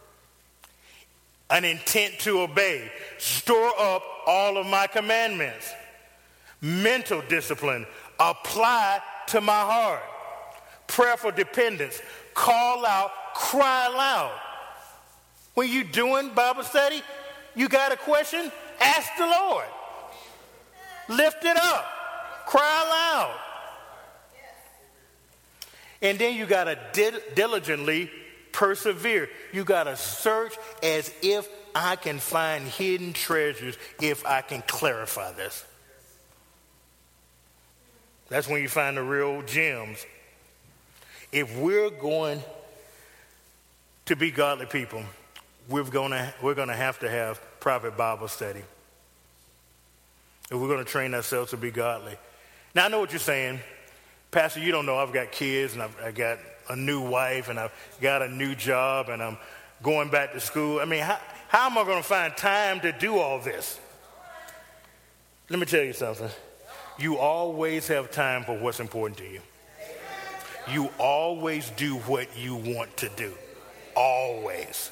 An intent to obey. Store up all of my commandments. Mental discipline. Apply to my heart. Prayerful dependence. Call out, cry loud. When you're doing Bible study, you got a question? Ask the Lord. Lift it up. Cry loud. And then you got to di- diligently persevere. You got to search as if I can find hidden treasures if I can clarify this. That's when you find the real gems. If we're going to be godly people, we're going to we're going to have to have private Bible study. If we're going to train ourselves to be godly. Now, I know what you're saying. Pastor, you don't know I've got kids and I've I got a new wife and I've got a new job and I'm going back to school. I mean, how, how am I going to find time to do all this? Let me tell you something. You always have time for what's important to you. You always do what you want to do. Always.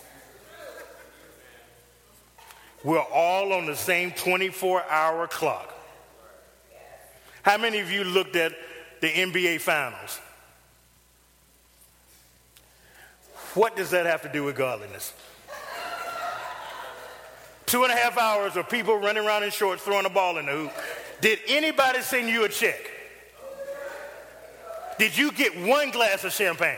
We're all on the same twenty-four hour clock. How many of you looked at the N B A Finals? What does that have to do with godliness? Two and a half hours of people running around in shorts throwing a ball in the hoop. Did anybody send you a check? Did you get one glass of champagne?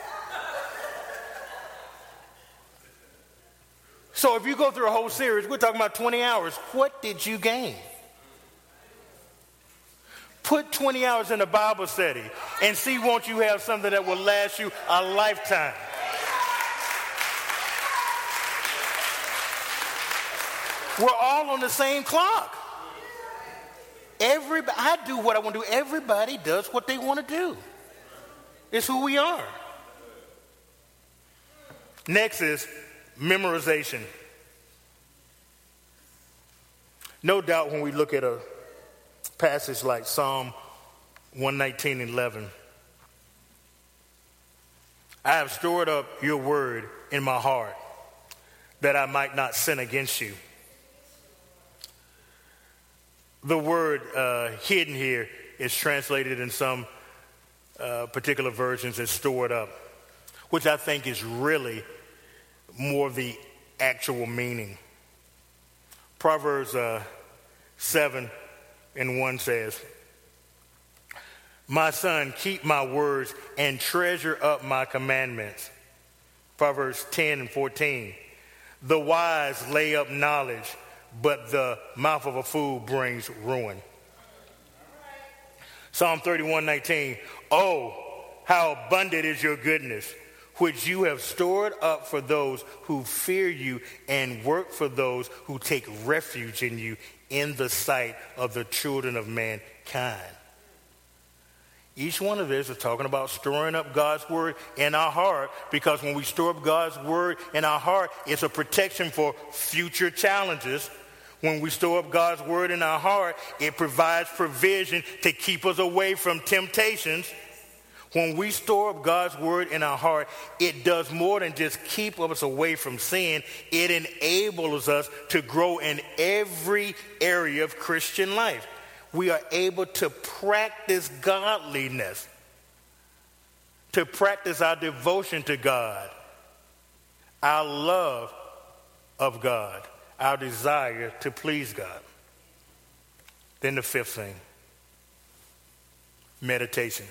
So if you go through a whole series, we're talking about twenty hours. What did you gain? Put twenty hours in a Bible study and see, won't you have something that will last you a lifetime? We're all on the same clock. Everybody, I do what I want to do. Everybody does what they want to do. It's who we are. Next is memorization. No doubt when we look at a passage like Psalm one nineteen eleven, I have stored up your word in my heart that I might not sin against you. The word uh, hidden here is translated in some uh, particular versions as stored up, which I think is really more of the actual meaning. Proverbs uh, seven and one says, my son, keep my words and treasure up my commandments. Proverbs ten and fourteen, the wise lay up knowledge, but the mouth of a fool brings ruin. Psalm thirty-one nineteen, oh, how abundant is your goodness, which you have stored up for those who fear you and work for those who take refuge in you in the sight of the children of mankind. Each one of this is talking about storing up God's word in our heart, because when we store up God's word in our heart, it's a protection for future challenges. When we store up God's word in our heart, it provides provision to keep us away from temptations. When we store up God's word in our heart, it does more than just keep us away from sin. It enables us to grow in every area of Christian life. We are able to practice godliness, to practice our devotion to God, our love of God, our desire to please God. Then the fifth thing, meditation.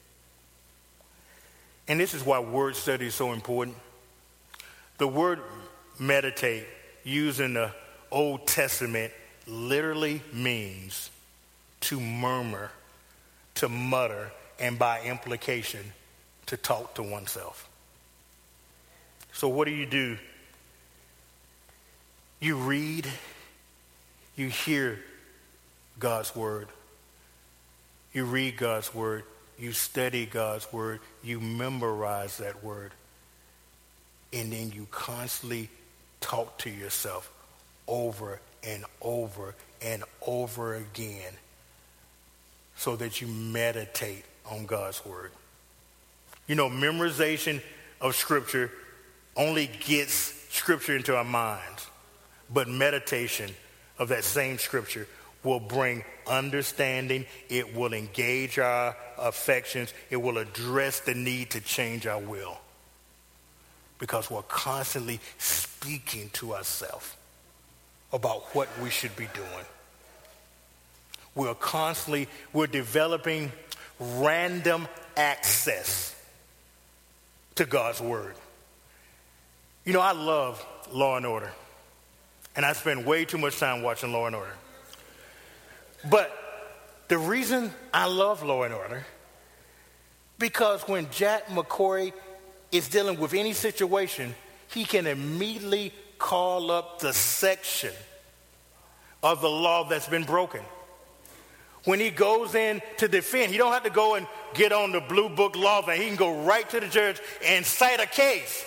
And this is why word study is so important. The word meditate, used in the Old Testament, literally means to murmur, to mutter, and by implication, to talk to oneself. So what do you do? You read, you hear God's word. You read God's word. You study God's word. You memorize that word. And then you constantly talk to yourself over and over and over again so that you meditate on God's word. You know, memorization of scripture only gets scripture into our minds, but meditation of that same scripture will bring understanding. It will engage our affections. It will address the need to change our will, because we're constantly speaking to ourselves about what we should be doing. We're constantly, we're developing random access to God's word. You know, I love Law and Order, and I spend way too much time watching Law and Order. But the reason I love Law and Order, because when Jack McCoy is dealing with any situation, he can immediately call up the section of the law that's been broken. When he goes in to defend, he don't have to go and get on the blue book law thing. He can go right to the judge and cite a case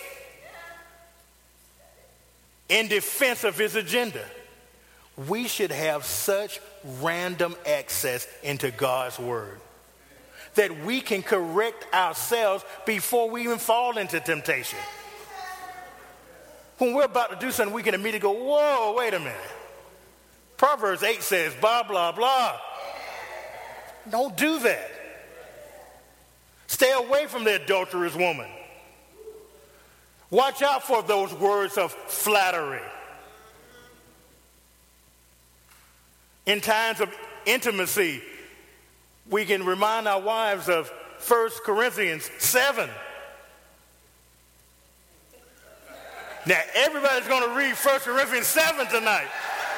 in defense of his agenda. We should have such random access into God's word that we can correct ourselves before we even fall into temptation. When we're about to do something, we can immediately go, whoa, wait a minute. Proverbs eight says, blah, blah, blah. Don't do that. Stay away from the adulterous woman. Watch out for those words of flattery. In times of intimacy, we can remind our wives of First Corinthians seven. Now, everybody's going to read First Corinthians seven tonight.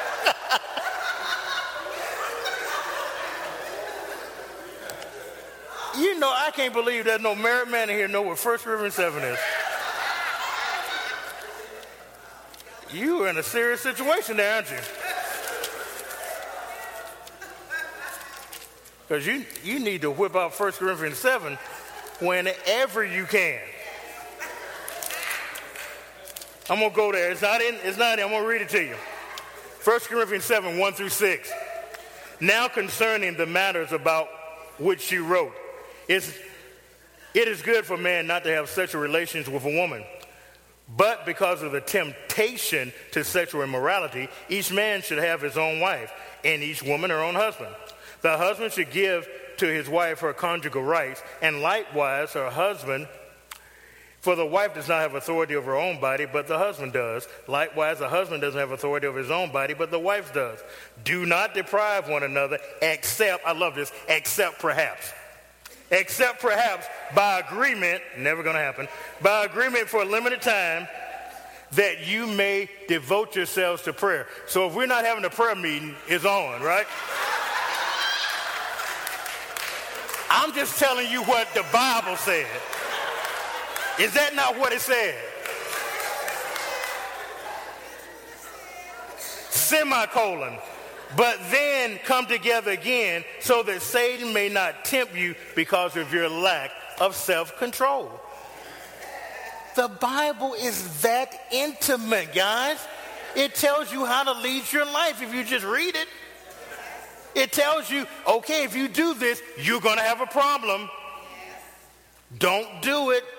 You know, I can't believe there's no married man in here know what First Corinthians seven is. You are in a serious situation there, aren't you? Because you, you need to whip out First Corinthians seven whenever you can. I'm going to go there. It's not in, it's not in. I'm going to read it to you. First Corinthians seven, one through six. Now concerning the matters about which she wrote, it's, it is good for man not to have sexual relations with a woman. But because of the temptation to sexual immorality, each man should have his own wife, and each woman her own husband. The husband should give to his wife her conjugal rights, and likewise her husband. For the wife does not have authority over her own body, but the husband does. Likewise, the husband doesn't have authority over his own body, but the wife does. Do not deprive one another, except, I love this, except perhaps. Except perhaps by agreement, never going to happen, by agreement for a limited time, that you may devote yourselves to prayer. So if we're not having a prayer meeting, it's on, right? I'm just telling you what the Bible said. Is that not what it said? Semicolon. But then come together again so that Satan may not tempt you because of your lack of self-control. The Bible is that intimate, guys. It tells you how to lead your life if you just read it. It tells you, okay, if you do this, you're going to have a problem. Don't do it.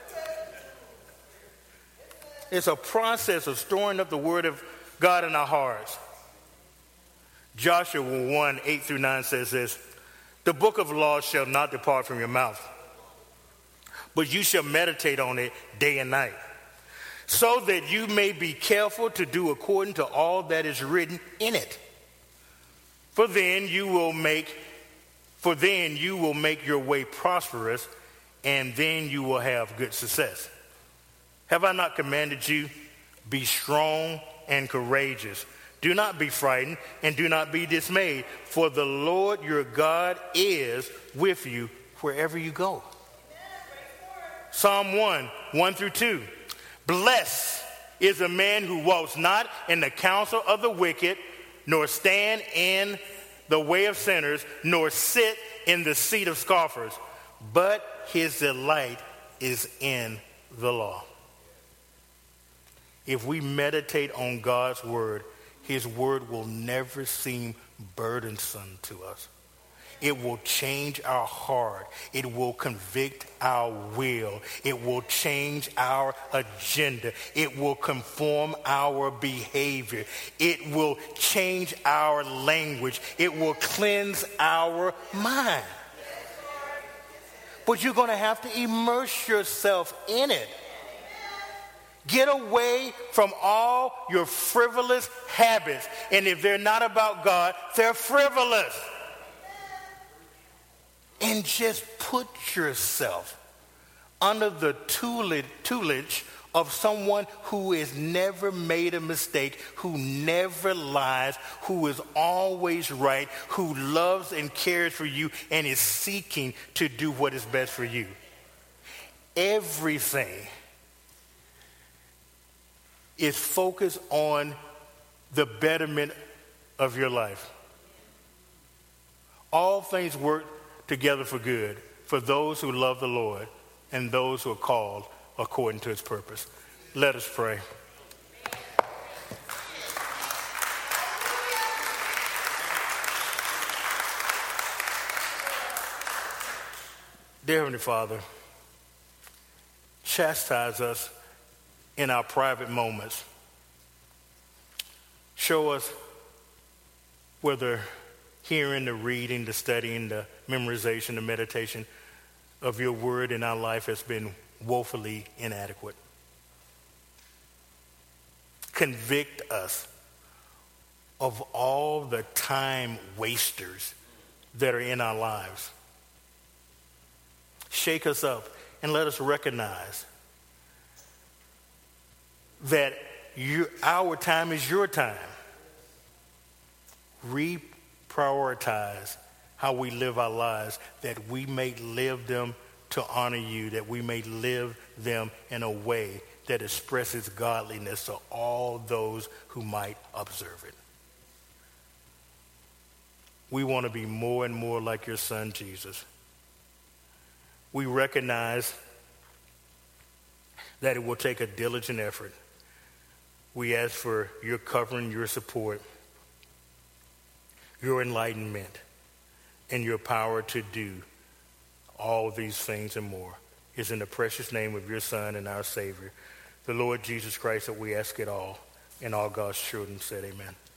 It's a process of storing up the word of God in our hearts. Joshua one, eight through nine says this, the book of law shall not depart from your mouth, but you shall meditate on it day and night, so that you may be careful to do according to all that is written in it. For then you will make, for then you will make your way prosperous, and then you will have good success. Have I not commanded you? Be strong and courageous. Do not be frightened and do not be dismayed, for the Lord your God is with you wherever you go. Psalm one, one through two. Blessed is a man who walks not in the counsel of the wicked, nor stand in the way of sinners, nor sit in the seat of scoffers, but his delight is in the law. If we meditate on God's word, his word will never seem burdensome to us. It will change our heart. It will convict our will. It will change our agenda. It will conform our behavior. It will change our language. It will cleanse our mind. But you're going to have to immerse yourself in it. Get away from all your frivolous habits. And if they're not about God, they're frivolous. And just put yourself under the tutelage of someone who has never made a mistake, who never lies, who is always right, who loves and cares for you and is seeking to do what is best for you. Everything is focused on the betterment of your life. All things work together for good for those who love the Lord and those who are called according to his purpose. Let us pray. Dear Heavenly Father, chastise us in our private moments. Show us whether hearing, the reading, the studying, the memorization, the meditation of your word in our life has been woefully inadequate. Convict us of all the time wasters that are in our lives. Shake us up and let us recognize that you, our time is your time. Reprioritize how we live our lives, that we may live them to honor you, that we may live them in a way that expresses godliness to all those who might observe it. We want to be more and more like your son, Jesus. We recognize that it will take a diligent effort. We ask for your covering, your support, your enlightenment, and your power to do all these things and more. It's in the precious name of your Son and our Savior, the Lord Jesus Christ, that we ask it all. And all God's children said amen.